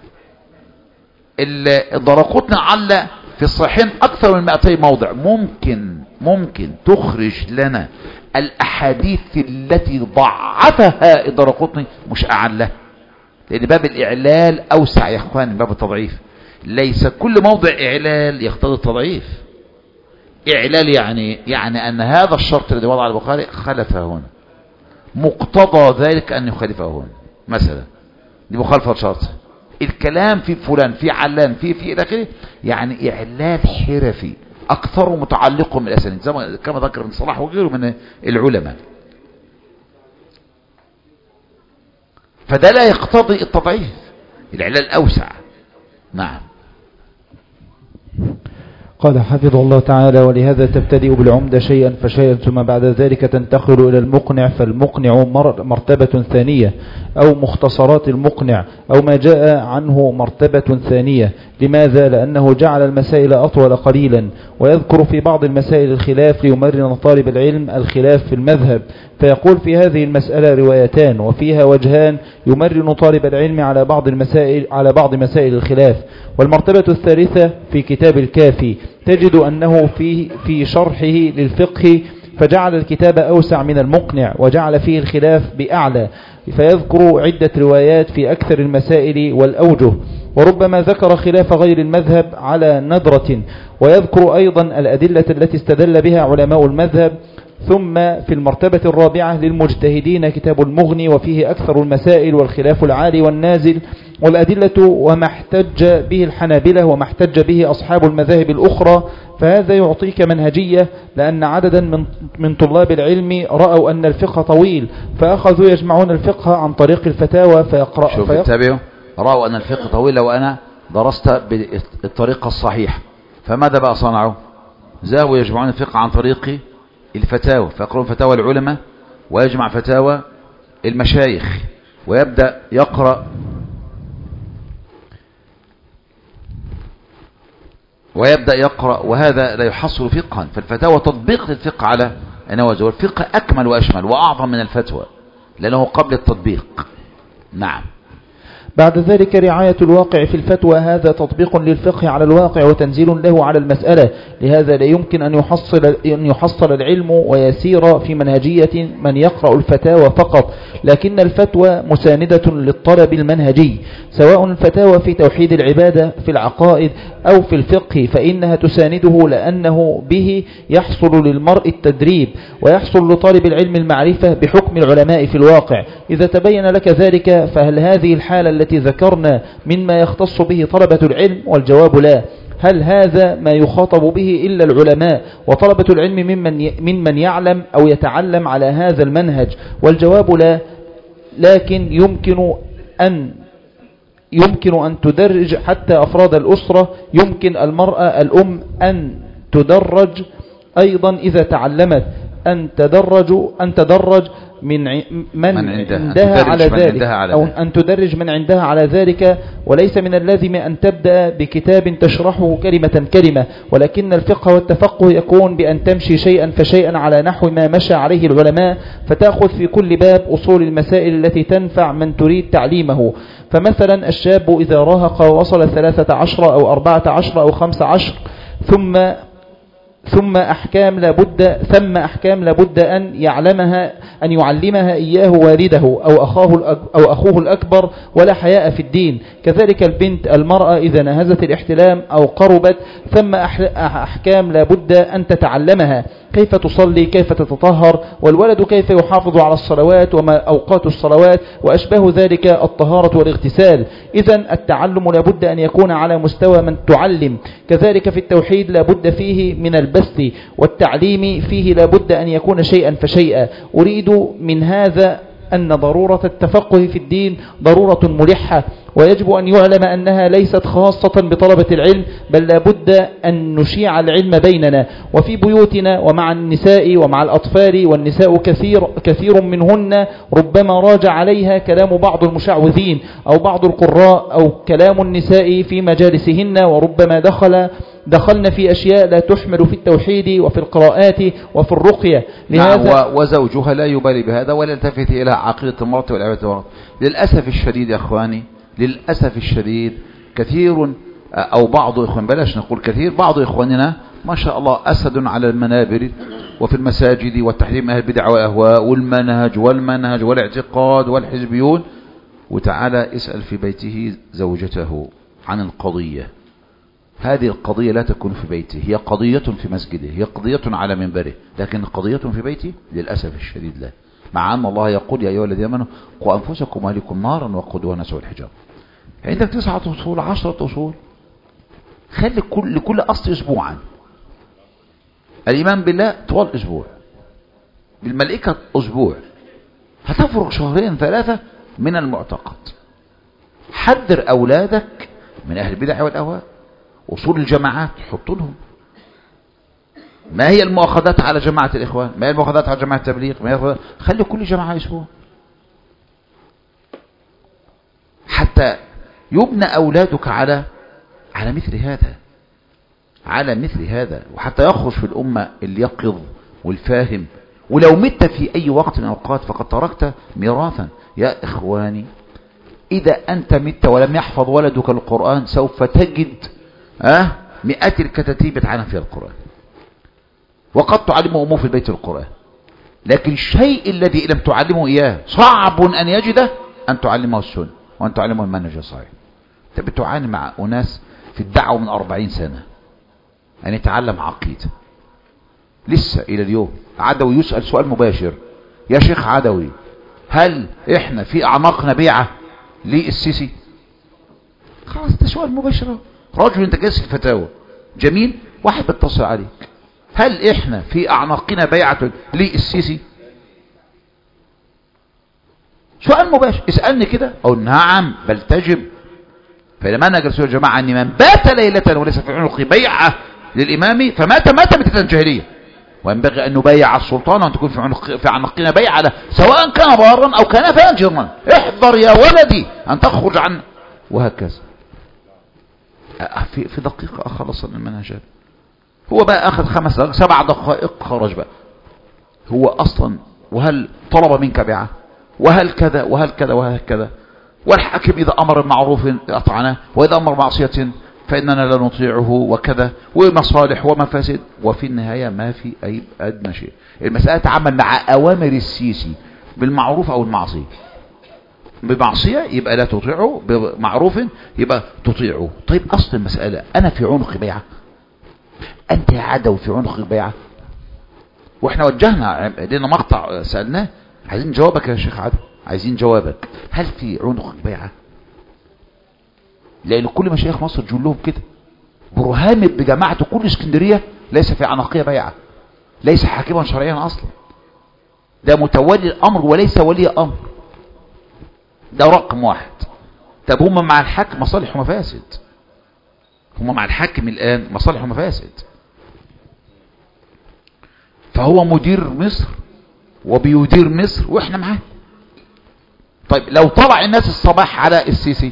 الدرقطني علق في الصحيحين أكثر من 200 موضع. ممكن تخرج لنا الأحاديث التي ضعفها الدرقطني مش أعلها، لأن باب الإعلال أوسع يا أخوان من باب التضعيف. ليس كل موضع إعلال يقتضي التضعيف. إعلال يعني أن هذا الشرط الذي وضع البخاري خلفه هنا، مقتضى ذلك أن يخالفه هنا. مثلا دي مخالفة شرط، الكلام في فلان، في علان، في إلى آخره، يعني إعلال حرفي أكثر متعلق من الأسانيد كما ذكر ابن صلاح وغيره من العلماء. فده لا يقتضي التضعيف، الإعلال أوسع. نعم. قال حفظه الله تعالى: ولهذا تبتدئ بالعمدة شيئا فشيئا، ثم بعد ذلك تنتقل إلى المقنع، فالمقنع مرتبة ثانية، أو مختصرات المقنع، أو ما جاء عنه مرتبة ثانية. لماذا؟ لأنه جعل المسائل أطول قليلا، ويذكر في بعض المسائل الخلاف ليمرن طالب العلم الخلاف في المذهب، فيقول في هذه المسألة روايتان وفيها وجهان يمرن طالب العلم على بعض مسائل الخلاف. والمرتبة الثالثة في كتاب الكافي تجد أنه في شرحه للفقه فجعل الكتاب أوسع من المقنع، وجعل فيه الخلاف بأعلى، فيذكر عدة روايات في أكثر المسائل والأوجه، وربما ذكر خلاف غير المذهب على ندرة، ويذكر أيضا الأدلة التي استدل بها علماء المذهب. ثم في المرتبة الرابعة للمجتهدين كتاب المغني، وفيه أكثر المسائل والخلاف العالي والنازل والأدلة، وما احتج به الحنابلة وما احتج به أصحاب المذاهب الأخرى. فهذا يعطيك منهجية، لأن عددا من طلاب العلم رأوا أن الفقه طويل، فأخذوا يجمعون الفقه عن طريق الفتاوى فيقرأ. رأوا أن الفقه طويل، وأنا درست بالطريقة الصحيحة، فماذا بقى صنعوا؟ ذهبوا يجمعون الفقه عن طريق الفتاوى، فيقرؤون فتاوى العلماء ويجمع فتاوى المشايخ، ويبدأ يقرأ وهذا لا يحصل فقها. فالفتاوى تطبيق للفقه على النواجذ، والفقه أكمل وأشمل وأعظم من الفتوى لأنه قبل التطبيق. نعم. بعد ذلك رعاية الواقع في الفتوى، هذا تطبيق للفقه على الواقع وتنزيل له على المسألة. لهذا لا يمكن أن يحصل العلم ويسير في منهجية من يقرأ الفتاوى فقط، لكن الفتوى مساندة للطلب المنهجي، سواء الفتاوى في توحيد العبادة، في العقائد، أو في الفقه، فإنها تسانده، لأنه به يحصل للمرء التدريب، ويحصل لطالب العلم المعرفة بحكم العلماء في الواقع. إذا تبين لك ذلك، فهل هذه الحالة التي ذكرنا مما يختص به طلبة العلم؟ والجواب لا. هل هذا ما يخاطب به إلا العلماء وطلبة العلم ممن يعلم أو يتعلم على هذا المنهج؟ والجواب لا. لكن يمكن أن تدرج حتى أفراد الأسرة، يمكن المرأة الأم أن تدرج أيضا إذا تعلمت، أن تدرج من عندها على ذلك، أو أن تدرج من عندها على ذلك. وليس من اللازم أن تبدأ بكتاب تشرحه كلمة كلمة، ولكن الفقه والتفقه يكون بأن تمشي شيئا فشيئا على نحو ما مشى عليه العلماء، فتأخذ في كل باب أصول المسائل التي تنفع من تريد تعليمه. فمثلا الشاب إذا راهق ووصل 13 أو 14 أو 15، ثم أحكام لابد أن يعلمها إياه والده أو أخوه الأكبر، ولا حياء في الدين. كذلك البنت المرأة إذا نهزت الاحتلام أو قربت، ثم أحكام لابد أن تتعلمها، كيف تصلي، كيف تتطهر، والولد كيف يحافظ على الصلوات وما أوقات الصلوات وأشبه ذلك، الطهارة والاغتسال. إذن التعلم لابد أن يكون على مستوى من تعلم. كذلك في التوحيد لابد فيه من البث، والتعليم فيه لابد أن يكون شيئا فشيئا. أريد من هذا أن ضرورة التفقه في الدين ضرورة ملحة، ويجب أن يعلم أنها ليست خاصة بطلبة العلم، بل لابد أن نشيع العلم بيننا وفي بيوتنا ومع النساء ومع الأطفال. والنساء كثير منهن ربما راجع عليها كلام بعض المشعوذين أو بعض القراء أو كلام النساء في مجالسهن، وربما دخلنا في أشياء لا تحمل في التوحيد وفي القراءات وفي الرقية. لهذا وزوجها لا يبالي بهذا ولا يلتفت إلى عقيدة المرأة والعبادة المرأة. للأسف الشديد يا أخواني، للأسف الشديد كثير أو بعض إخوان، بلاش نقول كثير، بعض إخواننا ما شاء الله أسد على المنابر وفي المساجد والتحريم أهل البدع والأهواء والمنهج والاعتقاد والحزبيون، وتعالى اسأل في بيته زوجته عن القضية. هذه القضية لا تكون في بيته، هي قضية في مسجده، هي قضية على منبره، لكن قضية في بيته للأسف الشديد لا. مع أن الله يقول يا أيها الذين آمنوا قوا أنفسكم وأهليكم نارا وقودها الناس والحجارة. عندك 9 أصول 10 أصول، خلي لكل أصل أسبوعا. الإيمان بالله طوال أسبوع، بالملائكة أسبوع، هتفرق 2 3 من المعتقد. حذر أولادك من أهل البدع والأهواء. أصول الجماعات حط لهم ما هي المؤاخذات على جماعة الإخوان، ما هي المؤاخذات على جماعة التبليغ، ما هي خلي كل جماعة أسبوع حتى يبنى أولادك على مثل هذا، على مثل هذا، وحتى يخرج في الأمة اليقظ والفاهم. ولو مت في أي وقت من الأوقات فقد تركت ميراثا. يا إخواني، إذا أنت مت ولم يحفظ ولدك القرآن سوف تجد مئات الكتاتيب يتعلم فيها القرآن، وقد تعلمه أمه في البيت القرآن، لكن الشيء الذي لم تعلمه إياه صعب أن يجده أن تعلمه السنة وأن تعلمه المنهج الصحيح. أنت بتعاني مع أناس في الدعوة من 40 سنة أن يتعلم عقيدة، لسه إلى اليوم عدوي يسأل سؤال مباشر: يا شيخ عدوي، هل إحنا في أعماقنا بيعة للسيسي؟ خلاص ده سؤال مباشر، رجل انت جالس في الفتاوى جميل، واحد بيتصل عليك: هل احنا في اعناقنا بيعة للسيسي؟ سؤال مباشر، اسألني كده او نعم بل تجب. فلما انا جلسوا يا جماعة ان من بات ليلة وليس في عنقه بيعة للامام فمات ميتة جاهلية، وينبغي ان نبايع السلطان وان تكون في عنقنا بيعة له سواء كان بارا او كان فاجرا. احذر يا ولدي ان تخرج عن، وهكذا. في دقيقة أخلص المنهج. هو بقى أخذ 5 دقائق 7 دقائق خرج بقى. هو أصلا وهل طلب منك بيعة، وهل كذا وهل كذا وهل كذا، والحاكم إذا أمر بمعروف أطعناه وإذا أمر بمعصية فإننا لا نطيعه وكذا، ومصالح ومفاسد، وفي النهاية ما في أي أدنى شيء. المسألة تعمل مع أوامر السيسي بالمعروف أو المعصية. بمعصية يبقى لا تطيعه، بمعروف يبقى تطيعه. طيب أصل المسألة أنا في عنق بيعة، أنت يا عدو في عنق بيعة. وإحنا وجهنا لنا مقطع سألناه، عايزين جوابك يا شيخ عدو، عايزين جوابك، هل في عنق بيعة؟ لأن كل مشايخ مصر جلهم كده. برهان بجماعة كل اسكندرية ليس في عنقية بيعة، ليس حاكما شرعيا أصلا، ده متولي الأمر وليس ولي أمر، ده رقم 1. طب هم مع الحاكم مصالح ومفاسد، هم مع الحاكم الآن مصالح ومفاسد، فهو مدير مصر وبيدير مصر وإحنا معاه. طيب لو طلع الناس الصباح على السيسي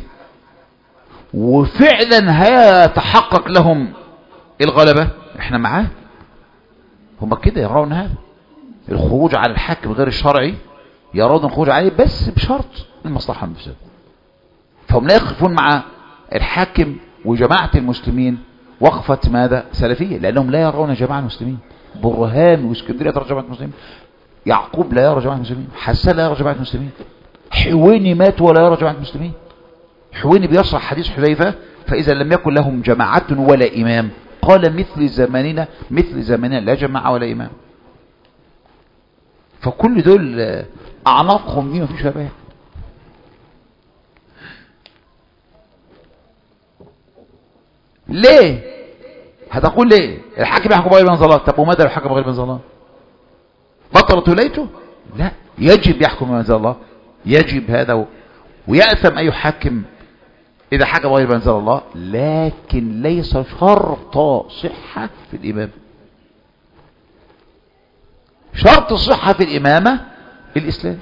وفعلا هيتحقق لهم الغلبة، إحنا معاه. هم كده يرون هذا الخروج على الحاكم غير الشرعي، يرون الخروج عليه بس بشرط المصلحة المفسدة. فهم لا يقفون مع الحاكم وجماعة المسلمين وقفة ماذا؟ سلفية، لأنهم لا يرون جماعة المسلمين. برهان واسكندرية ترى جماعة المسلمين، يعقوب لا يرى جماعة المسلمين، حسان لا يرى جماعة المسلمين، حويني مات ولا يرى جماعة المسلمين. حويني بيشرح حديث حذيفة: فإذا لم يكن لهم جماعة ولا إمام قال مثل زماننا لا جماعة ولا إمام. فكل دول أعناقهم دي مفيش شباب. ليه؟ هتقول ليه؟ الحاكم يحكم بغير منزل الله. طب وماذا لو حكم بغير منزل الله؟ بطلت ولايته؟ لا، يجب يحكم بمنزل الله، يجب هذا، ويأثم أي حاكم إذا حكم بغير منزل الله، لكن ليس شرط صحة في الإمامة. شرط الصحة في الإمامة الإسلام،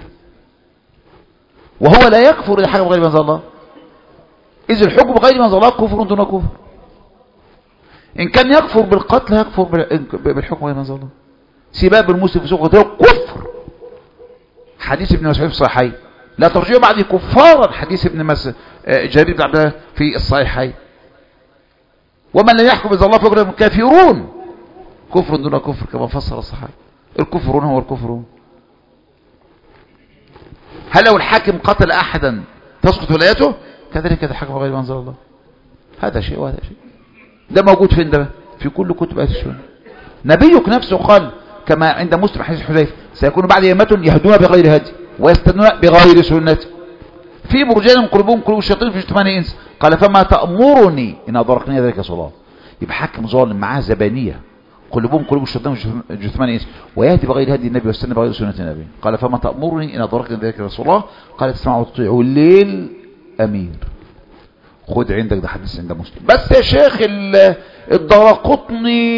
وهو لا يكفر إذا حكم بغير منزل الله، إذ الحكم بغير منزل الله كفر دون كفر. إن كان يكفر بالقتل يكفر بالحكم غير أنزل الله. سباب المسلم فسوق قتله كفر. حديث ابن مسعود في الصحيحين لا ترجعوا بعد كفارا، حديث ابن جرير بن عبد الله في الصحيحين. ومن لم يحكم بأنزل الله فأولئك هم الكافرون. كفر دون كفر كما فسر الصحابة. الكفرون هو الكفرون. هل لو الحاكم قتل أحدا تسقط ولايته؟ كذلك الحكم غير ما أنزل الله. هذا شيء وهذا شيء. ده موجود فين ده؟ في كل كتب أهل السنة. نبيك نفسه قال كما عند مسلم حديث حذيفة سيكون بعد أئمة يهدون بغير هدي ويستنون بغير سنتي في برجال قلوبهم قلوب الشياطين في اجتماع الإنس قال فما تأمرني إن أدركني ذلك صلاة. يبقى حاكم ظالم معاه زبانية قلوبهم قلوب الشياطين في اجتماع الإنس ويهدي بغير هدي النبي ويستنى بغير سنة النبي. قال فما تأمرني إن أدركني ذلك صلاة. قال تسمعوا وتطيعوا الليل أمير. خد عندك ده حديث عند مسلم. بس يا شيخ الدرقطني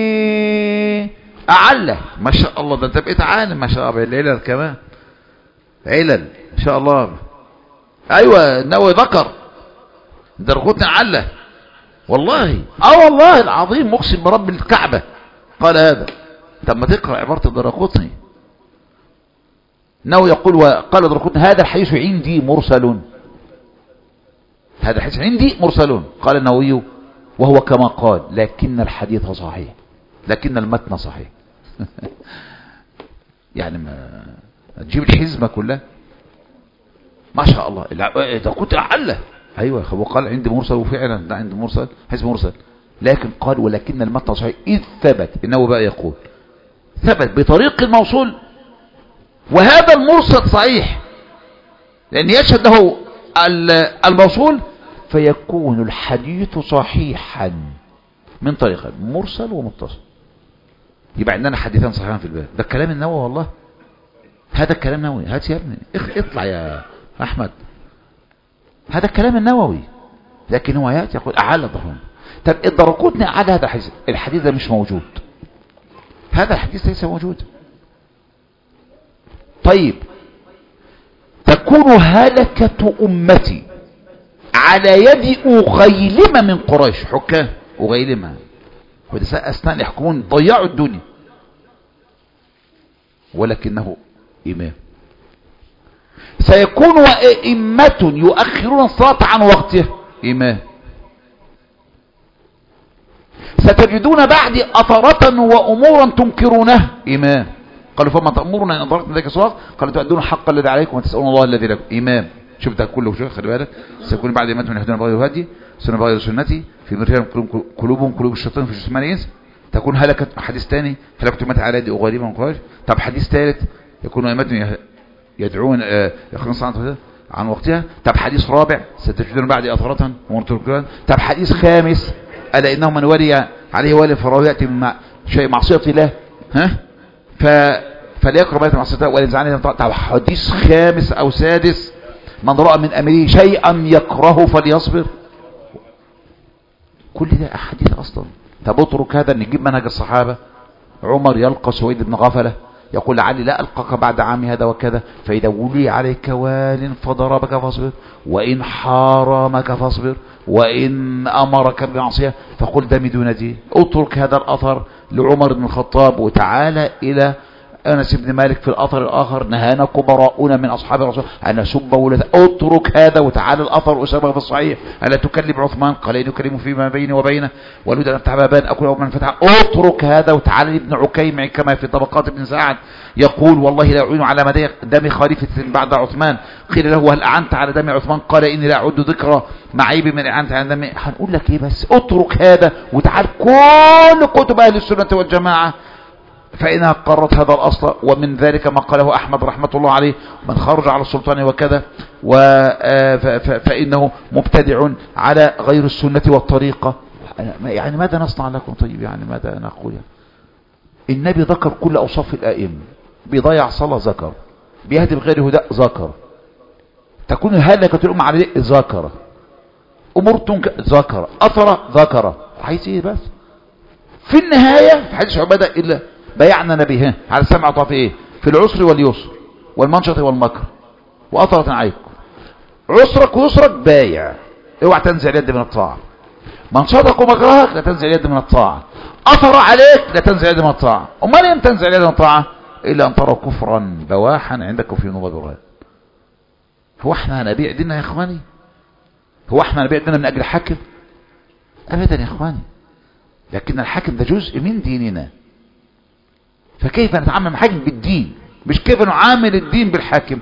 أعلى ما شاء الله. ده انت بقيت عالم ما شاء الله. العلل كمان علل ما شاء الله. ايوه النووي ذكر الدرقطني أعلى والله. والله العظيم مقسم برب الكعبة قال هذا. طب ما تقرأ عبارة الدرقطني. النووي يقول وقال الدرقطني هذا الحديث عندي مرسل. هذا الحديث عندي مرسل. قال النووي وهو كما قال لكن الحديث صحيح لكن المتن صحيح. يعني ما تجيب الحزمة كلها ما شاء الله. ده كنت أعلى. أيوة هو قال عندي مرسل وفعلا ده عندي مرسل حزب مرسل. لكن قال ولكن المتن صحيح إذ ثبت. إنه بقى يقول ثبت بطريق الموصول وهذا المرسل صحيح لأن يشهد له الموصول فيكون الحديث صحيحا من طريقين مرسل ومتصل. يبقى عندنا حديثان صحيحان في الباب. ده الكلام النووي والله. هذا الكلام النووي. هات يا ابني اطلع يا احمد. هذا الكلام النووي. لكن هو ياتي يقول اعلى ضحون. طب الدرقطني على هذا الحديث. الحديث ده مش موجود. هذا الحديث ليس موجود. طيب تكون هلكة امتي على يد أغيلمة من قريش. حكام أغيلمة وده أثناء يحكمون ضيعوا الدنيا ولكنه إمام. سيكون أئمة يؤخرون الصلاة عن وقتها. إمام. ستجدون بعد أثرة وأمورا تنكرونها. إمام. قالوا فما تأمرنا إن أدركنا ذلك الصلاة؟ قالوا تؤدون الحق الذي عليكم وتسألون الله الذي لكم. إمام. شوف ده كله شوف خلي بالك. سيكون بعد أئمة من يهدون بغير هدي سنة بغير سنتي في مرجال قلوبهم قلوب الشياطين في جسمان الإنس. تكون هلكة. حديث ثاني هلكة أمتي على يد أغيلمة من قريش. طب حديث ثالث يكون أئمة يدعون يخرجون الصلاة عن وقتها. طب حديث رابع ستجدون بعد أثرة ومرتكبا. طب حديث خامس ألا إنه من ولي عليه ولي فهو يأتي من شيء معصية الله فليقرب بيت معصية الله ولينزعني. طب حديث خامس أو سادس من رأى من أمره شيئا يكرهه فليصبر. كل ده أحاديث أصلا. طب اترك هذا نجيب منهج الصحابة. عمر يلقى سويد بن غفلة يقول لعلي لا ألقاك بعد عامي هذا وكذا فإذا ولي عليك وال فضربك فاصبر وإن حارمك فاصبر وإن أمرك بمعصية فقل دمي دون دين. اترك هذا الأثر لعمر بن الخطاب وتعالى إلى أنس بن مالك في الأثر الآخر نهانا كبراؤنا من أصحاب الرسول أن نسب ولد. اترك هذا وتعالى الأثر أسامة في الصحيح ألا تكلم عثمان قال إن يكلم فيما بيني وبينه ولد أن افتح بابان أكل أو من فتح. اترك هذا وتعالى لابن عكيم كما في طبقات ابن سعد يقول والله لا أعين على مدى دم خليفة بعد عثمان. قيل له هل أعنت على دم عثمان قال إني لا أعد ذكرى معيب من أعنت على دم. هنقول لك إيه بس اترك هذا وتعالى كل كتب أهل السنة والجماعة فإنها قررت هذا الأصل. ومن ذلك ما قاله أحمد رحمة الله عليه من خرج على السلطان وكذا فإنه مبتدع على غير السنة والطريقة. يعني ماذا نصنع لكم؟ طيب يعني ماذا نقول؟ النبي ذكر كل أوصاف الآئمة. بيضيع صلاة ذكر بيهدي بغير هداء ذكر. تكون هلكة الأمة على ذلك ذكر أمور ذكر أثر ذكر. عايز إيه بس في النهاية في حديث عبادة إلا بيعنا نبيه على السمع طافئه في العسر واليسر والمنشط والمكر وأثرة عليكم. عسرك ويسرك بايع اوعى تنزع اليد من الطاعة. من صدق ومكرهك لا تنزع اليد من الطاعة، أثر عليك لا تنزع اليد من الطاعة. أمال لم تنزع اليد من الطاعة إلا أن ترى كفرا بواحا عندك في نضب الرهان. هو احنا هنبيع ديننا يا إخواني؟ هو احنا هنبيع ديننا من أجل حاكم؟ أبدا يا إخواني، لكن الحاكم ده جزء من ديننا، فكيف نتعامل مع حاكم بالدين، مش كيف نعامل الدين بالحاكم.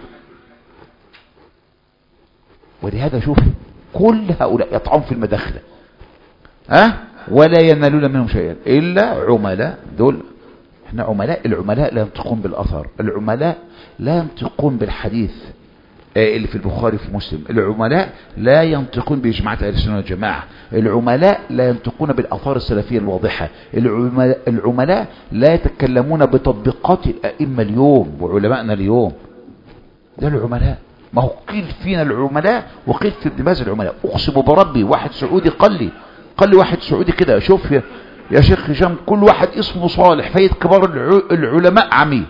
ولهذا شوف كل هؤلاء يطعون في المداخلة ولا ينالون منهم شيئا إلا عملاء. دول احنا عملاء، العملاء لا ينطقون بالأثر، العملاء لا ينطقون بالحديث اللي في البخاري في مسلم، العملاء لا ينطقون بإجماعات أهل السنة والجماعة، العملاء لا ينطقون بالآثار السلفية الواضحة، العملاء لا يتكلمون بتطبيقات الأئمة اليوم وعلمائنا اليوم. ده العملاء. ما هو قيل فينا العملاء وقيل في ابن باز العملاء. أقسم بربي واحد سعودي قال لي واحد سعودي كده، شوف يا شيخ هشام، كل واحد اسمه صالح فايد كبار العلماء عميل.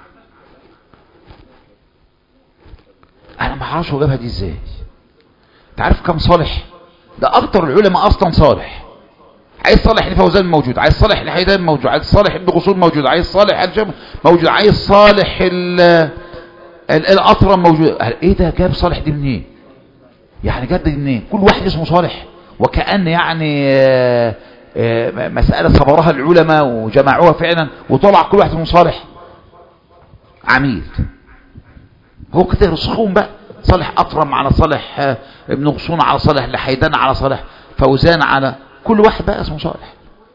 انا ما اعرفش هو جابها دي ازاي. تعرف كم صالح؟ ده اكتر العلماء اصلا صالح. عايز صالح الفوزان موجود، عايز صالح الحيدان موجود، عايز صالح ابن غصون موجود، عايز صالح الجم موجود، عايز صالح الاطرم موجود. ايه ده جاب صالح دي منين؟ يعني جاب دي منين؟ كل واحد اسمه صالح، وكأن يعني مسألة صبرها العلماء وجمعوها فعلا وطلع كل واحد اسمه صالح عميل. هو كده يرسخون بقى، صالح أطرم على صالح ابن غصون على صالح الحيدان على صالح فوزان على كل واحد بقى اسمه صالح.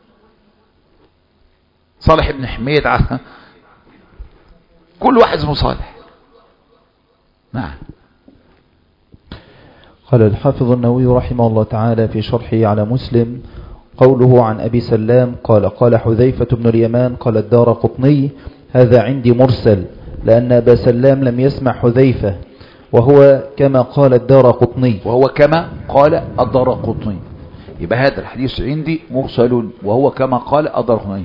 صالح ابن حميد على كل واحد اسمه صالح. نعم. قال الحافظ النووي رحمه الله تعالى في شرحه على مسلم: قوله عن أبي سلام قال حذيفة بن اليمان قال الدارقطني: هذا عندي مرسل، لأن أبا سلام لم يسمع حذيفة، وهو كما قال الدارقطني. يبقى هذا الحديث عندي مرسل وهو كما قال الدارقطني،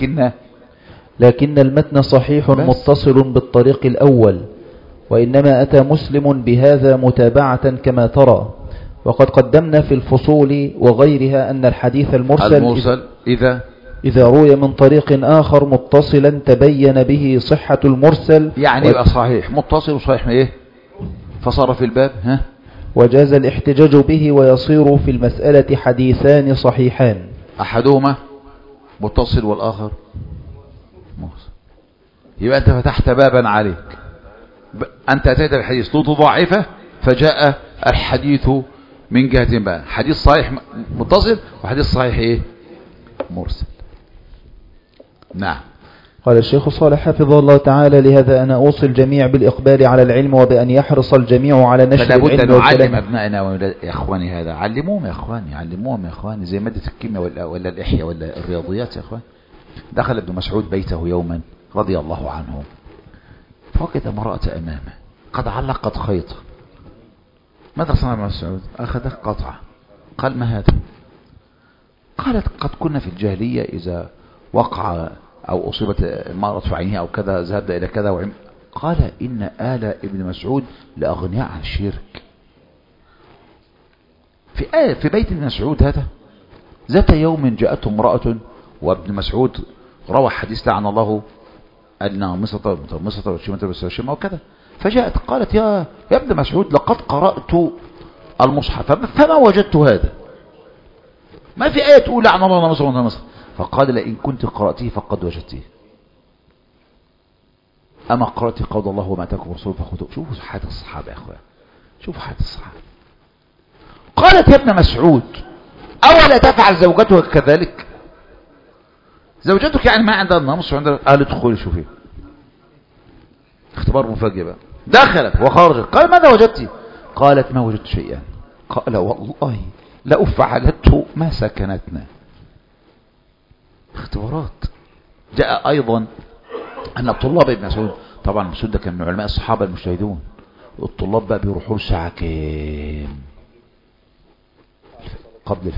لكن المتن صحيح متصل بالطريق الأول، وإنما أتى مسلم بهذا متابعة كما ترى. وقد قدمنا في الفصول وغيرها أن الحديث المرسل إذا روي من طريق آخر متصلا تبين به صحة المرسل، يعني يبقى صحيح متصل وصحيح ايه فصار في الباب وجاز الاحتجاج به، ويصير في المسألة حديثان صحيحان، أحدهما متصل والآخر مرسل. يبقى أنت فتحت بابا عليك، أنت أتيت الحديث ضعيفة فجاء الحديث من جهة بقى، حديث صحيح متصل وحديث صحيح ايه مرسل. نعم. قال الشيخ صالح حفظه الله تعالى: لهذا أنا أوصي الجميع بالإقبال على العلم، وبأن يحرص الجميع على نشر العلم والكلام. فلا بد أن نعلم أبنائنا يا إخواني، هذا علموهم يا إخواني زي مادة الكيمياء ولا الإحياء ولا الرياضيات يا إخوان. دخل ابن مسعود بيته يوما رضي الله عنه، فوجد امرأة أمامه قد علقت خيطا. ماذا صنع ابن مسعود؟ أخذ قطعة. قال: ما هذا؟ قالت: قد كنا في الجاهلية إذا وقع أو أصيبت المرأة في عينها أو كذا ذهبنا إلى كذا قال: إن آل ابن مسعود لأغنياء عن الشرك. في بيت ابن مسعود هذا ذات يوم جاءته امرأة، وابن مسعود روى حديث لعن الله أنه مصطر وشمة وكذا، فجاءت قالت: يا ابن مسعود لقد قرأت المصحف فما وجدت هذا، ما في آية تقول لعن الله مصر. فقال: لئن كنت قرأته فقد وجدته، أما قرأت قول الله وما أتاكم رسول فخذوه. شوفوا حياة الصحابة يا أخوان، شوفوا حياة الصحابة. قالت: يا ابن مسعود أولا تفعل زوجتك كذلك؟ زوجتك يعني ما عندها النمص وعندها قال: ادخلي شوفي. اختبار مفاجئ بقى. دخلت وخرجت. قال: ماذا وجدت؟ قالت: ما وجدت شيئا. قال: والله لو فعلته ما سكنتنا. اختبارات. جاء أيضا أن الطلاب ابن مسعود، طبعا مسعود ده كان من علماء الصحابة المجتهدون، الطلاب بقى بيروحوا الساعة كام؟ قبل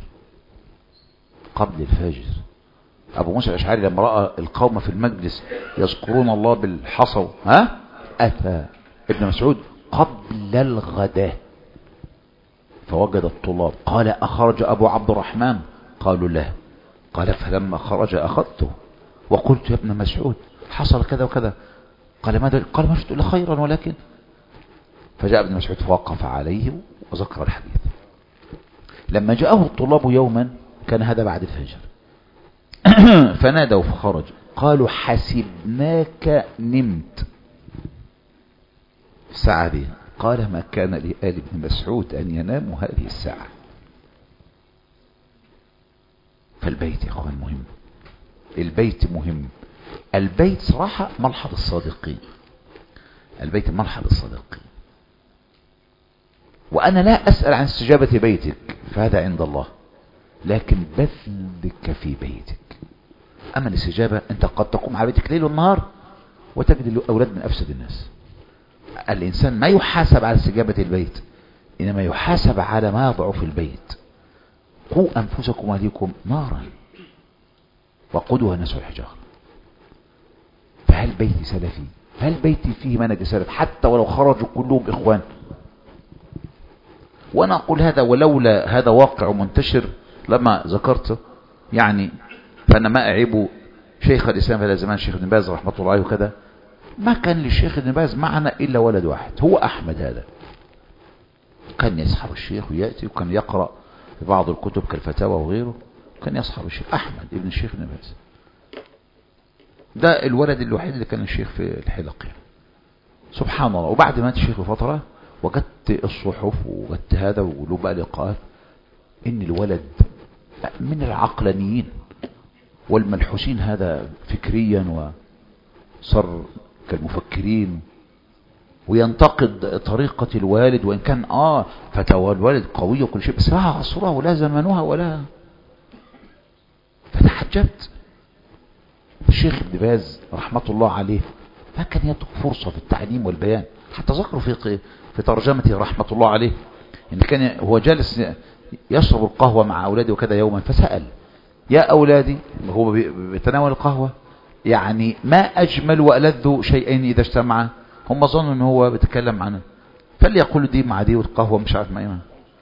الفجر. أبو موسى الأشعري لما رأى القوم في المجلس يذكرون الله بالحصى أتى ابن مسعود قبل الغداء فوجد الطلاب. قال أخرج أبو عبد الرحمن؟ قالوا لا. قال فلما خرج أخذته وقلت يا ابن مسعود حصل كذا وكذا. قال ماذا؟ قال ما شئت إلا خيرا ولكن. فجاء ابن مسعود فوقف عليه وذكر الحديث. لما جاءه الطلاب يوما كان هذا بعد الفجر فنادوا فخرج. قالوا حسبناك نمت الساعة دي. قال ما كان لآل ابن مسعود أن يناموا هذه الساعة. فالبيت يا أخوان مهم، البيت مهم. البيت صراحة ملحظ الصادقين، البيت ملحظ الصادقين. وأنا لا أسأل عن استجابة بيتك فهذا عند الله، لكن بذلك في بيتك. أما الاستجابة أنت قد تقوم على بيتك ليل ونهار وتجد الأولاد من أفسد الناس. الإنسان ما يحاسب على استجابة البيت، إنما يحاسب على ما يضع في البيت. قوا أنفسكم وأهليكم نارا وقودها الناس والحجارة. فهل بيتي سلفي؟ هل بيتي فيه منهج سلف حتى ولو خرجوا كلهم إخوان؟ وأنا أقول هذا ولولا هذا واقع منتشر لما ذكرته يعني. فأنا ما أعيب شيخ الإسلام في هذا الزمان الشيخ ابن باز رحمة الله عليه وكذا. ما كان للشيخ ابن باز معنا إلا ولد واحد هو أحمد. هذا كان يصحب الشيخ ويأتي وكان يقرأ في بعض الكتب كالفتاوى وغيره. كان يصحب الشيخ أحمد ابن الشيخ ابن باز. ده الولد الوحيد اللي كان الشيخ في الحلقة. سبحان الله. وبعد ما مات الشيخ بفترة وجدت الصحف وجدت هذا وله بقى لقاءات إن الولد من العقلانيين والملحوسين هذا فكريا وصار كالمفكرين وينتقد طريقة الوالد وإن كان فتوى الوالد قوية وكل شيء بس لها عصرها ولا زمنها ولا. فتحجبت. الشيخ ابن باز رحمة الله عليه ما كان يترك فرصة في التعليم والبيان. حتى ذكروا في ترجمته رحمة الله عليه إن كان هو جالس يشرب القهوة مع أولاده وكذا يوما فسأل يا أولادي، هو بيتناول القهوة يعني ما أجمل وألذ شيئين إذا اجتمعا. هم ظنوا إن هو بيتكلم عنه فليقولوا دي مع دي والقهوة مش عارف ما إيه.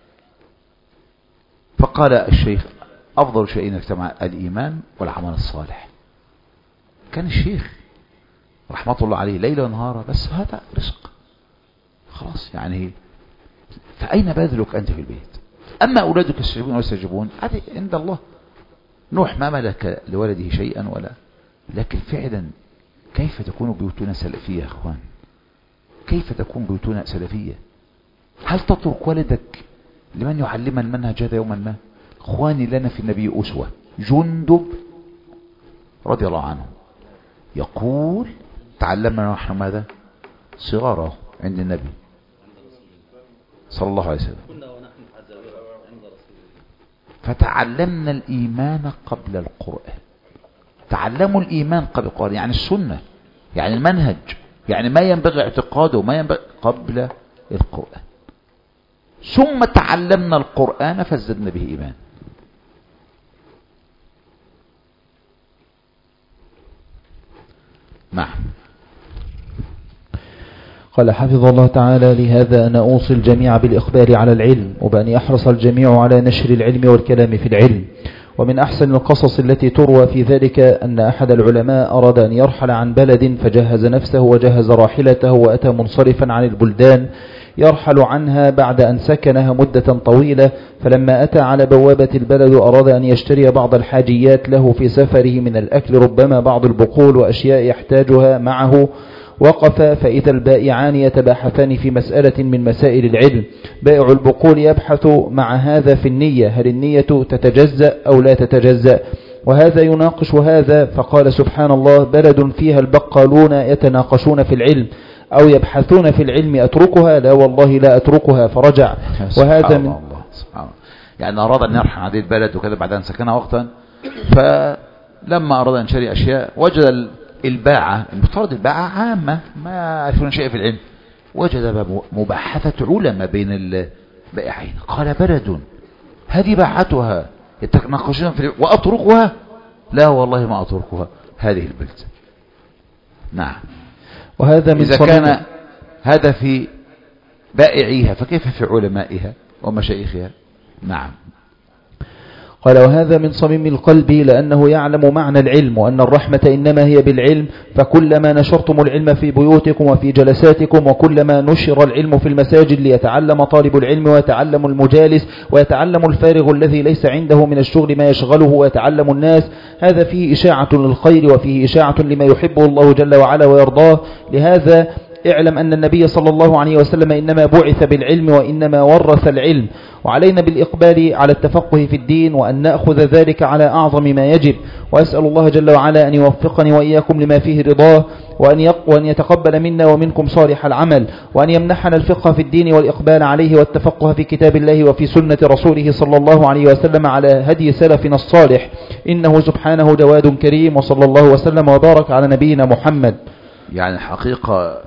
فقال الشيخ أفضل شيئين اجتمع الإيمان والعمل الصالح. كان الشيخ رحمة الله عليه ليلة ونهارا بس هذا رزق خلاص يعني. فأين بذلك أنت في البيت؟ أما أولادك يستجيبون ويستجيبون هذه عند الله. نوح ما ملك لولده شيئا ولا، لكن فعلا كيف تكون بيوتنا سلفية يا أخوان؟ كيف تكون بيوتنا سلفية؟ هل تترك ولدك لمن يعلم المنهج هذا يوما ما؟ أخواني لنا في النبي أسوة. جندب رضي الله عنه يقول تعلمنا نحن ماذا؟ صغاره عند النبي صلى الله عليه وسلم. فتعلمنا الإيمان قبل القرآن. تعلموا الإيمان قبل القرآن يعني السنة يعني المنهج يعني ما ينبغي اعتقاده ما ينبغي قبل القرآن. ثم تعلمنا القرآن فازددنا به إيمان. نعم. قال حفظ الله تعالى لهذا أنا أوصي الجميع بالإقبال على العلم وبأن يحرص الجميع على نشر العلم والكلام في العلم. ومن أحسن القصص التي تروى في ذلك أن أحد العلماء أراد أن يرحل عن بلد فجهز نفسه وجهز راحلته وأتى منصرفا عن البلدان يرحل عنها بعد أن سكنها مدة طويلة. فلما أتى على بوابة البلد أراد أن يشتري بعض الحاجيات له في سفره من الأكل ربما بعض البقول وأشياء يحتاجها معه. وقف فإذا البائعان يتباحثان في مسألة من مسائل العلم. بائع البقول يبحث مع هذا في النية هل النية تتجزأ أو لا تتجزأ وهذا يناقش هذا. فقال سبحان الله بلد فيها البقالون يتناقشون في العلم أو يبحثون في العلم أتركها؟ لا والله لا أتركها. فرجع. وهذا من الله سبحان الله. يعني أراد أن يرحل هذه البلد وكذا بعد أن سكنها وقتا. فلما أراد أن يشتري أشياء وجد الباعة المفترض الباعة عامة ما يعرفون شيء في العلم. وجد مباحثة علماء بين البائعين. قال بلد هذه باعتها يتناقشون في وأتركها؟ لا والله ما أتركها هذه البلد. نعم. وهذا من إذا كان هذا في بائعيها فكيف في علمائها؟ ومشايخها. نعم. قال وهذا من صميم القلب لأنه يعلم معنى العلم وأن الرحمة إنما هي بالعلم، فكلما نشرتم العلم في بيوتكم وفي جلساتكم وكلما نشر العلم في المساجد ليتعلم طالب العلم ويتعلم المجالس ويتعلم الفارغ الذي ليس عنده من الشغل ما يشغله ويتعلم الناس، هذا فيه إشاعة للخير وفيه إشاعة لما يحبه الله جل وعلا ويرضاه. لهذا اعلم أن النبي صلى الله عليه وسلم إنما بعث بالعلم وإنما ورث العلم، وعلينا بالإقبال على التفقه في الدين وأن نأخذ ذلك على أعظم ما يجب. وأسأل الله جل وعلا أن يوفقني وإياكم لما فيه رضاه، وأن يتقبل منا ومنكم صالح العمل، وأن يمنحنا الفقه في الدين والإقبال عليه والتفقه في كتاب الله وفي سنة رسوله صلى الله عليه وسلم على هدي سلفنا الصالح، إنه سبحانه جواد كريم. وصلى الله وسلم وبارك على نبينا محمد. يعني الحقيقة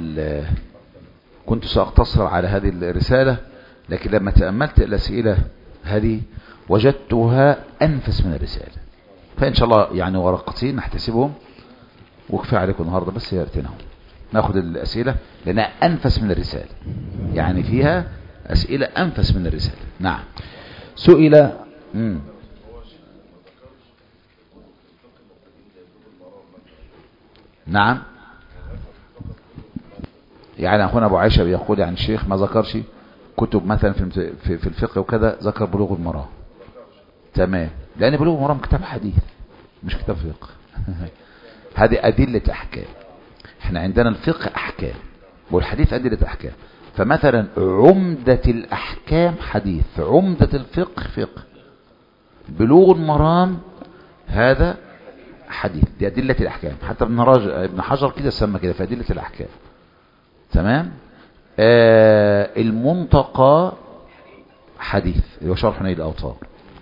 كنت سأقتصر على هذه الرسالة، لكن لما تأملت الأسئلة هذه وجدتها أنفس من الرسالة، فإن شاء الله يعني ورقتين نحتسبهم وكفاية عليكم النهاردة، بس يارتناهم ناخد الأسئلة لأنها أنفس من الرسالة، يعني فيها أسئلة أنفس من الرسالة. نعم. سئل نعم. يعني أخونا أبو عائشة بيقول يعني الشيخ ما ذكرش كتب مثلا في الفقه وكذا، ذكر بلوغ المرام. تمام، لأن بلوغ المرام كتاب حديث مش كتاب فقه. هذه أدلة أحكام، احنا عندنا الفقه أحكام والحديث أدلة أحكام. فمثلا عمدة الأحكام حديث، عمدة الفقه فقه. بلوغ المرام هذا حديث، دي أدلة الأحكام. حتى ابن حجر كده سمى كده في أدلة الأحكام. تمام. المنتقى حديث اللي هو شرح نيل الأوطار.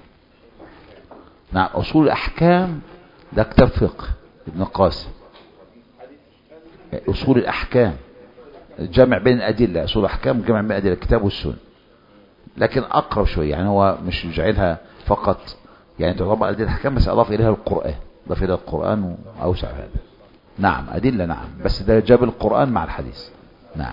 نعم. أصول الأحكام ده كتاب فقه ابن القاسم. أصول الأحكام جمع بين الأدلة، أصول الأحكام جمع بين الأدلة الكتاب والسنة، لكن أقرب شوية، يعني هو مش جعلها فقط يعني تعتبر أدلة الأحكام، بس أضاف إليها القرآن، أضاف إليها القرآن وأوسع هذا. نعم أدلة، نعم، بس ده جاب القرآن مع الحديث. نعم.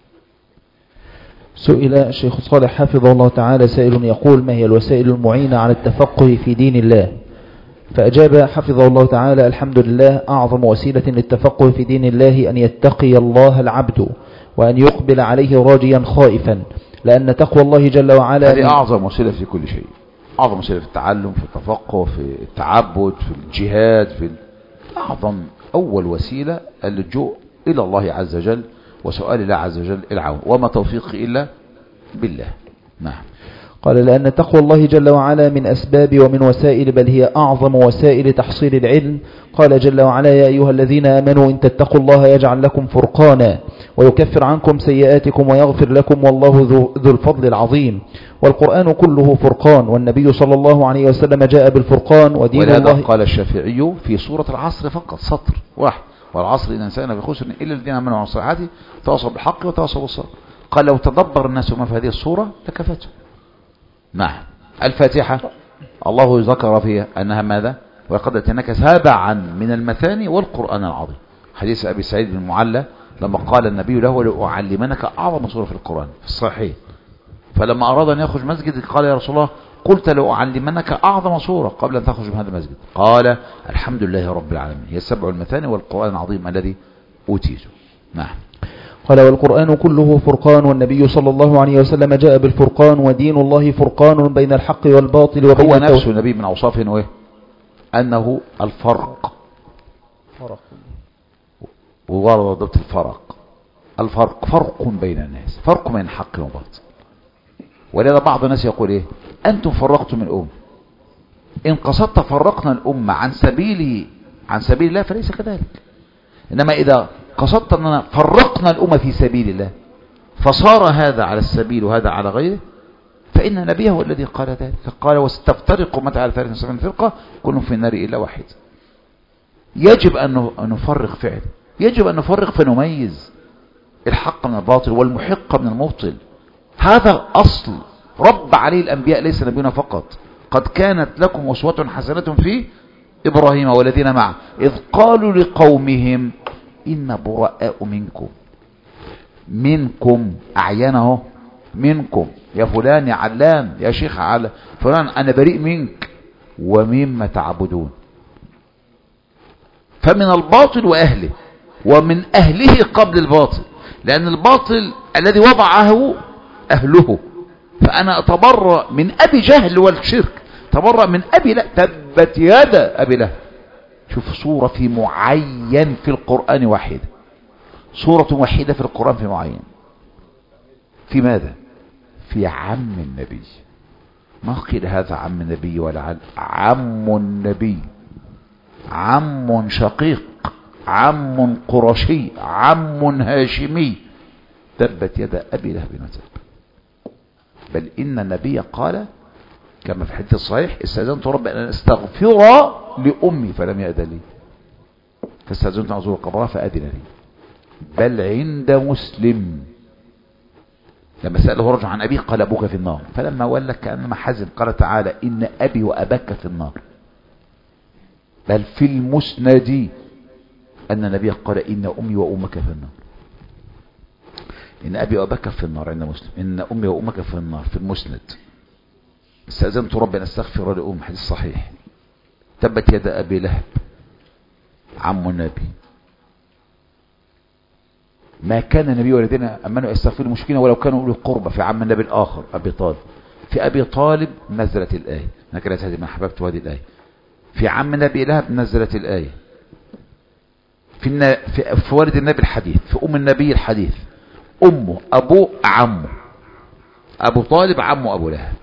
سئل الشيخ صالح حفظه الله تعالى سائل يقول: ما هي الوسائل المعينة على التفقه في دين الله؟ فأجاب حفظه الله تعالى: الحمد لله، أعظم وسيلة للتفقه في دين الله أن يتقي الله العبد وأن يقبل عليه راجيا خائفا، لأن تقوى الله جل وعلا هذه أعظم وسيلة في كل شيء، أعظم وسيلة في التعلم، في التفقه، في التعبد، في الجهاد، في أعظم أول وسيلة اللجوء إلى الله عز وجل وسؤال الله عز وجل العون، وما توفيقي إلا بالله. نعم. قال: لأن تقوى الله جل وعلا من أسباب ومن وسائل، بل هي أعظم وسائل تحصيل العلم. قال جل وعلا: يا أيها الذين آمنوا إن تتقوا الله يجعل لكم فرقانا ويكفر عنكم سيئاتكم ويغفر لكم والله ذو الفضل العظيم. والقرآن كله فرقان، والنبي صلى الله عليه وسلم جاء بالفرقان ودين الله. ولهذا قال الشافعي في سورة العصر فقط سطر واحد: والعصر إن الإنسان بخسر إلا الذين آمنوا وعملوا الصالحات تواصوا بالحق وتواصوا بالصبر. قال: لو تدبر الناس ما في هذه الصورة لكفتهم. نعم. الفاتحة الله ذكر فيها أنها ماذا؟ ولقد أتيناك سابعا من المثاني والقرآن العظيم. حديث أبي سعيد بن المعلى لما قال النبي له: لأعلمنك أعظم سورة في القرآن في الصحيح. فلما أراد أن يخرج مسجد قال: يا رسول الله، قلت لأعلمنك أعظم سورة قبل أن تخرج من هذا المسجد. قال: الحمد لله رب العالمين، هي السبع المثاني والقرآن العظيم الذي أوتيته. نعم. قال: والقرآن كله فرقان، والنبي صلى الله عليه وسلم جاء بالفرقان ودين الله فرقان بين الحق والباطل وبين هو نفسه النبي من أوصافه إيه؟ أنه الفرق، وورد ضبط الفرق. الفرق فرق بين الناس، فرق بين الحق والباطل. ولذا بعض الناس يقول إيه؟ أنتم فرقتم الأمة، إن قصدت فرقنا الأمة عن سبيل الله فليس كذلك. إنما إذا قصدت أننا فرقنا الأمة في سبيل الله فصار هذا على السبيل وهذا على غيره، فإن نبيه هو الذي قال ذلك. قال: وستفترق أمتي على 73 فرقة كلهم في النار إلا واحد. يجب أن نفرق فعلا، يجب أن نفرق فنميز الحق من الباطل والمحق من المبطل. هذا أصل رب عليه الأنبياء، ليس نبينا فقط. قد كانت لكم أسوة حسنة في إبراهيم والذين معه إذ قالوا لقومهم إن براء منكم أعينه منكم يا فلان يا علام يا شيخ على فلان أنا بريء منك ومما تعبدون. فمن الباطل وأهله، ومن أهله قبل الباطل، لأن الباطل الذي وضعه أهله. فأنا أتبرأ من أبي جهل والشرك، تبرأ من أبي لا تبت يد أبي له. شوف صورة في معين في القرآن واحدة، صورة واحدة في القرآن في معين. في ماذا؟ في عم النبي. ما قيل هذا عم النبي ولا عم النبي، عم شقيق، عم قرشي، عم هاشمي. تبت يد أبي لهب وتب. بل إن النبي قال كما في الحديث الصحيح استأذنت ربي أن أستغفر لأمي فلم يأذن لي، فاستأذنت أن أزور قبرها فأذن لي. بل عند مسلم لما سأله رجل عن أبيه قال أبوك في النار، فلما ولى كأنما حزن قال تعالى إن أبي وأباك في النار. بل في المسند أن النبي قال إن أمي وأمك في النار. إن أبي وأباك في النار عند مسلم، إن أمي وأمك في النار في المسند. استأذنت ربي أن أستغفر لأم، حديث صحيح. تبت يد أبي لهب عم النبي. ما كان النبي والذين أمنوا يستغفروا المشركين ولو كانوا أولي القربى. في عم النبي الآخر أبي طالب. في أبي طالب نزلت الآية نكرت هذه ما حببت هذه الآية. في عم النبي لهب نزلت الآية. في والد النبي الحديث، في أم النبي الحديث، أمه أبوه عمه. أبو طالب عمه أبو لهب.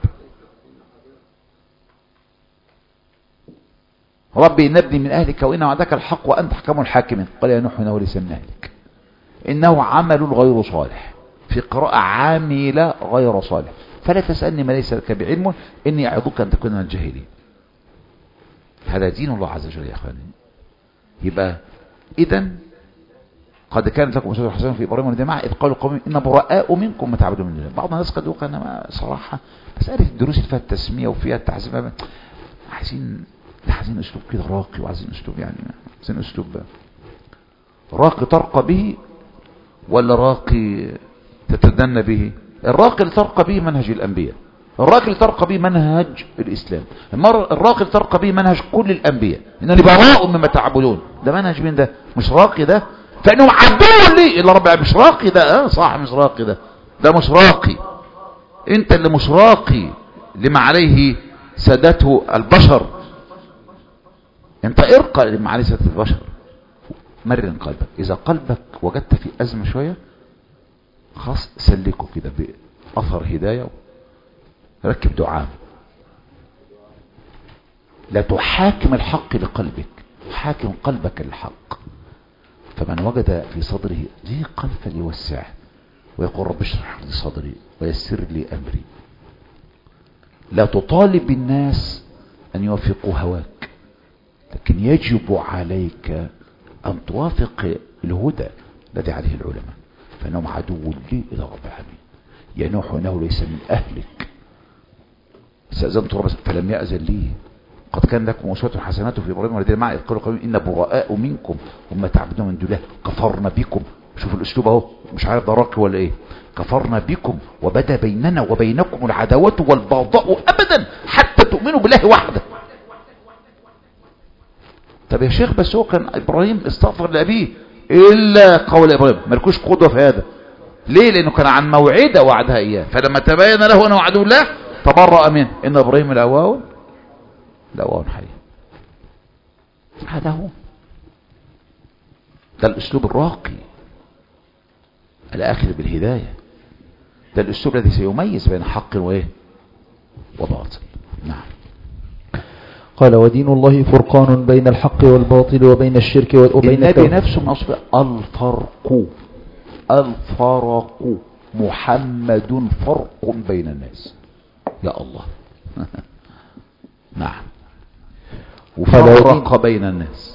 ربي نبني من أهلك وإن وعدك الحق وأنت أحكم الحاكمين. قال يا نوح إنه ليس من أهلك إنه عمل غير صالح. في قراءة عامل غير صالح. فلا تسألني ما ليس لك بعلم إني أعظك أن تكون من الجاهلين. هذا دين الله عز وجل يا أخواني. يبقى إذن قد كانت لكم أسوة حسنة في إبراهيم والجماعة إذ قالوا قوم إن براء منكم ما تعبدون من دون. بعض الناس قد يقول أنا صراحة مسألة الدروس اللي فيها التسمية وفيها التحزيم عايزين أسلوب كده راقي، وعايزين أسلوب يعني عايزين أسلوب راقي ترقى به ولا راقي تتدنى به؟ الراقي اللي ترقى به منهج الأنبياء، الراقي اللي ترقى به منهج الإسلام، الراقي اللي ترقى به منهج كل الأنبياء. إنني براء مما تعبدون. ده منهج مين ده؟ مش راقي ده، فإنهم عدوا لي إلا رب مش راقي ده. صح مش راقي ده مش راقي. انت اللي مش راقي لما عليه سادته البشر. انت ارقى لما عليه سادة البشر. مرن قلبك. اذا قلبك وجدت في ازمة شوية خلاص سلكه كده باثر هداية، ركب دعاء. لا تحاكم الحق لقلبك، حاكم قلبك للحق. فمن وجد في صدره ضيقا فليوسعه ويقول رب اشرح لي صدري ويسر لي امري. لا تطالب الناس ان يوافقوا هواك، لكن يجب عليك ان توافق الهدى الذي عليه العلماء. فانهم عدو لي الى رب العالمين. يا نوح انه ليس من اهلك. استأذنت ربي فلم يأذن لي. قد كان لكم أسوة حسنة في إبراهيم والذين معه إذ قالوا قوم إن براء منكم وما تعبدون من دون الله كفرنا بكم. شوف الأسلوب أهو، مش عارف ده راقي ولا إيه. كفرنا بكم وبدا بيننا وبينكم العداوة والبغضاء أبدا حتى تؤمنوا بالله وحده. طب يا شيخ بس هو كان إبراهيم استغفر لأبيه إلا قول إبراهيم ملكوش قدوة في هذا. ليه؟ لأنه كان عن موعدة وعدها إياه، فلما تبين له أنه عدو الله تبرأ منه. إن إبراهيم الأواه حي. هذا هو ده الأسلوب الراقي الآخر بالهداية. ده الأسلوب الذي سيميز بين حق وباطل. نعم. قال ودين الله فرقان بين الحق والباطل وبين الشرك وبين النبي نفسه من أصبح الفرق محمد فرق بين الناس. يا الله. نعم. وفرق بين الناس.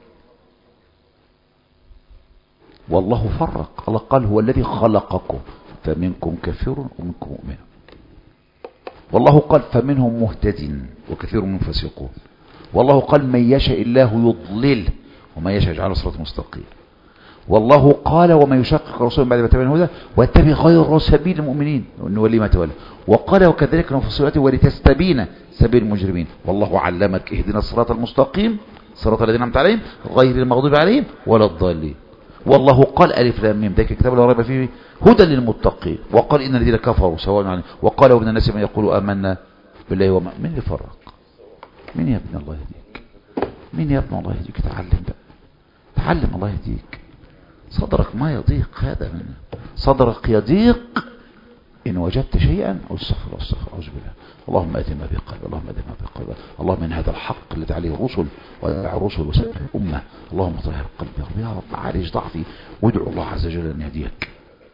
والله فرق. الله قال هو الذي خلقكم فمنكم كافر ومنكم مؤمن. والله قال فمنهم مهتد وكثير منهم فاسقون. والله قال من يشاء الله يضلل وما يشاء يجعله صراطا مستقيما. والله قال وما يشقق رسول بعد ما تبين الهدى واتبع غير سبيل المؤمنين نولي ما تولى. وقال وكذلك نفصل ولتستبين سبيل المجرمين. والله علمك اهدنا الصراط المستقيم صراط الذين أنعمت عليهم غير المغضوب عليهم ولا الضالين. والله قال ألف لام ميم ذلك الكتاب لا ريب فيه هدى للمتقين. وقال إن الذين كفروا سواء عليهم وقال ومن الناس من يقول آمنا بالله وما من اللي فرق. مين يا ابن الله يهديك؟ مين يا ابن الله يهديك؟ تعلم بقى، تعلم الله يهديك. صدرك ما يضيق، هذا من صدرك يضيق إن وجدت شيئا أو استغفر أعوذ بالله. اللهم أتنا بقلب، اللهم أتنا بقلب، اللهم من هذا الحق الذي عليه الرسل ودع الرسل وسائر الأمة، اللهم طهر قلبي يا رب، عالج ضعفي وادعو الله عز وجل أن يهديك.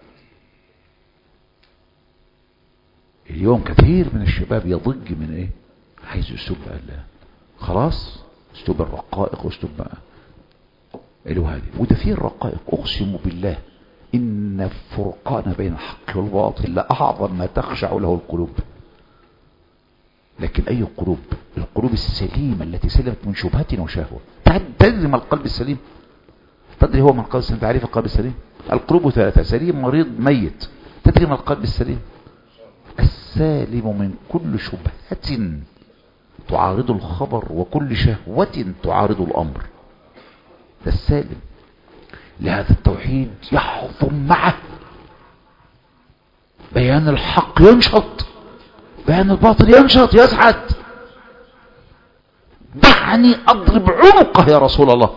اليوم كثير من الشباب يضج من ايه؟ عايز اسلوب الله، خلاص اسلوب الرقائق واسلوب الوهادي. وده فيه الرقائق اقسم بالله ان الفرقان بين الحق والباطل لأعظم ما تخشع له القلوب. لكن اي قلوب؟ القلوب السليمة التي سلمت من شبهة وشهوة. تدري ما القلب السليم؟ تدري هو من القلب السليم؟ تعريف القلب السليم؟ القلوب ثلاثة: سليم، مريض، ميت. تدري ما القلب السليم؟ السالم من كل شبهة تعارض الخبر وكل شهوة تعارض الأمر. ده السالم. لهذا التوحيد يحفظ معه بيان الحق ينشط، بيان الباطل ينشط يسعد. دعني أضرب عنقه يا رسول الله.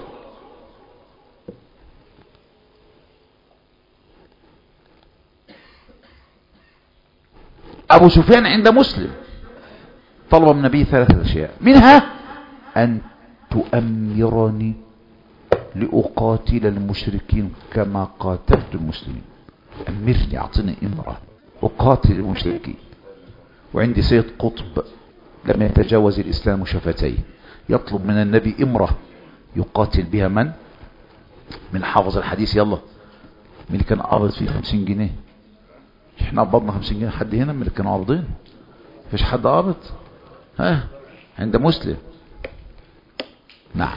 أبو سفيان عند مسلم طلب من النبي ثلاثة أشياء، منها أن تؤمرني لأقاتل المشركين كما قاتلت المسلمين. أمرني، أعطني إمرة أقاتل المشركين. وعندي سيد قطب لم يتجاوز الإسلام شفتيه، يطلب من النبي إمرة يقاتل بها من حافظ الحديث. يلا، من اللي كان قابض فيه 50 جنيه؟ احنا قبضنا 50 جنيه. حد هنا من اللي كانوا عارضين؟ مفيش حد قابض؟ ها، عند مسلم. نعم.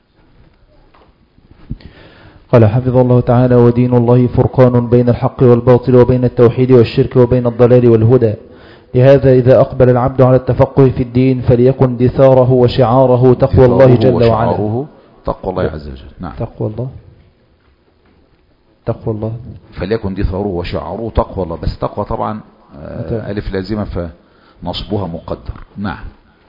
قال حفظ الله تعالى: ودين الله فرقان بين الحق والباطل وبين التوحيد والشرك وبين الضلال والهدى. لهذا إذا أقبل العبد على التفقه في الدين فليكن دثاره وشعاره تقوى الله جل وعلا. تقوى الله عز وجل. نعم، تقوى الله. فليكن دثاره وشعاره تقوى الله. بس تقوى طبعا ألف لازمة فنصبها مقدر. نعم.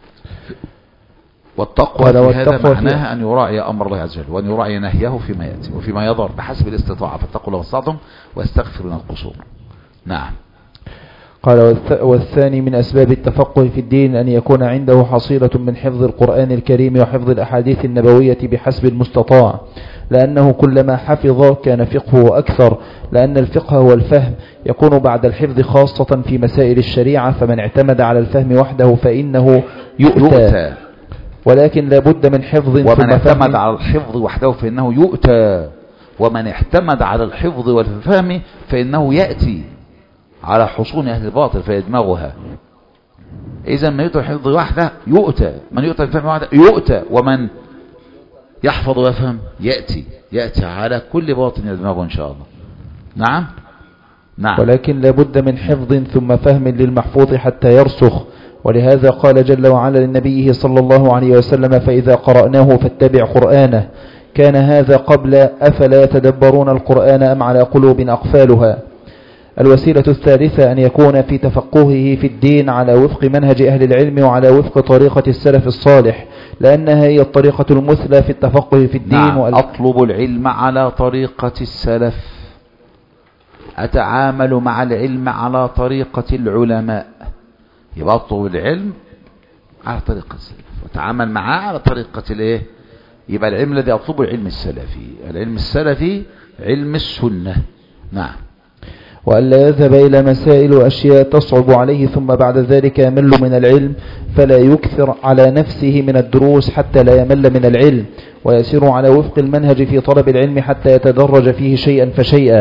والتقوى في هذا معناها أن يراعي أمر الله عز وجل وأن يراعي نهيه فيما يأتي وفيما يضر بحسب الاستطاعة. فاتقوا الله واستطعتم واستغفروا من القصور. نعم. قال: والثاني من أسباب التفقه في الدين أن يكون عنده حصيلة من حفظ القرآن الكريم وحفظ الأحاديث النبوية بحسب المستطاع، لأنه كلما حفظ كان فقهه أكثر، لأن الفقه هو الفهم يكون بعد الحفظ خاصة في مسائل الشريعة، فمن اعتمد على الفهم وحده فإنه يؤتى. ولكن لا بد من حفظ. ومن اعتمد على الحفظ وحده فإنه يؤتى، ومن اعتمد على الحفظ والفهم فإنه يأتي على حصون أهل الباطل فيدمغها. إذا من يؤتى الحفظ وحده يؤتى، من يؤتى الفهم وحده يؤتى، ومن يحفظ ويفهم يأتي على كل باطل يدمغه إن شاء الله. نعم. نعم. ولكن لا بد من حفظ ثم فهم للمحفوظ حتى يرسخ. ولهذا قال جل وعلا لنبيه صلى الله عليه وسلم: فإذا قرأناه فاتبع قرآنه. كان هذا قبل أفلا يتدبرون القرآن أم على قلوب أقفالها. الوسيلة الثالثة أن يكون في تفقهه في الدين على وفق منهج أهل العلم وعلى وفق طريقة السلف الصالح، لأنها هي الطريقة المثلى في التفقه في الدين. نعم. أطلب العلم على طريقة السلف، أتعامل مع العلم على طريقة العلماء. يبقى أطلب العلم على طريقة السلف وأتعامل معاه على طريقة الايه؟ يبقى العلم الذي أطلبه العلم السلفي. العلم السلفي علم السنة. نعم. وألا يذهب إلى مسائل وأشياء تصعب عليه ثم بعد ذلك يمل من العلم، فلا يكثر على نفسه من الدروس حتى لا يمل من العلم، ويسير على وفق المنهج في طلب العلم حتى يتدرج فيه شيئا فشيئا.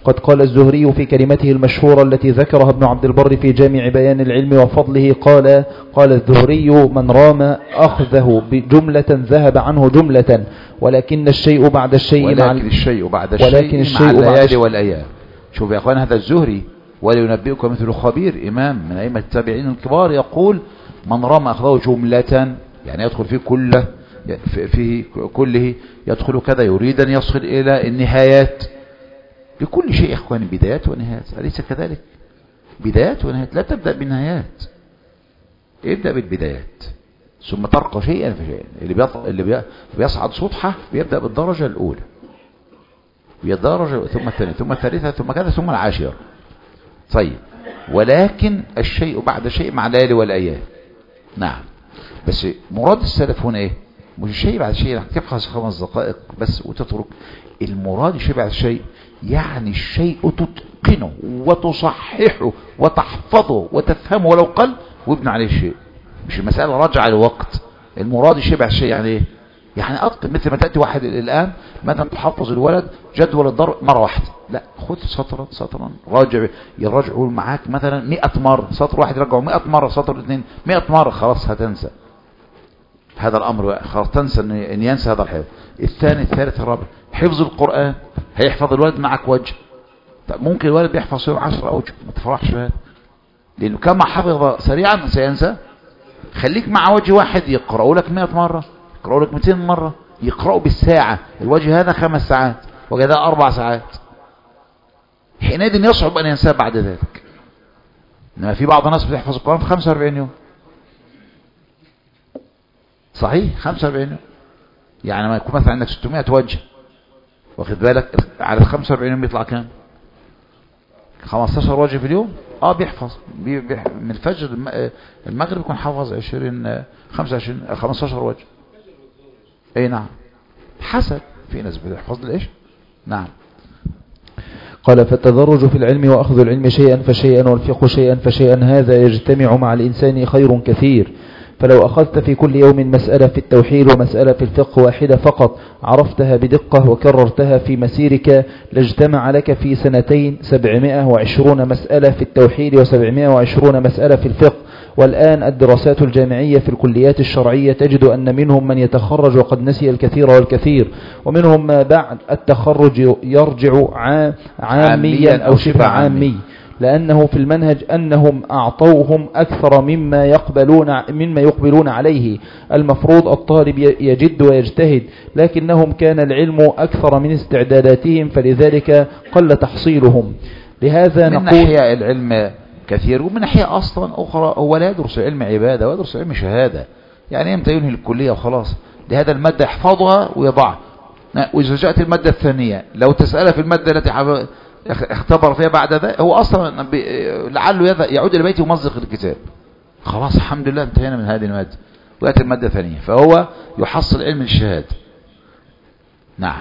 قد قال الزهري في كلمته المشهورة التي ذكرها ابن عبد البر في جامع بيان العلم وفضله قال الزهري: من رام أخذه بجملة ذهب عنه جملة، ولكن الشيء بعد الشيء مع الليالي والأيام. شوف يا أخوان، هذا الزهري ولينبئكم مثل خبير، إمام من أئمة التابعين الكبار، يقول: من رام أخذه جملة، يعني يدخل فيه كله يدخل كذا، يريد أن يصل إلى النهايات. لكل شيء يا أخوان بدايات ونهايات، أليس كذلك؟ بدايات ونهايات، لا تبدأ بالنهايات، ابدأ بالبدايات ثم ترقى شيئا فشيئا. اللي بيصعد سطحة بيبدأ بالدرجة الأولى، بالدرجة ثم الثانية ثم الثالثة ثم كذا ثم العاشرة. طيب، ولكن الشيء بعد شيء مع الليالي والأيام. نعم، بس مراد السلف هنا ايه؟ مش الشيء بعد شيء تبحث 5 دقائق بس وتترك. المراد الشيء بعد شيء، يعني الشيء تتقنه وتصححه وتحفظه وتفهمه ولو قل، وابن عليه الشيء. مش المسألة رجع لوقت. المراد الشيء بعد شيء يعني ايه؟ يعني أتقن. مثل ما تأتي واحد الآن مثلا تحفظ الولد جدول الضرب مرة واحدة، لا، خذ سطرا راجع، يراجعوا معاك مثلا 100 مرة، سطر واحد يرجعوا 100 مرة، سطر 2 100 مرة، خلاص هتنسى هذا الأمر، خلاص تنسى أن ينسى هذا الحفظ. الثاني الثالث الرابع، حفظ القرآن، هيحفظ الولد معك وجه. طب ممكن الولد بيحفظ 10 أوجه، ما تفرحش بهذا، لأنه كما حفظ سريعا سينسى. خليك مع وجه واحد يقرأوا لك 100 مرة، يقرأوا لك 200 مرة، يقرأوا بالساعة. الوجه هذا 5 ساعات وكذا 4 ساعات، حينئذ يصعب أن ينساه بعد ذلك. إنما في بعض الناس بتحفظ القرآن في 45 يوم. صحيح، 45 يوم. يعني ما يكون مثلا عندك 600 وجه، واخد بالك، على 45 يوم بيطلع كام؟ 15 وجه في اليوم. بيحفظ من الفجر المغرب يكون حافظ 15 وجه. اي نعم، حسب، في ناس بتحفظ ليش. نعم. قال: فالتدرج في العلم وأخذ العلم شيئا فشيئا والفقه شيئا فشيئا، هذا يجتمع مع الإنسان خير كثير. فلو أخذت في كل يوم مسألة في التوحيد ومسألة في الفقه واحدة فقط، عرفتها بدقة وكررتها في مسيرك، لاجتمع لك في سنتين 720 مسألة في التوحيد و720 مسألة في الفقه. والآن الدراسات الجامعية في الكليات الشرعية تجد أن منهم من يتخرج وقد نسي الكثير والكثير، ومنهم ما بعد التخرج يرجع عاميا أو شبه عامي، لأنه في المنهج أنهم أعطوهم أكثر مما يقبلون عليه. المفروض الطالب يجد ويجتهد، لكنهم كان العلم أكثر من استعداداتهم، فلذلك قل تحصيلهم. لهذا من ناحية العلم كثير، ومن ناحية أصلا أخرى هو لا يدرس علم عبادة ويدرس علم شهادة. يعني امتى ينهي الكلية وخلاص؟ لهذا المادة يحفظها ويضعها. وإذا جاءت المادة الثانية لو تسأل في المادة التي اختبر فيها بعد ذلك، هو أصلا لعله يعود إلى بيته ومزق الكتاب، خلاص الحمد لله انتهينا من هذه المادة، ويأتي المادة الثانية، فهو يحصل علم الشهادة. نعم.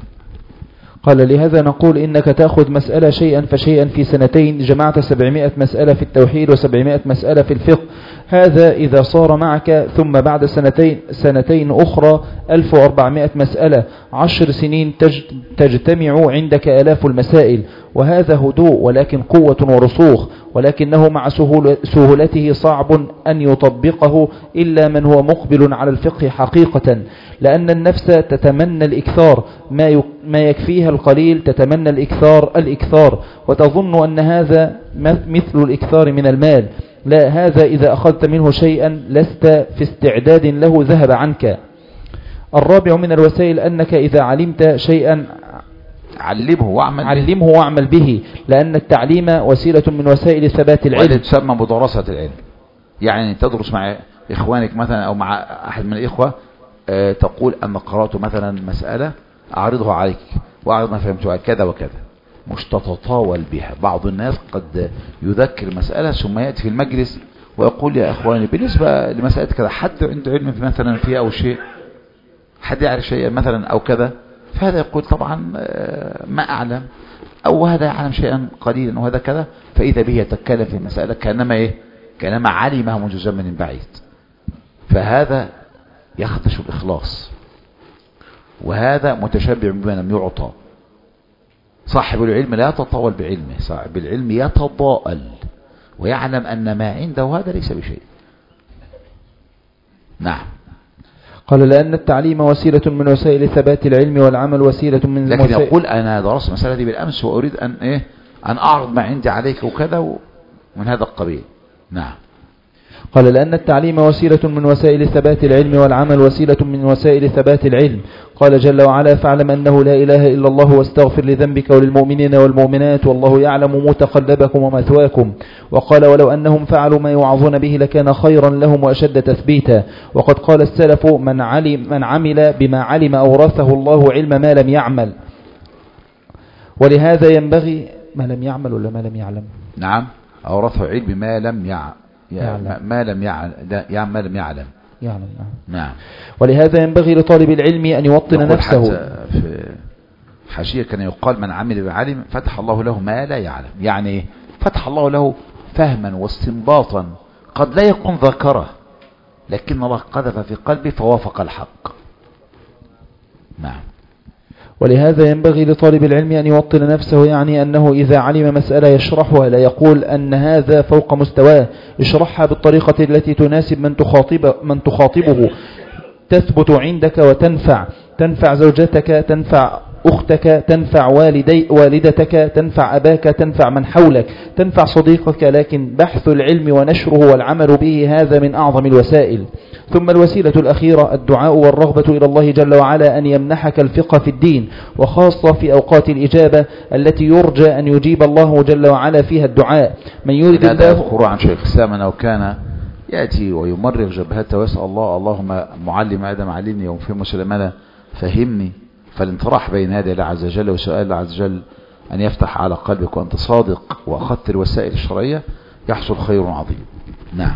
قال: لهذا نقول إنك تأخذ مسألة شيئا فشيئا في سنتين، جمعت 700 مسألة في التوحيد و700 مسألة في الفقه. هذا إذا صار معك ثم بعد سنتين أخرى 1400 مسألة، 10 سنين تجتمع عندك آلاف المسائل. وهذا هدوء ولكن قوة ورسوخ، ولكنه مع سهولته صعب أن يطبقه إلا من هو مقبل على الفقه حقيقة، لأن النفس تتمنى الإكثار، ما يكفيها القليل تتمنى الإكثار، وتظن أن هذا مثل الإكثار من المال. لا، هذا إذا أخذت منه شيئا لست في استعداد له ذهب عنك. الرابع من الوسائل أنك إذا علمت شيئا علمه واعمل به، لأن التعليم وسيلة من وسائل ثبات العلم، وهذا تسمى مدرسة العلم. يعني تدرس مع إخوانك مثلا أو مع أحد من الإخوة، تقول أن قرأت مثلا مسألة أعرضها عليك وأعرض ما فهمتها كذا وكذا، مش تتطاول بها. بعض الناس قد يذكر مسألة ثم يأتي في المجلس ويقول: يا أخواني بالنسبة لمسألة كذا، حد عنده علم مثلا فيها أو شيء، حد يعرف شيئا مثلا أو كذا، فهذا يقول طبعا ما أعلم، أو هذا يعلم شيئا قليلا وهذا كذا، فإذا به يتكلم في المسألة كانما علمها منذ زمن بعيد. فهذا يخدش الإخلاص، وهذا متشبع بما لم يعطى. صاحب العلم لا يتطاول بعلمه، صاحب العلم يتضاءل ويعلم أن ما عنده هذا ليس بشيء. نعم. قال لأن التعليم وسيلة من وسائل ثبات العلم، والعمل وسيلة من لكن يقول أنا درست المسألة دي بالأمس وأريد أن أعرض ما عندي عليك وكذا ومن هذا القبيل. نعم. قال لأن التعليم وسيلة من وسائل ثبات العلم، والعمل وسيلة من وسائل ثبات العلم. قال جل وعلا: فاعلم أنه لا إله إلا الله واستغفر لذنبك وللمؤمنين والمؤمنات والله يعلم متقلبكم ومثواكم. وقال: ولو أنهم فعلوا ما يوعظون به لكان خيرا لهم وأشد تثبيتا. وقد قال السلف: من عمل بما علم أورثه الله علم ما لم يعمل. ولهذا ينبغي ما لم يعمل ولا ما لم يعلم؟ نعم، أورثه علم ما لم يعلم. نعم. ولهذا ينبغي لطالب العلم أن يوطن نفسه. في حاشية كان يقال: من عمل بعلم فتح الله له ما لا يعلم. يعني فتح الله له فهما واستنباطا قد لا يكون ذكره، لكن الله قذف في قلبه فوافق الحق. نعم. ولهذا ينبغي لطالب العلم أن يوطن نفسه، يعني أنه إذا علم مسألة يشرحها، لا يقول أن هذا فوق مستواه، يشرحها بالطريقة التي تناسب من تخاطبه، تثبت عندك تنفع زوجتك، تنفع أختك، تنفع والدتك، تنفع أباك، تنفع من حولك، تنفع صديقك. لكن بحث العلم ونشره والعمل به هذا من أعظم الوسائل. ثم الوسيلة الأخيرة الدعاء والرغبة إلى الله جل وعلا أن يمنحك الفقه في الدين، وخاصة في أوقات الإجابة التي يرجى أن يجيب الله جل وعلا فيها الدعاء. من يريد الله يذكر عن شيخ الإسلام أنه كان يأتي ويمرغ جبهته ويسأل الله: اللهم معلم آدم علمني ومفهم سليمان فهمني. فالانطراح بين هذا الله عز وجل وسؤال الله عز وجل أن يفتح على قلبك وأنت صادق وأخذت الوسائل الشرعية يحصل خير عظيم. نعم.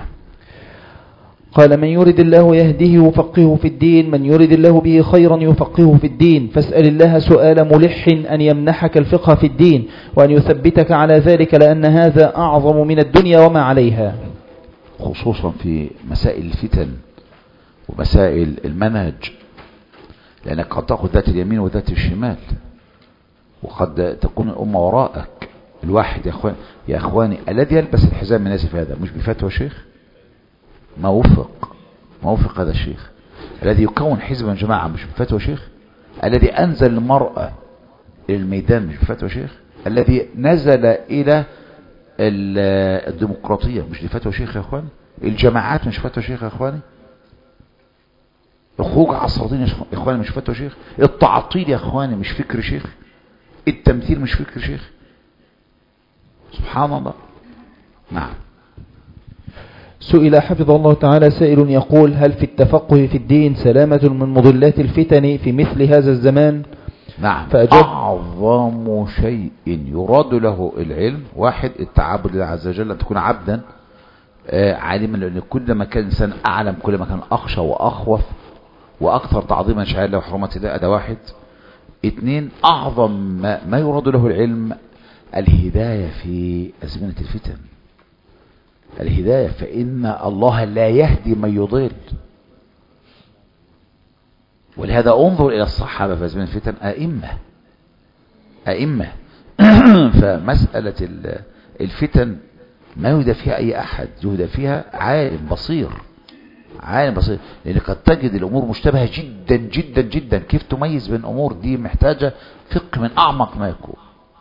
قال: من يريد الله يهديه يفقهه في الدين، من يريد الله به خيرا يفقهه في الدين. فاسأل الله سؤال ملح أن يمنحك الفقه في الدين وأن يثبتك على ذلك، لأن هذا أعظم من الدنيا وما عليها، خصوصا في مسائل الفتن ومسائل المنهج، لأنك قد تأخذ ذات اليمين وذات الشمال، وقد تكون الأمة وراءك. الواحد يا أخواني الذي يلبس الحزام من ناسف هذا مش بفتوى شيخ، ما وفق هذا الشيخ. الذي يكون حزبا جماعة مش بفتوى شيخ. الذي أنزل المرأة إلى الميدان مش بفتوى شيخ. الذي نزل إلى الديمقراطية مش بفتوى شيخ يا أخواني. الجماعات مش فتوى شيخ يا أخواني. الخروج على السلاطين يا اخواني مش فتوى شيخ. التعطيل يا اخواني مش فكر شيخ. التمثيل مش فكر شيخ. سبحان الله. نعم. سئل حفظه الله تعالى سائل يقول: هل في التفقه في الدين سلامة من مضلات الفتن في مثل هذا الزمان؟ نعم. أعظم شيء يراد له العلم: واحد، التعبد لله عز وجل، أن تكون عبدا عالما، لأن كل ما كان الإنسان أعلم كل ما كان أخشى وأخوف وأكثر تعظيما شعائر الله وحرمة الله. ده واحد. اثنين، أعظم ما يراد له العلم الهداية في أزمنة الفتن. الهداية، فإن الله لا يهدي من يضل. ولهذا انظر إلى الصحابة في أزمنة الفتن أئمة فمسألة الفتن ما يهدى فيها أي أحد، يهدى فيها عالم بصير. لأن قد تجد الأمور مشتبهة جدا جدا جدا. كيف تميز بين الأمور دي؟ محتاجة فقه من أعمق ما يكون.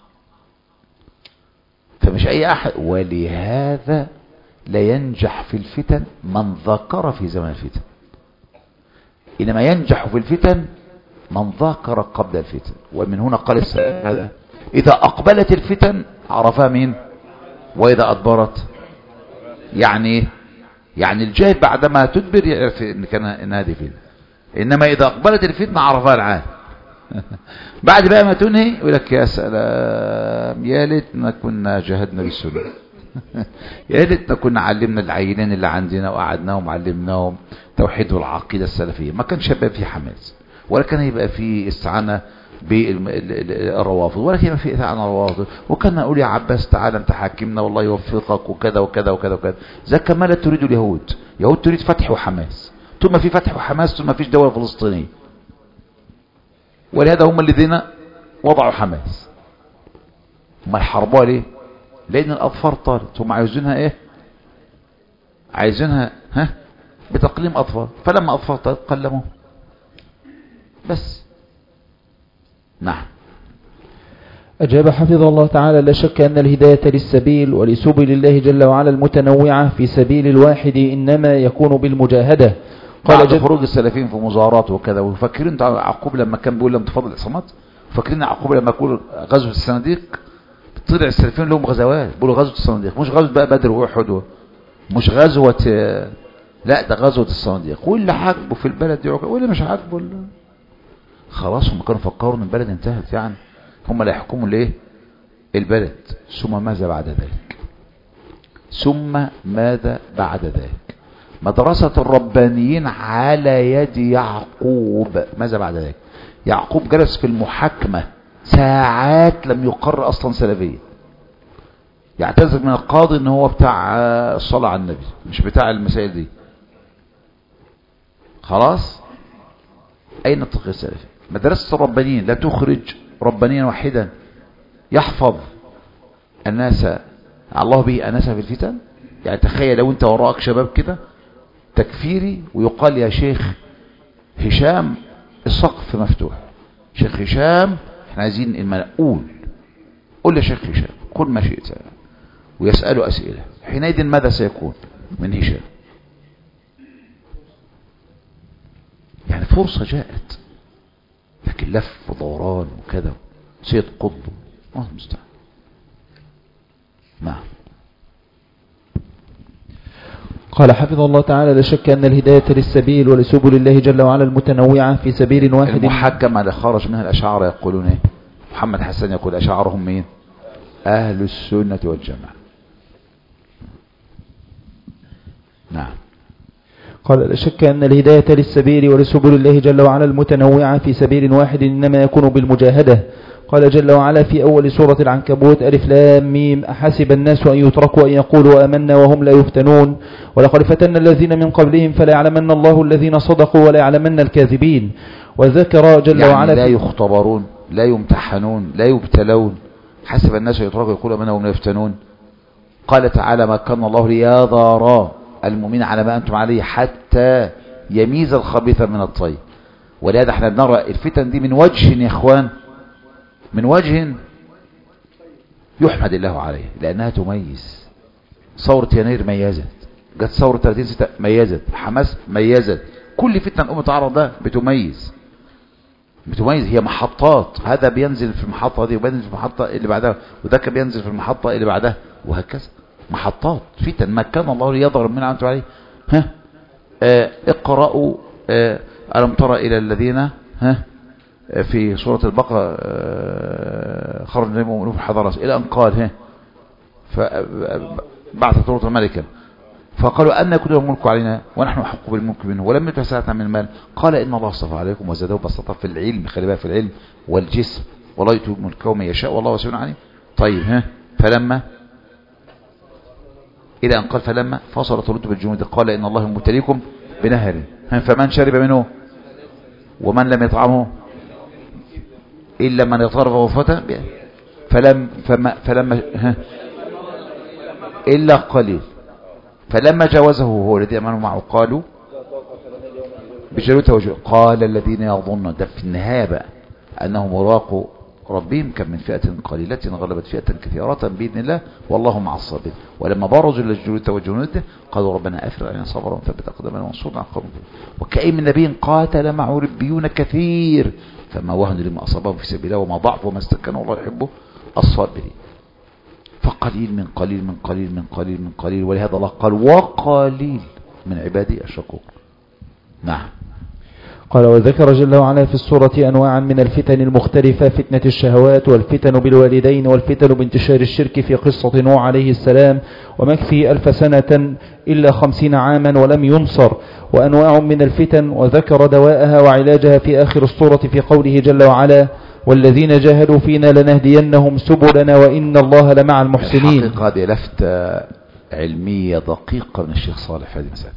فمش أي أحد. ولهذا لا ينجح في الفتن من ذكر في زمن الفتن، إنما ينجح في الفتن من ذكر قبل الفتن. ومن هنا قال السلام هذا: إذا أقبلت الفتن عرفها مين، وإذا أدبرت يعني الجاهل بعدما تدبر يعرف إن هذه فتنة، إنما إذا أقبلت الفتنة عرفها العالم. بعد بقى ما تنهي يقول لك: يا سلام، يا ليتنا كنا جهدنا بالسنة، يا ليتنا كنا علمنا العينين اللي عندنا وقعدناهم وعلمناهم توحيد والعقيدة السلفية. ما كانش يبقى فيه حماس، ولا كان يبقى فيه استعانة بالروافض، ولا كان يبقى فيه استعانة روافض. وكان نقول: يا عباس تعالى انت حاكمنا والله يوفقك وكذا وكذا وكذا وكذا. زي كما لا تريد اليهود تريد فتح وحماس. طول ما في فتح وحماس طول ما فيش دولة فلسطينية. ولهذا هم الذين وضعوا حماس. هم يحاربوها ليه؟ لان الاظفار طارت، هم عايزينها ايه؟ عايزينها بتقليم اظفار، فلما اظفار طارت قلموه بس. نعم. أجاب حفظه الله تعالى: لا شك أن الهداية للسبيل ولسبل الله جل وعلا المتنوعة في سبيل الواحد إنما يكون بالمجاهدة. قال خروج السلفيين في مظاهرات وكذا. وفاكرين انت يعقوب لما كان بيقول لم تفضل العصامات؟ فاكرين يعقوب لما يقول غزوة الصناديق؟ طلع السلفيين لهم غزوات، بيقولوا غزوة الصناديق، مش غزوة بقى بدر وأحد، مش غزوة، لا ده غزوة الصناديق. واللي عاجبه في البلد يعجب، واللي مش عاجبه خلاص. هم كانوا فكروا ان البلد انتهت، يعني هم اللي يحكموا الايه؟ البلد. ثم ماذا بعد ذلك؟ ثم ماذا بعد ذلك؟ مدرسة الربانيين على يد يعقوب. ماذا بعد ذلك؟ يعقوب جلس في المحاكمة ساعات لم يقر اصلا سلفية. يعتذر من القاضي ان هو بتاع الصلاة على النبي، مش بتاع المسائل دي. خلاص. اين التقي السلفي؟ مدرسة الربانيين لا تخرج ربانيا واحدا يحفظ الناس الله به أناسا في الفتن. يعني تخيل لو انت وراك شباب كده تكفيري ويقال يا شيخ هشام السقف مفتوح، شيخ هشام احنا عايزين المنقول، قول يا شيخ هشام كل ما شئت، ويسألوا أسئلة. حينئذ ماذا سيكون من هشام؟ يعني فرصة جاءت، لكن لف ودوران وكذا سيد قطب الله المستعان. نعم. قال حفظه الله تعالى: لا شك أن الهداية للسبيل ولسبل الله جل وعلا المتنوعة في سبيل واحد. المحكم على خرج منها الأشاعرة يقولون ايه؟ محمد حسن يقول أشاعرهم مين؟ أهل السنة والجماعة. نعم. قال: لا شك أن الهداية للسبيل ولسبل الله جل وعلا المتنوعة في سبيل واحد إنما يكون بالمجاهدة. قال جل وعلا في أول سورة العنكبوت: ألف لام ميم أحسب الناس أن يتركوا أن يقولوا آمنا وهم لا يفتنون ولقد فتنا الذين من قبلهم فلا يعلمن الله الذين صدقوا ولا يعلمن الكاذبين. وذكر جل يعني وعلا لا يختبرون، لا يمتحنون، لا يبتلون. حسب الناس أن يتركوا يقولوا آمنا وهم لا يفتنون. قال تعالى: ما كان الله ليذر المؤمنين على ما أنتم عليه حتى يميز الخبيث من الطيب. ولهذا احنا بنرى الفتن دي من وجه يا اخوان، من وجه يحمد الله عليه، لأنها تميز. ثورة يناير ميزت، جت ثورة 30/6 ميزت، حماس ميزت، كل فتنة الأمة تعرض ده بتميز. هي محطات، هذا بينزل في المحطة دي وبينزل في المحطة اللي بعدها، وذاك بينزل في المحطة اللي بعدها، وهكذا محطات فتن. ما كان الله ليظهر من أنتم عليه. اقرأوا ألم تر إلى الذين في سورة البقرة خرج من في الحضارة إلى أن قال بعث طلوط الملكة فقالوا أن يكون الملك علينا ونحن أحق بالملك منه ولم يؤت ساعة من المال. قال إن الله اصطفى عليكم وزاده بسطة في العلم، خلي بالك في العلم والجسم، والله يؤتي ملكه من يشاء والله واسع عليم. طيب فلما إلى أن قال فلما فصل طلوط بالجنود قال إن الله مبتليكم بنهر فمن شرب منه ومن لم يطعمه إلا من يطرف غرفته فلما إلا قليل فلما جاوزه هو الذي أمنوا معه قالوا بجلوته وجوه قال الذين يظنون ده في النهاية بقى أنهم مراقوا ربهم كم من فئة قليلة غلبت فئة كثيرة بإذن الله والله مع الصابرين. ولما برزوا للجلوده وجنوده قالوا ربنا أفرغ علينا صبرا وثبت أقدامنا وانصرنا على القوم الكافرين. وكأي من نبي قاتل معه ربيون كثير فما وهنوا لما أصابهم في سبيل الله وما ضعفوا وما استكانوا والله يحب الصابرين. فقليل من قليل من قليل من قليل من قليل، ولهذا الله قال وقليل من عبادي الشكور. نعم. قال وذكر جل وعلا في السورة أنواعا من الفتن المختلفة: فتنة الشهوات والفتن بالوالدين والفتن بانتشار الشرك في قصة نوح عليه السلام ومكثه 1000 سنة إلا 50 عاما ولم ينصر، وأنواع من الفتن وذكر دواءها وعلاجها في آخر السورة في قوله جل وعلا: والذين جاهدوا فينا لنهدينهم سبلنا وإن الله لمع المحسنين. الحقيقة هذه لفتة علمية دقيقة من الشيخ صالح في هذه المسألة،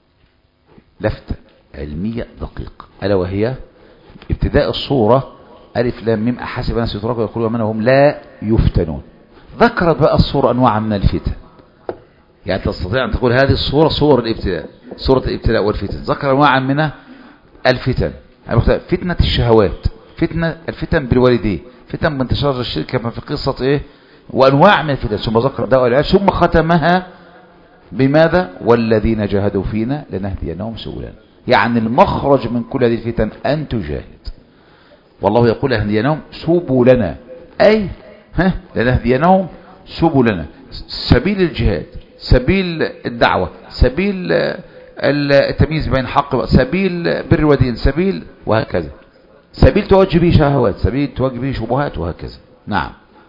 لفتة علمية دقيقة، ألا وهي ابتداء الصورة ألف لام ميم أحسب الناس يتركوا يقولوا آمنا وهم لا يفتنون. ذكرت بقى الصورة أنواع من الفتن، يعني تستطيع أن تقول هذه الصورة صور الابتلاء، صورة الابتلاء والفتن. ذكر أنواع من الفتن، فتنة الشهوات، الفتن بالوالدين، فتن بانتشار الشرك كما في قصة إيه، وأنواع من الفتن. ثم ذكر دواء العلاج، ثم ختمها بماذا؟ والذين جاهدوا فينا لنهدينهم سبلنا. يعني المخرج من كل هذه الفتن أن تجاهد، والله يقول لنهدينهم سبلنا، أي لنهدينهم سبلنا، سبيل الجهاد، سبيل الدعوة، سبيل التمييز بين حق، سبيل بر الوالدين، سبيل وهكذا، سبيل توجه به شهوات، سبيل توجه به شبهات وهكذا. نعم.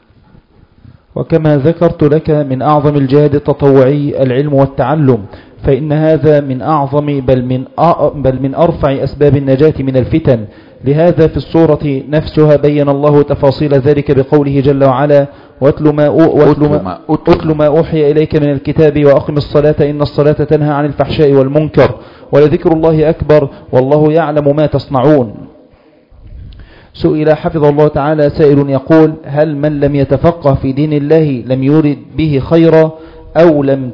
وكما ذكرت لك من أعظم الجهاد التطوعي العلم والتعلم، فإن هذا من أعظم بل من أرفع أسباب النجاة من الفتن. لهذا في السورة نفسها بين الله تفاصيل ذلك بقوله جل وعلا: واتل ما أوحي إليك من الكتاب وأقم الصلاة إن الصلاة تنهى عن الفحشاء والمنكر ولذكر الله أكبر والله يعلم ما تصنعون. سئل حفظه الله تعالى سائل يقول: هل من لم يتفقه في دين الله لم يرد به خيرا أو لم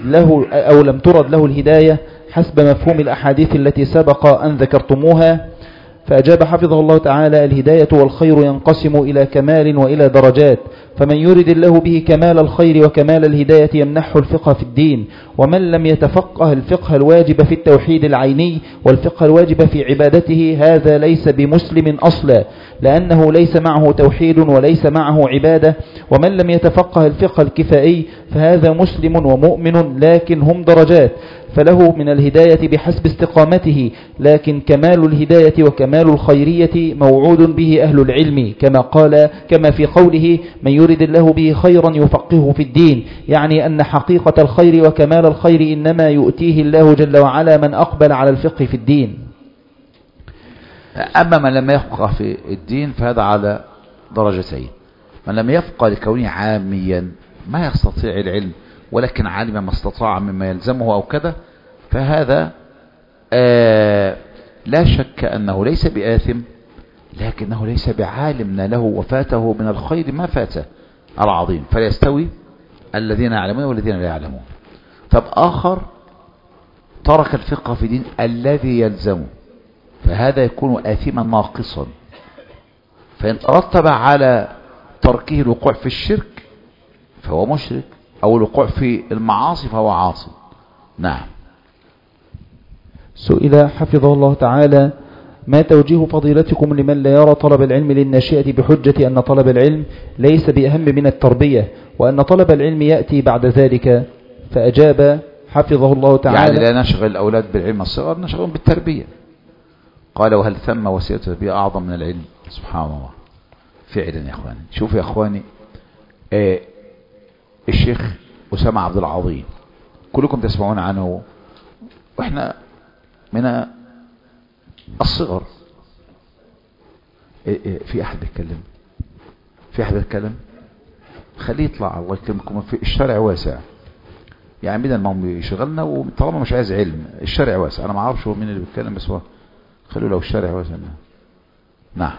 ترد له الهداية حسب مفهوم الأحاديث التي سبق أن ذكرتموها؟ فأجاب حفظه الله تعالى: الهداية والخير ينقسم إلى كمال وإلى درجات، فمن يرد الله به كمال الخير وكمال الهداية يمنحه الفقه في الدين، ومن لم يتفقه الفقه الواجب في التوحيد العيني والفقه الواجب في عبادته هذا ليس بمسلم أصلا، لأنه ليس معه توحيد وليس معه عبادة. ومن لم يتفقه الفقه الكفائي فهذا مسلم ومؤمن لكن هم درجات، فله من الهداية بحسب استقامته، لكن كمال الهداية وكمال الخيرية موعود به أهل العلم، كما في قوله: من يرد الله به خيرا يفقهه في الدين، يعني أن حقيقة الخير وكمال الخير إنما يؤتيه الله جل وعلا من أقبل على الفقه في الدين. أما من لم يفقه في الدين فهذا على درجتين: من لم يفقه لكونه عاميا ما يستطيع العلم ولكن عالم ما استطاع مما يلزمه أو كذا، فهذا لا شك أنه ليس بآثم لكنه ليس بعالم له وفاته من الخير ما فاته العظيم، فلا يستوي الذين يعلمون والذين لا يعلمون. طب آخر ترك الفقه في دين الذي يلزمه، فهذا يكون آثما ناقصا، فإن ترتب على تركه الوقوع في الشرك فهو مشرك، أو الوقوع في المعاصي فهو عاصي. نعم. سئل حفظه الله تعالى: ما توجيه فضيلتكم لمن لا يرى طلب العلم للناشئة بحجة أن طلب العلم ليس بأهم من التربية وأن طلب العلم يأتي بعد ذلك؟ فأجاب حفظه الله تعالى: يعني لا نشغل الأولاد بالعلم الصغر، نشغلهم بالتربية. قال: وهل ثم وسيلة تربية أعظم من العلم؟ سبحان الله. فعلا يا أخواني، شوف يا أخواني، الشيخ أسامة عبد العظيم كلكم تسمعون عنه، وإحنا من الصغر. في أحد بيتكلم؟ في أحد بيتكلم؟ خليه يطلع، الله يكرمكم، في الشارع واسع، يعني بدل ما هم يشغلنا وطالما مش عايز علم، الشارع واسع. أنا ما أعرفش هو مين اللي بيتكلم، بس هو خلوا لو الشارع واسع. نعم.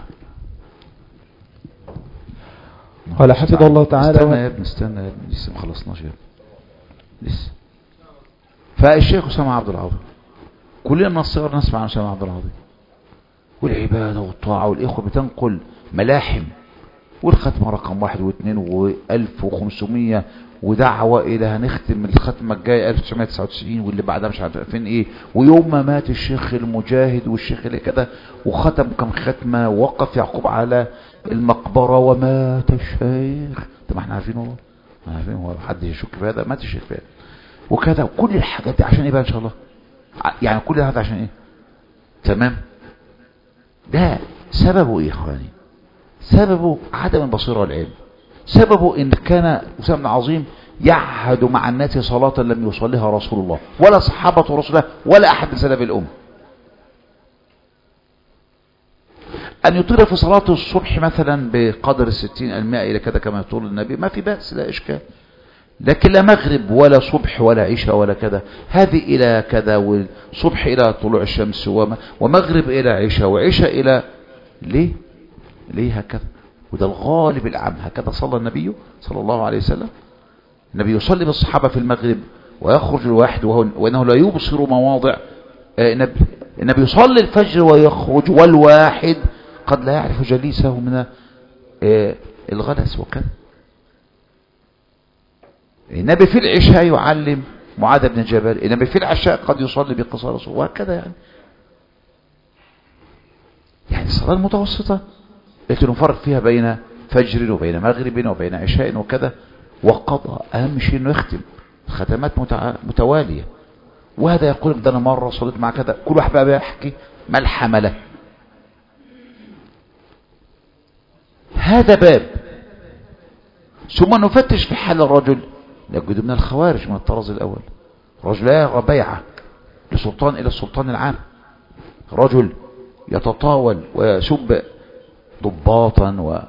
قال حفظه الله تعالى: استنى يا ابني، استنى يا ابني، لسه ما خلصناش يا ابني لسه. فالشيخ أسامة عبد العظيم كلنا من الصغر نسمع عن أسامة عبد العظيم، والعبادة والطاعة، والإخوة بتنقل ملاحم، والختمة رقم 1 و2 و1500 ودعوة إلى هنختم الختمة الجاية 1999 واللي بعدها مش عارف فين إيه، ويوم ما مات الشيخ المجاهد والشيخ اللي كده، وختم كم ختمة، ووقف يعقوب على المقبرة ومات الشيخ. طب احنا عارفين والله، ما عارفين، هو حد يشك في هذا؟ مات الشيخ فعلا وكذا. وكل الحاجات دي عشان ايه بقى ان شاء الله؟ يعني كل هذا عشان ايه؟ تمام. ده سببه ايه يا اخواني؟ سببه عدم البصيرة والعلم، سببه ان كان أسامة بن عظيم يعهد مع الناس صلاة لم يصليها رسول الله ولا صحابة رسول الله ولا احد من سلف الامه. أن يطيل في صلاة الصبح مثلا بقدر 60 المائة إلى كذا كما يطول النبي، ما في بأس، لا إشكال. لكن لا مغرب ولا صبح ولا عشاء ولا كذا، هذه إلى كذا، والصبح إلى طلوع الشمس، ومغرب إلى عشاء، وعشاء إلى ليه؟ ليه هكذا؟ وده الغالب العام، هكذا صلى النبي صلى الله عليه وسلم. النبي يصلي بالصحابة في المغرب ويخرج الواحد وأنه لا يبصر مواضع نبله. النبي يصلي الفجر ويخرج والواحد قد لا يعرف جليسه من الغلس وكذا. النبي في العشاء يعلم معاذ بن جبل، النبي في العشاء قد يصلي بقصار رسول، وهكذا يعني الصلاة المتوسطة التي نفرق فيها بين فجر وبين مغرب وبين عشاء وكذا، وقضى أهم شيء إنه يختم ختمات متوالية. وهذا يقول ده أنا مرة صليت مع كذا، كل واحد بقى بيحكي ما الحملة. هذا باب. ثم نفتش في حال الرجل، نجد من الخوارج من الطراز الأول، رجل لا يرى بيعة لسلطان إلى السلطان العام، رجل يتطاول ويسب ضباطا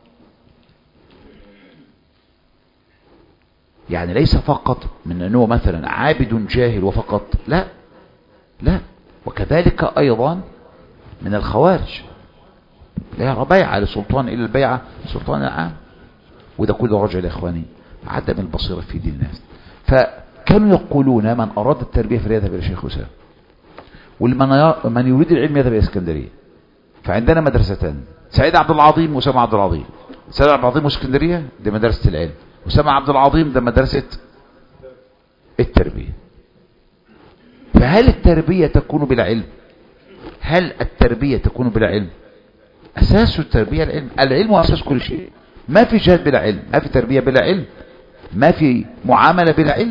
يعني ليس فقط من أنه مثلا عابد جاهل وفقط، لا لا، وكذلك أيضا من الخوارج لا يرى بيعة لسلطان إلى البيعة لسلطان العام. وده كله رجع يا إخواني عدم البصيرة في دين الناس. فكانوا يقولون من أراد التربية فليذهب إلى شيخ أسامة، ومن يريد العلم يذهب إلى اسكندرية. فعندنا مدرستان، سعيد عبد العظيم وأسامة عبد العظيم. سعيد عبد العظيم واسكندرية دي مدرسة العلم، وأسامة عبد العظيم ده مدرسة التربية. فهل التربية تكون بلا علم؟ هل التربية تكون بلا علم؟ أساس التربية العلم، العلم أساس كل شيء. ما في جهاد بلا علم، ما في تربية بلا علم، ما في معاملة بلا علم.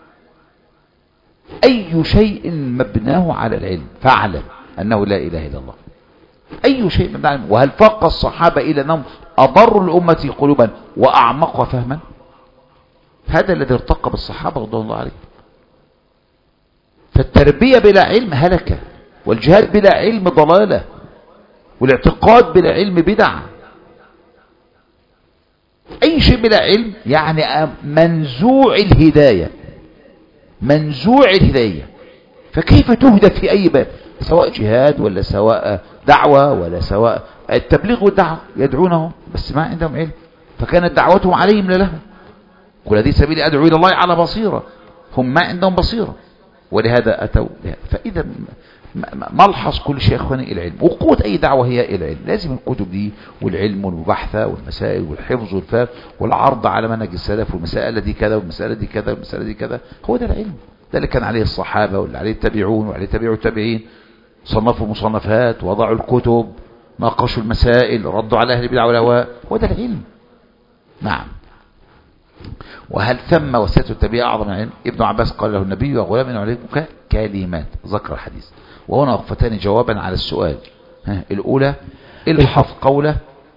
أي شيء مبناه على العلم فاعلم أنه لا إله إلا الله. أي شيء مبناه على العلم. وهل فاق الصحابة إلى أنهم أضروا الأمة قلوبا وأعمقوا فهما؟ هذا الذي ارتقى بالصحابة رضي الله عليهم. فالتربية بلا علم هلكة، والجهاد بلا علم ضلالة، والاعتقاد بلا علم بدعة. أي شيء بلا علم يعني منزوع الهداية، منزوع الهداية. فكيف تهدى في أي باب، سواء جهاد ولا سواء دعوة ولا سواء التبليغ والدعوة، يدعونهم بس ما عندهم علم، فكانت دعوتهم عليهم لا لهم. كل هذه سبيل أدعو إلى الله على بصيرة، هم ما عندهم بصيرة، ولهذا أتوا بها. فإذا ملحظ كل شيء اخواني العلم، وقوة اي دعوة هي العلم. لازم الكتب دي والعلم والمباحثة والمسائل والحفظ والفهم والعرض على منهج السلف، والمسألة دي كذا والمسألة دي كذا والمسألة دي كذا، هو ده العلم. ده اللي كان عليه الصحابة واللي عليه التابعون وعليه تابعوا التابعين، صنفوا مصنفات، وضعوا الكتب، ناقشوا المسائل، ردوا على اهل البدع والهواء، هو ده العلم. نعم. وهل ثم وسيلة التربية أعظم من العلم؟ ابن عباس قال له النبي يا غلام إن عليكم كلمات، ذكر الحديث. وهنا وقفتان جوابا على السؤال. الأولى الحف قوله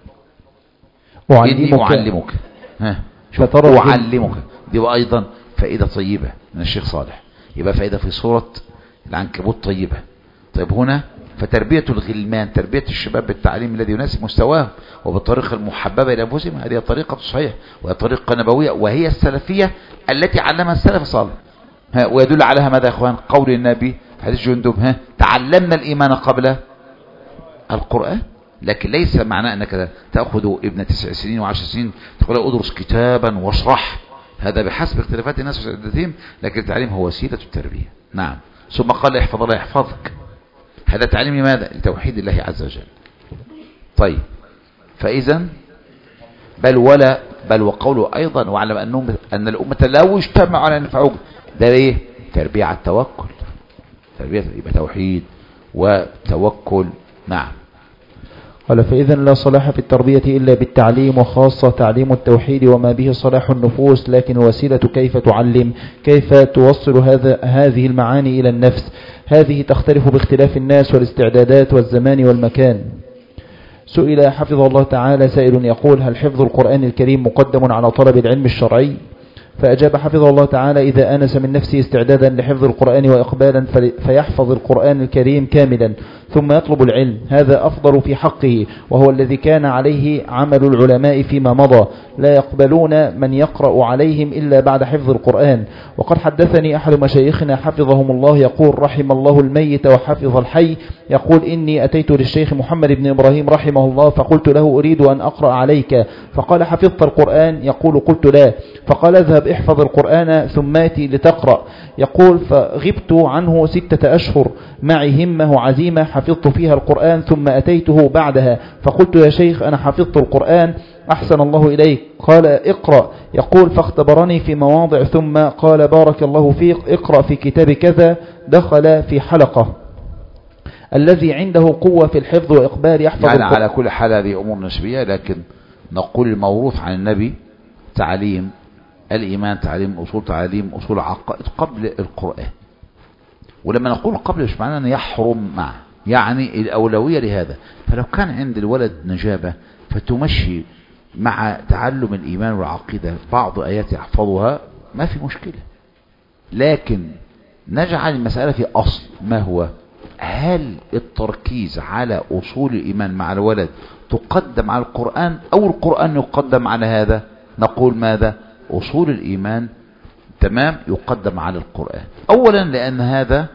إني أعلمك، أعلمك، دي أيضا فائدة طيبة من الشيخ صالح، يبقى فائدة في سورة العنكبوت طيبة. طيب هنا فتربية الغلمان، تربية الشباب بالتعليم الذي يناسب مستواهم وبالطريقة المحببة إلى أنفسهم، هذه طريقة صحيحة وهي طريقة نبوية، وهي السلفية التي علمها السلف الصالح. ويدل عليها ماذا يا أخوان؟ قول النبي حديث جندب تعلمنا الإيمان قبل القرآن. لكن ليس معناه أنك تأخذ ابن 9 سنين و10 سنين تقول له أدرس كتابا واشرح، هذا بحسب اختلافات الناس وسعادتهم، لكن التعليم هو وسيلة التربية. نعم. ثم قال احفظ الله يحفظك، هذا تعليم لماذا؟ لتوحيد الله عز وجل. طيب فإذا بل وقوله أيضا واعلم أن الأمة لو اجتمعوا على أن ينفعوك، ده ايه؟ تربية على التوكل، تربية يبقى توحيد وتوكل. نعم. قال فإذا لا صلاح في التربية إلا بالتعليم، وخاصة تعليم التوحيد وما به صلاح النفوس، لكن وسيلة كيف تعلم، كيف توصل هذه المعاني إلى النفس، هذه تختلف باختلاف الناس والاستعدادات والزمان والمكان. سئل حفظه الله تعالى سائل يقول هل حفظ القرآن الكريم مقدم على طلب العلم الشرعي؟ فأجاب حفظه الله تعالى: إذا آنس من نفسه استعدادا لحفظ القرآن وإقبالا فيحفظ القرآن الكريم كاملا ثم يطلب العلم، هذا أفضل في حقه، وهو الذي كان عليه عمل العلماء فيما مضى، لا يقبلون من يقرأ عليهم إلا بعد حفظ القرآن. وقد حدثني أحد مشايخنا حفظهم الله يقول: رحم الله الميت وحفظ الحي، يقول: إني أتيت للشيخ محمد بن إبراهيم رحمه الله فقلت له: أريد أن أقرأ عليك، فقال: حفظت القرآن؟ يقول: قلت لا. فقال: اذهب احفظ القرآن ثم اتي لتقرأ. يقول: فغبت عنه 6 أشهر معي همة وعزيمة حفظت فيها القرآن، ثم أتيته بعدها فقلت: يا شيخ أنا حفظت القرآن أحسن الله إليك. قال: اقرأ. يقول: فاختبرني في مواضع ثم قال: بارك الله فيك، اقرأ في كتاب كذا. دخل في حلقة. الذي عنده قوة في الحفظ وإقبال يحفظ يعني على كل حال هذه أمور نسبية، لكن نقول الموروث عن النبي تعليم الإيمان، تعليم أصول، تعليم أصول عقائد قبل القرآن. ولما نقول قبل مش معناه أن يحرم معه، يعني الأولوية لهذا. فلو كان عند الولد نجابة فتمشي مع تعلم الإيمان والعقيدة بعض آيات يحفظها ما في مشكلة، لكن نجعل المسألة في أصل. ما هو؟ هل التركيز على أصول الإيمان مع الولد تقدم على القرآن أو القرآن يقدم على هذا؟ نقول ماذا؟ أصول الإيمان تمام يقدم على القرآن أولا، لأن هذا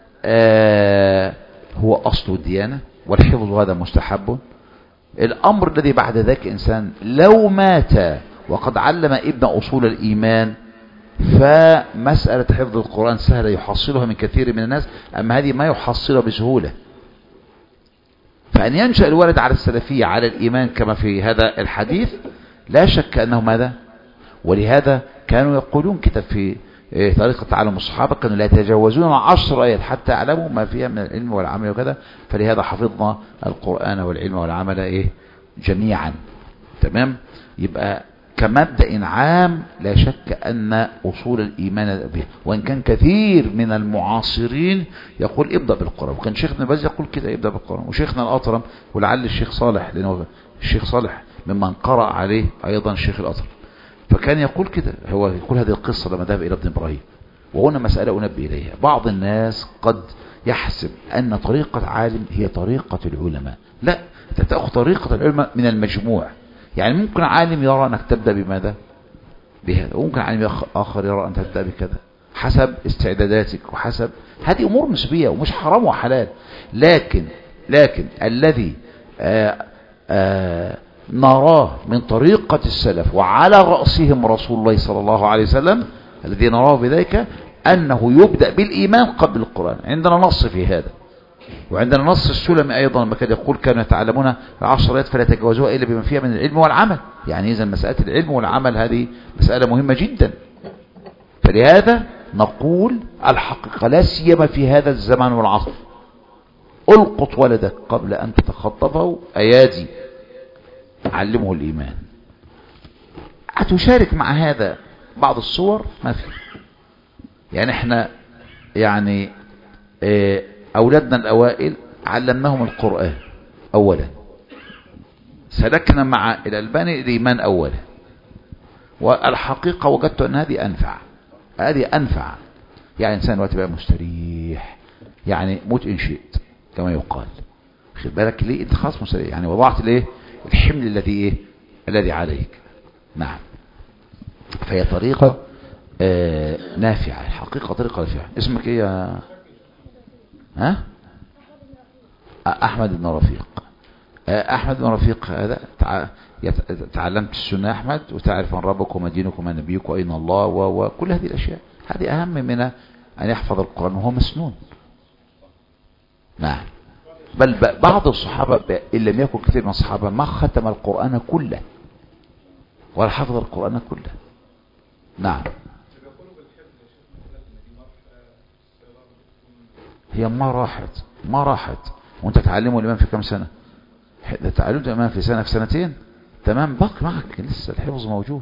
هو أصل الديانة، والحفظ هذا مستحب. الأمر الذي بعد ذلك إنسان لو مات وقد علم ابن أصول الإيمان فمسألة حفظ القرآن سهلة يحصلها من كثير من الناس، أما هذه ما يحصلها بسهولة. فأن ينشأ الولد على السلفية على الإيمان كما في هذا الحديث لا شك أنه ماذا؟ ولهذا كانوا يقولون كتاب في طريقة تعلم الصحابة كانوا لا يتجاوزون 10 آيات حتى يعلموا ما فيها من العلم والعمل وكذا. فلهذا حفظنا القرآن والعلم والعمل جميعا. تمام. يبقى كمبدأ عام لا شك أن أصول الإيمان به، وإن كان كثير من المعاصرين يقول ابدأ بالقرآن، وكان شيخنا باز يقول كده ابدأ بالقرآن، وشيخنا الأطرم، ولعل الشيخ صالح، لأنه الشيخ صالح ممن قرأ عليه أيضا الشيخ الأطرم، فكان يقول كده. هو يقول هذه القصة لما ذهب إلى ابن إبراهيم. وهنا مسألة أنبه إليها. بعض الناس قد يحسب أن طريقة عالم هي طريقة العلماء. لا، أنت تأخذ طريقة العلماء من المجموع. يعني ممكن عالم يرى أنك تبدأ بماذا؟ بهذا، وممكن عالم آخر يرى أن تبدأ بكذا، حسب استعداداتك وحسب. هذه أمور نسبية ومش حرام وحلال. لكن الذي نراه من طريقة السلف وعلى رأسهم رسول الله صلى الله عليه وسلم، الذي نراه بذلك أنه يبدأ بالإيمان قبل القرآن. عندنا نص في هذا، وعندنا نص السلمي أيضا لما كان يقول كانوا يتعلمون 10 آيات فلا يتجاوزوها إلا بما فيها من العلم والعمل. يعني إذا مسألة العلم والعمل هذه مسألة مهمة جدا. فلهذا نقول الحقيقة لا سيما في هذا الزمان والعصر، ألقط ولدك قبل أن تتخطبه أيادي، علمه الإيمان. هتشارك مع هذا بعض الصور ما في. يعني احنا يعني أولادنا الأوائل علمناهم القرآن أولا، سلكنا مع الألباني الإيمان أولا، والحقيقة وجدت أن هذه أنفع. يعني إنسان الوقت بقى مستريح، يعني موت إن شئت كما يقال. خد بالك ليه؟ أنت خلاص مستريح، يعني وضعت ليه الحمل الذي عليك. نعم. فهي طريقة نافعة، الحقيقة طريقة نافعة. اسمك ايه يا أحمد بن رفيق. أحمد بن رفيق هذا تعلمت السنة أحمد، وتعرف عن ربك وما دينك وما نبيك وأين الله وكل هذه الأشياء. هذه أهم من أن يحفظ القرآن وهو مسنون. نعم. بل بعض الصحابة إن لم يكن كثير من الصحابة ما ختم القرآن كله ولا حفظ القرآن كله. نعم. هي ما راحت. وانت تعلمه الإمام في كم سنة؟ تعلمت الإمام في سنة، في سنتين. تمام. باقي معك لسه الحفظ موجود.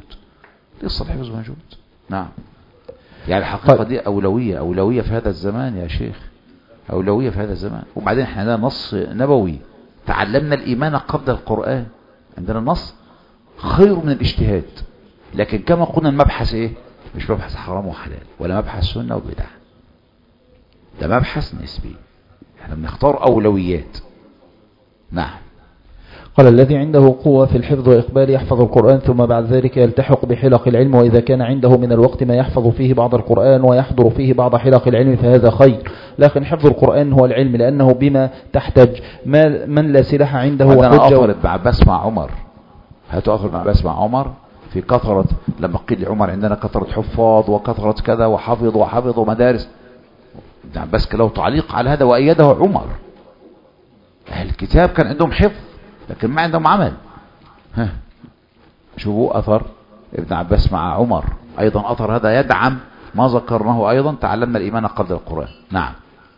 نعم. يعني الحقيقة دي أولوية في هذا الزمان يا شيخ، أولوية في هذا الزمان. وبعدين احنا عندنا نص نبوي تعلمنا الإيمان قبل القرآن. عندنا نص خير من الاجتهاد. لكن كما قلنا المبحث مش مبحث حرام وحلال ولا مبحث سنة وبدعة، ده مبحث نسبي، احنا بنختار أولويات. نعم. قال الذي عنده قوة في الحفظ وإقبال يحفظ القرآن ثم بعد ذلك يلتحق بحلق العلم، وإذا كان عنده من الوقت ما يحفظ فيه بعض القرآن ويحضر فيه بعض حلق العلم فهذا خير، لكن حفظ القرآن هو العلم لأنه بما تحتج من لا سلاح عنده وحجة. أثر ابن عباس مع عمر، هاتوا أثر ابن عباس مع عمر في كثرة، لما قيل لعمر عندنا كثرة حفاظ وكثرة كذا وحفظوا مدارس، ابن عباس له تعليق على هذا وأيده عمر. أهل الكتاب كان عندهم حفظ لكن ما عندهم عمل. شوفوا أثر ابن عباس مع عمر، أيضا أثر هذا يدعم ما ذكرناه، أيضا تعلمنا الإيمان قبل القرآن. نعم.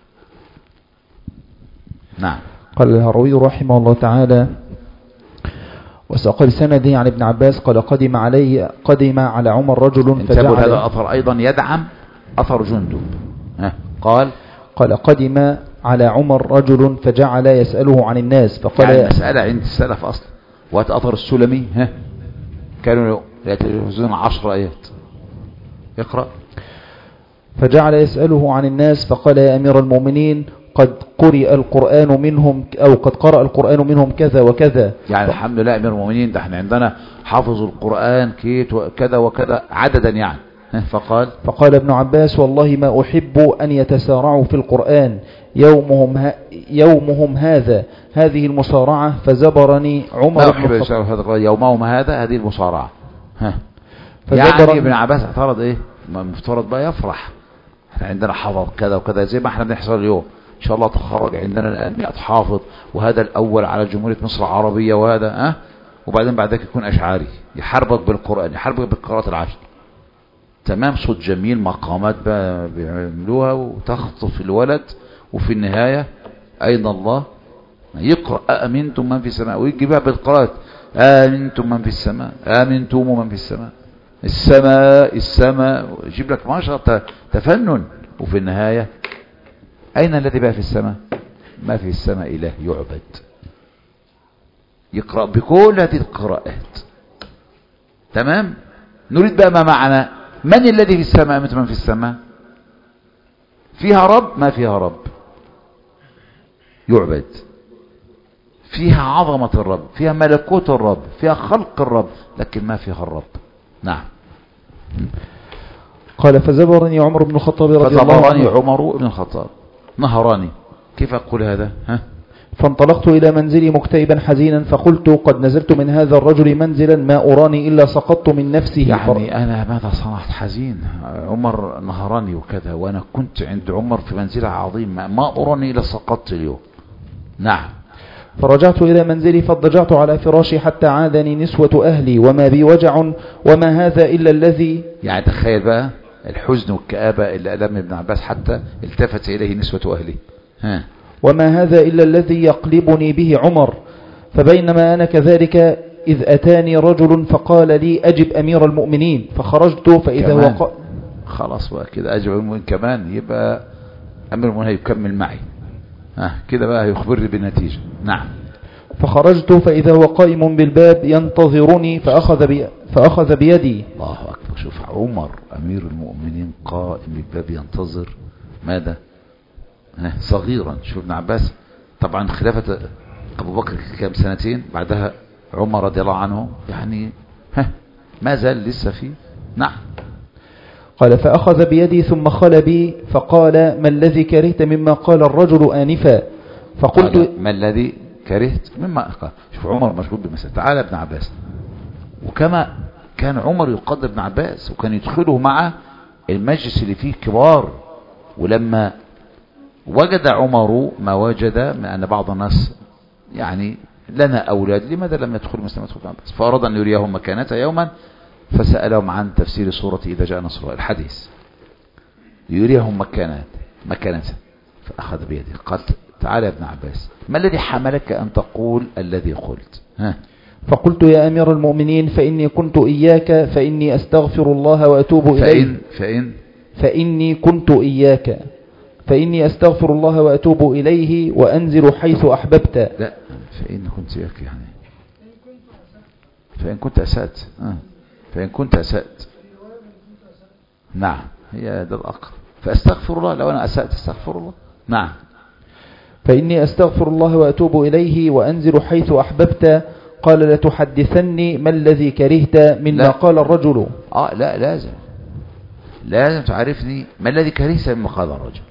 نعم. قال الهروي رحمه الله تعالى وساق بسنده عن ابن عباس قال قدم على عمر رجل فجعل، هذا أثر أيضا يدعم أثر جندب. قال قدم على عمر رجل فجعل يسأله عن الناس فقال، يعني المسألة عند السلف أصلا. وأثر السلمي كانوا يتجوزون 10 آيات. يقرأ. فجعل يسأله عن الناس فقال يا أمير المؤمنين قد قرأ القرآن منهم أو قد قرأ القرآن منهم كذا وكذا. يعني الحمد لله أمير المؤمنين، ده احنا عندنا حافظوا القرآن كيت وكذا وكذا عددا يعني. فقال ابن عباس والله ما أحب أن يتسارعوا في القرآن يومهم هذا هذه المصارعة فزبرني عمر بن الخطاب يومهم هذا هذه المصارعة. يعني ابن عباس اعترض ايه؟ ما المفترض بقى يفرح، احنا عندنا حفظ كذا وكذا زي ما احنا بنحصل اليوم، ان شاء الله تخرج عندنا الآن 100 حافظ، وهذا الأول على جمهورية مصر العربية، وهذا وبعدين بعد ذلك يكون أشعاري يحاربك بالقرآن، يحاربك بالقراءات العشر. تمام، صوت جميل، مقامات بيعملوها وتخطف الولد، وفي النهاية أين الله؟ يقرأ أأمنتم من في السماء، ويجي بقى بالقراءات آمنتم من في السماء، آمنتم من في السماء، السماء يجيب لك ما شاء الله تفنن. وفي النهاية أين الذي بقى في السماء؟ ما في السماء إله يعبد. يقرأ بكل هذه القراءات. تمام. نريد بقى ما معنى من الذي في السماء؟ أمنتم من في السماء، فيها رب ما فيها رب يعبد، فيها عظمة الرب، فيها ملكوت الرب، فيها خلق الرب، لكن ما فيها الرب. نعم. قال فزبرني عمر بن الخطاب رضي الله عنه. فزبرني عمر بن الخطاب، نهراني. كيف أقول هذا؟ فانطلقت إلى منزلي مكتئبا حزينا فقلت قد نزلت من هذا الرجل منزلا ما أراني إلا سقطت من نفسه. يعني أنا ماذا صنعت؟ حزين، عمر نهراني وكذا، وأنا كنت عند عمر في منزل عظيم، ما أراني إلا سقطت اليوم. نعم. فرجعت إلى منزلي فاضطجعت على فراشي حتى عادني نسوة أهلي وما بي وجع وما هذا إلا الذي، يعني تخيل بقى الحزن والكآبة اللي ألم ابن عباس حتى التفت إليه نسوة أهلي. وما هذا إلا الذي يقلبني به عمر. فبينما أنا كذلك إذ أتاني رجل فقال لي أجب أمير المؤمنين. فخرجت فإذا هو خلاص بقى كده أجب المؤمنين كمان، يبقى أمير المؤمنين يكمل معي كده بقى يخبرني بالنتيجة. نعم. فخرجت فإذا هو قائم بالباب ينتظرني فأخذ بيدي. الله أكبر. شوف عمر أمير المؤمنين قائم بالباب ينتظر ماذا؟ صغيرا. شوف ابن عباس طبعا خلافة أبو بكر كم سنتين، بعدها عمر رضي الله عنه، يعني ما زال لسه فيه. نعم. قال فأخذ بيدي ثم خل بي فقال ما الذي كرهت مما قال الرجل آنفا؟ فقلت ما الذي كرهت مما قال. شوف عمر مشغول بمسألة. تعالى ابن عباس، وكما كان عمر يقدر ابن عباس وكان يدخله مع المجلس اللي فيه كبار، ولما وجد عمر ما وجد من أن بعض الناس يعني لنا أولاد لماذا لم يدخل مثل ما يدخل ابن عباس، فأراد أن يريهم مكانته يوما، فسألهم عن تفسير سورة إذا جاء نصر الله الحديث، يريهم مكانته. فأخذ بيدي قال تعالى يا ابن عباس، ما الذي حملك أن تقول الذي قلت؟ فقلت يا أمير المؤمنين فإني كنت إياك فإني أستغفر الله وأتوب إليه. فإني كنت إياك فإني أستغفر الله وأتوب إليه وأنزل حيث أحببت. لا، فإن كنت إياك يعني فإن كنت أسأت. فإن كنت أسأت نعم، هي ده الأقرب. فاستغفر الله، لو أنا أسأت استغفر الله. نعم. فإني أستغفر الله وأتوب إليه وأنزل حيث أحببت. قال لتحدثني ما الذي كرهت مما لا. قال الرجل. لا، لازم تعرفني ما الذي كرهت مما قال الرجل.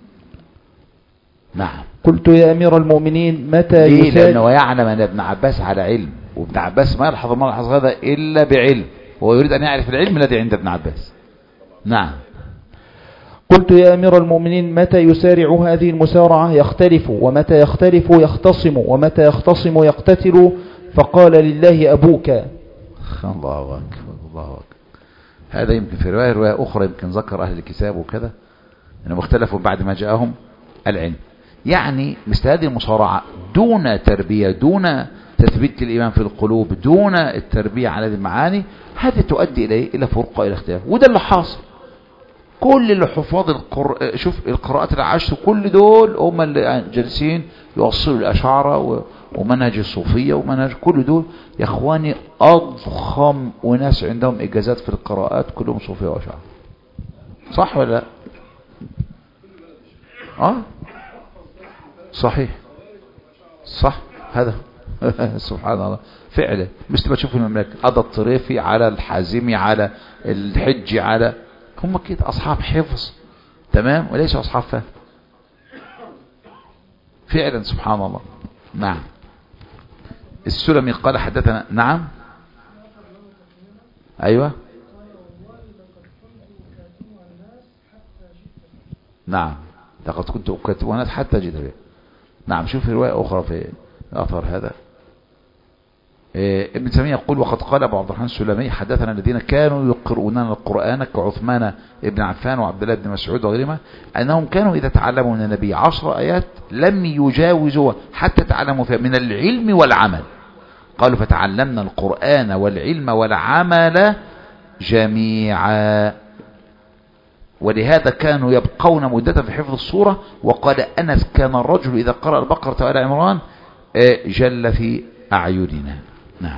نعم. قلت يا أمير المؤمنين متى ليه؟ لأنه يعلم أن ابن عباس على علم، وابن عباس ما يلحظ هذا إلا بعلم، وهو يريد أن يعرف العلم الذي عند ابن عباس. نعم. قلت يا أمير المؤمنين متى يسارع هذه المسارعة؟ يختلف، ومتى يختلف يختصم، ومتى يختصم يقتتل. فقال لله أبوك. الله أكبر الله أكبر. هذا يمكن في رواية أخرى يمكن ذكر أهل الكتاب وكذا أنهم اختلفوا بعد ما جاءهم العلم. يعني مثل هذه المصارعة دون تربية، دون تثبيت الإيمان في القلوب، دون التربية على هذه المعاني، هذه تؤدي إلى فرقة، إلى اختلاف. وده اللي حاصل. كل اللي حفاظ شوف القراءات العشر كل دول هم اللي جالسين يوصلوا الأشاعرة ومنهج الصوفية ومنهج كل دول يا اخواني أضخم وناس عندهم إجازات في القراءات كلهم صوفية وأشاعرة. صح ولا لا؟ صحيح صح هذا سبحان الله فعلا. مثل ما تشوف المملكة قضى الطريفي على الحازمي على الحجي على هم كده أصحاب حفظ تمام وليس أصحاب فهم فعلا سبحان الله. نعم. السلمي قال حدثنا. نعم أيوة نعم لقد كنت أكاتبها الناس حتى جئت بها. نعم. شوف رواية أخرى في أثر هذا. ابن تيمية يقول وقد قال أبو عبد الرحمن السلمي حدثنا الذين كانوا يقرؤوننا القرآن كعثمان ابن عفان وعبد الله بن مسعود وغيرهما أنهم كانوا إذا تعلموا من النبي 10 آيات لم يجاوزوا حتى تعلموا فيها من العلم والعمل. قالوا فتعلمنا القرآن والعلم والعمل جميعا. ولهذا كانوا يبقون مدة في حفظ الصورة. وقال أنس كان الرجل إذا قرأ البقرة وآل عمران جل في أعيننا. نعم.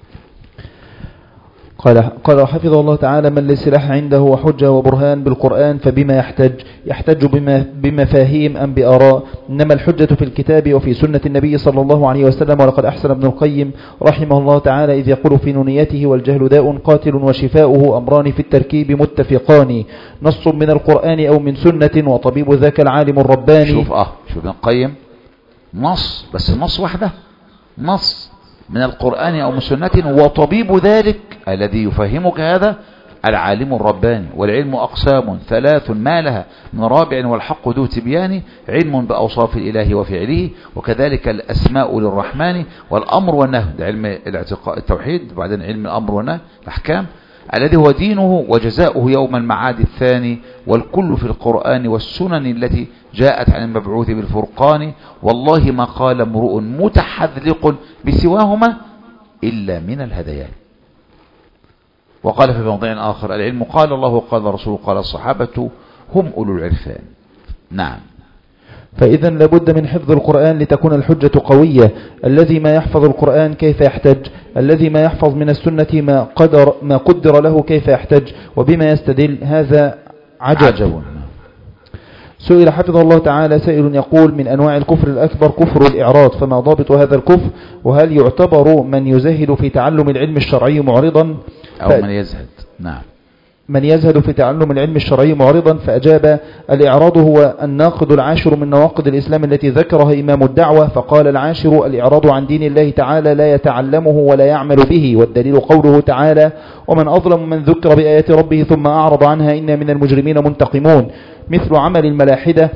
قال حفظه الله تعالى من للسلاح عنده حجة وبرهان بالقرآن فبما يحتج بمفاهيم أم بآراء. إنما الحجة في الكتاب وفي سنة النبي صلى الله عليه وسلم. ولقد أحسن ابن القيم رحمه الله تعالى إذ يقول في نونيته والجهل داء قاتل وشفاؤه أمران في التركيب متفقان نص من القرآن أو من سنة وطبيب ذاك العالم الرباني. شوف ابن القيم نص بس النص وحده نص من القرآن أو من سنة وطبيب ذلك الذي يفهمك هذا العالم الرباني. والعلم أقسام 3 ما لها من رابع والحق ذو تبيان علم بأوصاف الإله وفعله وكذلك الأسماء للرحمن والأمر والنهي ده علم الاعتقاد التوحيد وبعدين علم الأمر والنهي الأحكام الذي هو دينه وجزاؤه يوم المعاد الثاني. والكل في القرآن والسنن التي جاءت عن المبعوث بالفرقان. والله ما قال امرؤ متحذلق بسواهما إلا من الهذيان. وقال في موضع آخر العلم قال الله قال رسوله قال الصحابة هم أولو العرفان. نعم. فإذا لابد من حفظ القرآن لتكون الحجة قوية. الذي ما يحفظ القرآن كيف يحتج؟ الذي ما يحفظ من السنة ما قدر له كيف يحتج؟ وبما يستدل؟ هذا عجب. سئل حفظه الله تعالى سائل يقول من أنواع الكفر الأكبر كفر الإعراض فما ضابط هذا الكفر؟ وهل يعتبر من يزهد في تعلم العلم الشرعي معرضا أو من يزهد؟ نعم. من يزهد في تعلم العلم الشرعي معرضا. فأجاب الإعراض هو الناقض العاشر من نواقض الإسلام التي ذكرها إمام الدعوة. فقال العاشر الإعراض عن دين الله تعالى لا يتعلمه ولا يعمل به. والدليل قوله تعالى ومن أظلم من ذكر بآيات ربه ثم أعرض عنها إنا من المجرمين منتقمون. مثل عمل الملاحدة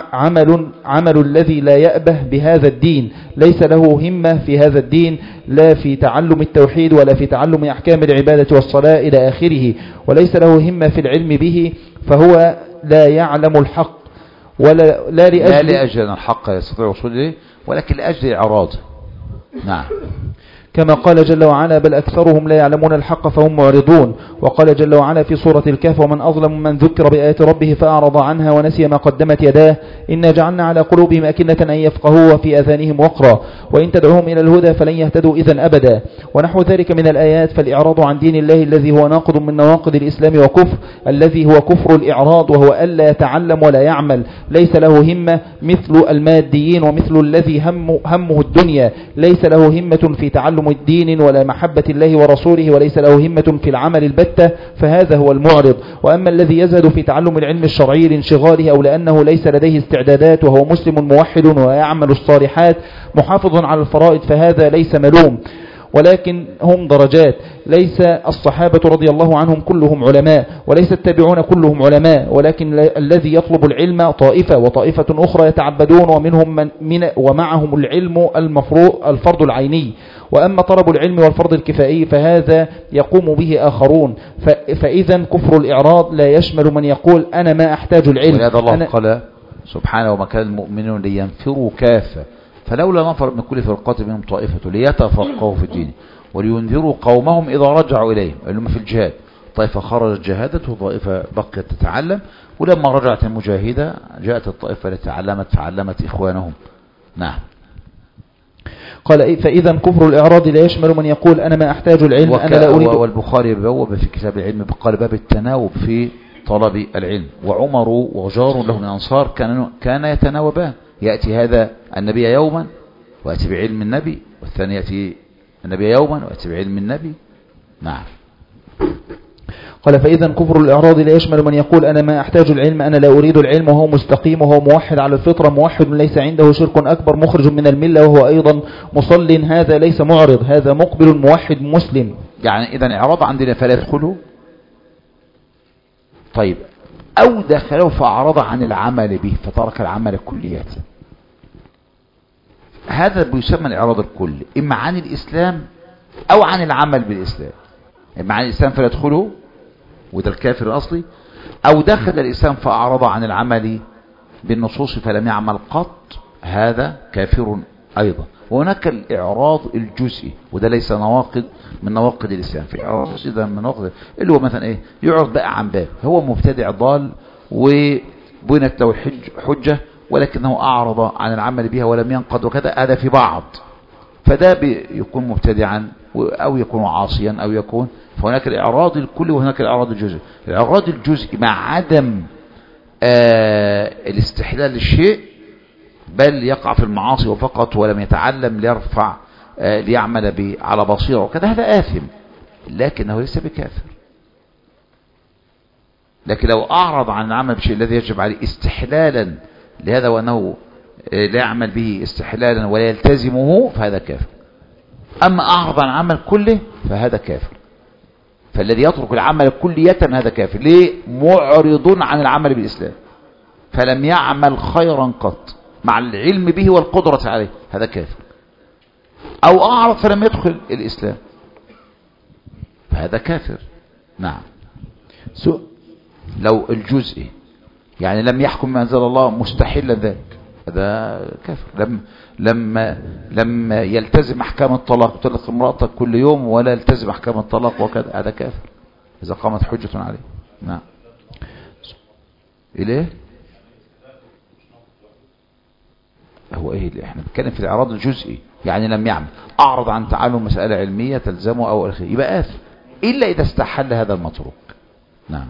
عمل الذي لا يأبه بهذا الدين ليس له همة في هذا الدين لا في تعلم التوحيد ولا في تعلم أحكام العبادة والصلاة إلى آخره وليس له همة في العلم به فهو لا يعلم الحق ولا لا لأجل الحق يستطيع وصول إليه ولكن لأجل إعراض. نعم. كما قال جل وعلا بل أكثرهم لا يعلمون الحق فهم معرضون. وقال جل وعلا في سورة الكهف ومن أظلم من ذكر بآيات ربه فأعرض عنها ونسي ما قدمت يداه إنا جعلنا على قلوبهم أكنة أن يفقهوا وفي آذانهم وقرا وإن تدعوهم إلى الهدى فلن يهتدوا إذن أبدا ونحو ذلك من الآيات. فالإعراض عن دين الله الذي هو ناقض من نواقض الإسلام وكفر الذي هو كفر الإعراض وهو ألا يتعلم ولا يعمل ليس له همة مثل الماديين ومثل الذي همه الدنيا ليس له همة في تعلم الدين ولا محبة الله ورسوله وليس له همة في العمل البتة فهذا هو المعرض. وأما الذي يزهد في تعلم العلم الشرعي لانشغاله أو لأنه ليس لديه استعدادات وهو مسلم موحد ويعمل الصالحات محافظ على الفرائض فهذا ليس ملوم ولكن هم درجات. ليس الصحابة رضي الله عنهم كلهم علماء وليس التابعون كلهم علماء ولكن الذي يطلب العلم طائفة وطائفة أخرى يتعبدون ومنهم من ومعهم العلم الفرض العيني. وأما طلب العلم والفرض الكفائي فهذا يقوم به آخرون. فإذا كفر الإعراض لا يشمل من يقول أنا ما أحتاج العلم. ولهذا الله قال سبحانه وما كان المؤمنون لينفروا كافة فلولا نفر من كل فرقة منهم طائفة ليتفقهوا في الدين ولينذروا قومهم إذا رجعوا إليهم اللي هم في الجهاد. طائفة خرجت جاهدت وطائفة بقيت تتعلم ولما رجعت المجاهدة جاءت الطائفة التي تعلمت فعلمت إخوانهم. نعم. قال فإذا كفر الإعراض لا يشمل من يقول أنا ما أحتاج العلم أنا لا أريد. والبخاري بوب في كتاب العلم قال باب التناوب في طلب العلم. وعمر وجار له من الأنصار كان يتناوبان يأتي هذا النبي يوما ويأتي بعلم النبي والثاني يأتي النبي يوما ويأتي بعلم النبي. نعم. قال فإذا كفر الإعراض لا يشمل من يقول أنا ما أحتاج العلم أنا لا أريد العلم وهو مستقيم وهو موحد على الفطرة موحد ليس عنده شرك أكبر مخرج من الملة وهو أيضا مصل هذا ليس معرض هذا مقبل موحد مسلم. يعني إذا إعراض عندنا فلا يدخله. طيب أو دخله فأعرض عن العمل به فترك العمل كليا هذا بيسمى الإعراض الكلي إما عن الإسلام أو عن العمل بالإسلام. إما عن الإسلام فلا يدخله وده الكافر الأصلي أو دخل الإسلام فأعرض عن العمل بالنصوص فلم يعمل قط هذا كافر أيضا. وهناك الإعراض الجزئي وده ليس نواقض من نواقض الإسلام. في إعراض إذا من نواقض اللي هو مثلا إيه يعرض بقى عن باب هو مبتدع ضال وبنت له حجة ولكنه أعرض عن العمل بها ولم ينقض وكذا هذا في بعض فده يكون مبتدعا أو يكون عاصيا أو يكون. فهناك الإعراض الكلي وهناك الإعراض الجزئي. الإعراض الجزئي مع عدم الاستحلال للشيء بل يقع في المعاصي وفقط ولم يتعلم ليرفع ليعمل به على بصيرة وكذا هذا آثم لكنه ليس بكافر. لكن لو أعرض عن العمل بالشيء الذي يجب عليه استحلالا لهذا وأنه لا يعمل به استحلالا ولا يلتزمه فهذا كافر. أما أعرض عن العمل كله فهذا كافر. فالذي يترك العمل كلية هذا كافر. ليه؟ معرض عن العمل بالإسلام فلم يعمل خيرا قط مع العلم به والقدرة عليه هذا كافر. أو أعرض فلم يدخل الإسلام فهذا كافر. نعم. لو الجزء يعني لم يحكم ما أنزل الله مستحيلا ذلك هذا كافر. لما يلتزم أحكام الطلاق يطلق امرأتك كل يوم ولا يلتزم أحكام الطلاق وكذا هذا كافر إذا قامت حجة عليه. نعم. إليه هو إيه اللي احنا بنتكلم في الإعراض الجزئي يعني لم يعمل أعرض عن تعلم مسألة علمية تلزمه أو الخير يبقى آثم إلا إذا استحل هذا المتروك. نعم.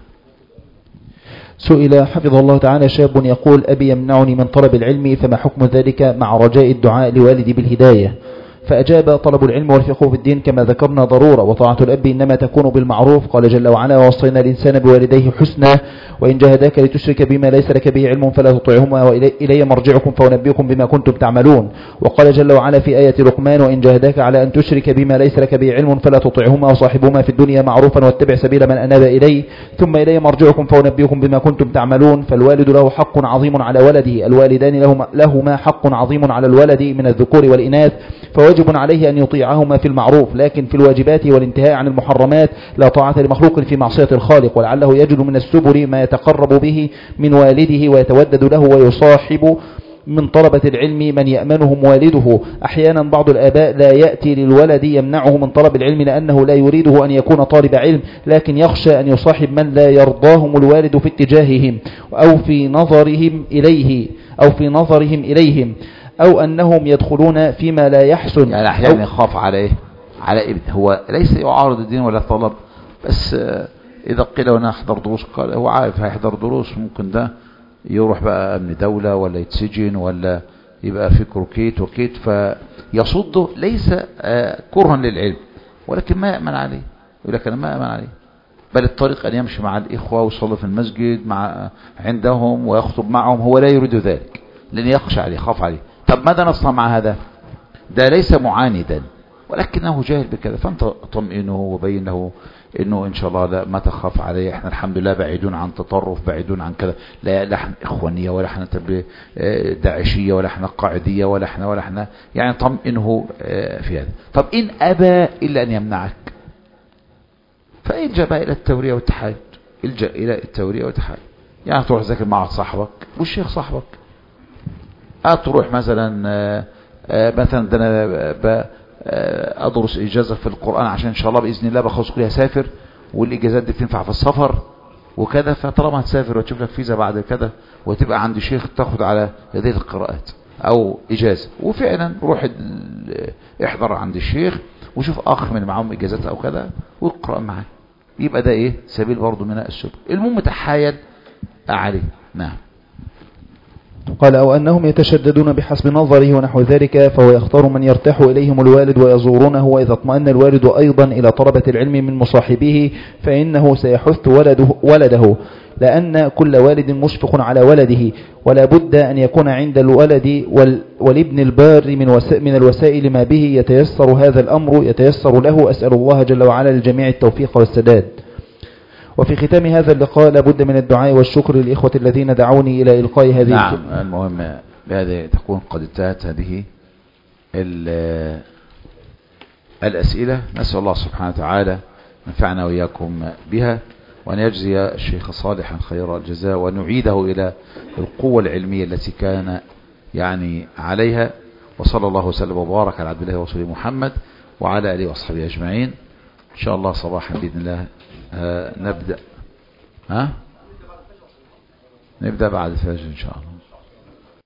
سئل حفظه الله تعالى شاب يقول أبي يمنعني من طلب العلم فما حكم ذلك مع رجاء الدعاء لوالدي بالهداية فأجاب طلب العلم والفقه في الدين كما ذكرنا ضرورة وطاعة الأب إنما تكون بالمعروف قال جل وعلا ووصينا الإنسان بوالديه حسنا وإن جاهداك لتشرك بما ليس لك به علم فلا تطعهما وإلي مرجعكم فأنبئكم بما كنتم تعملون. وقال جل وعلا في آية لقمان وإن جاهداك على أن تشرك بما ليس لك به علم فلا تطعهما وصاحبهما في الدنيا معروفا واتبع سبيل من أناب إلي ثم إلي مرجعكم فأنبئكم بما كنتم تعملون. فالوالد له حق عظيم على ولده الوالدان لهما حق عظيم على الولد من الذكور والإناث فواجب عليه أن يطيعهما في المعروف لكن في الواجبات والانتهاء عن المحرمات لا طاعة لمخلوق في معصية الخالق ولعله يجد من السبل ما يتقرب به من والده ويتودد له من طلبة العلم من يأمنهم والده. أحيانا بعض الآباء لا يأتي للولد يمنعه من طلب العلم لأنه لا يريده أن يكون طالب علم، لكن يخشى أن يصاحب من لا يرضاهم الوالد في اتجاههم أو في نظرهم إليهم أو أنهم يدخلون فيما لا يحسن. يعني أحيانا يخاف عليه على ابن، هو ليس يعارض الدين ولا طلب، بس إذا قيل وانا أحضر دروس قال هو عارف هيحضر دروس ممكن ده يروح بقى أمن دولة ولا يتسجن ولا يبقى فكره كيت وكيت، فيصده ليس كرها للعلم، ولكن ما يأمن عليه، يقول لك أنا ما أمن عليه، بل الطريق أن يمشي مع الإخوة ويصلي في المسجد عندهم ويخطب معهم، هو لا يريد ذلك لأن يخشى عليه خاف عليه. طب ماذا نصنع مع هذا؟ ده ليس معاندا ولكنه جاهل بكذا، فأنت طمئنه وبين له انه ان شاء الله لا ما تخاف عليه، احنا الحمد لله بعيدون عن تطرف، بعيدون عن كذا، لا احنا اخوانيه ولا احنا داعشيه ولا احنا قاعديه ولا احنا يعني طمئنه في هذا. طب ان ابى الا ان يمنعك فالجا بقى الى التوريه والتحايل، الجا الى التوريه والتحايل، يعني تروح تذاكر مع صاحبك والشيخ صاحبك، تروح مثلا ده انا أدرس إجازة في القرآن عشان إن شاء الله بإذن الله بخلص كلها سافر، والإجازات دي بتنفع في السفر وكذا، فطالما هتسافر وتشوف لك فيزا بعد كذا وتبقى عند شيخ تاخد على يديه القراءات أو إجازة، وفعلا روح احضر عند الشيخ وشوف أخ من معهم إجازات أو كذا والقرآن معاه، يبقى ده إيه سبيل برضه من السبل، المهم تحايل عليه. نعم. قال أو أنهم يتشددون بحسب نظره ونحو ذلك، فهو يختار من يرتاح إليهم الوالد ويزورونه، وإذا اطمأن الوالد أيضا إلى طلبة العلم من مصاحبه فإنه سيحث ولده لأن كل والد مشفق على ولده، ولا بد أن يكون عند الولد والابن البار من الوسائل ما به يتيسر هذا الأمر يتيسر له. أسأل الله جل وعلا للجميع التوفيق والسداد. وفي ختام هذا اللقاء لابد من الدعاء والشكر للإخوة الذين دعوني إلى إلقاء هذه. نعم. المهم بهذا تكون قد انتهت هذه الأسئلة. نسأل الله سبحانه وتعالى نفعنا وإياكم بها، وأن يجزي الشيخ صالحا خير الجزاء، ونعيده إلى القوة العلمية التي كان يعني عليها. وصلى الله وسلم وبارك على عبد الله ورسوله محمد وعلى آله وصحبه أجمعين. إن شاء الله صباحا بإذن الله نبدأ بعد الفجر إن شاء الله.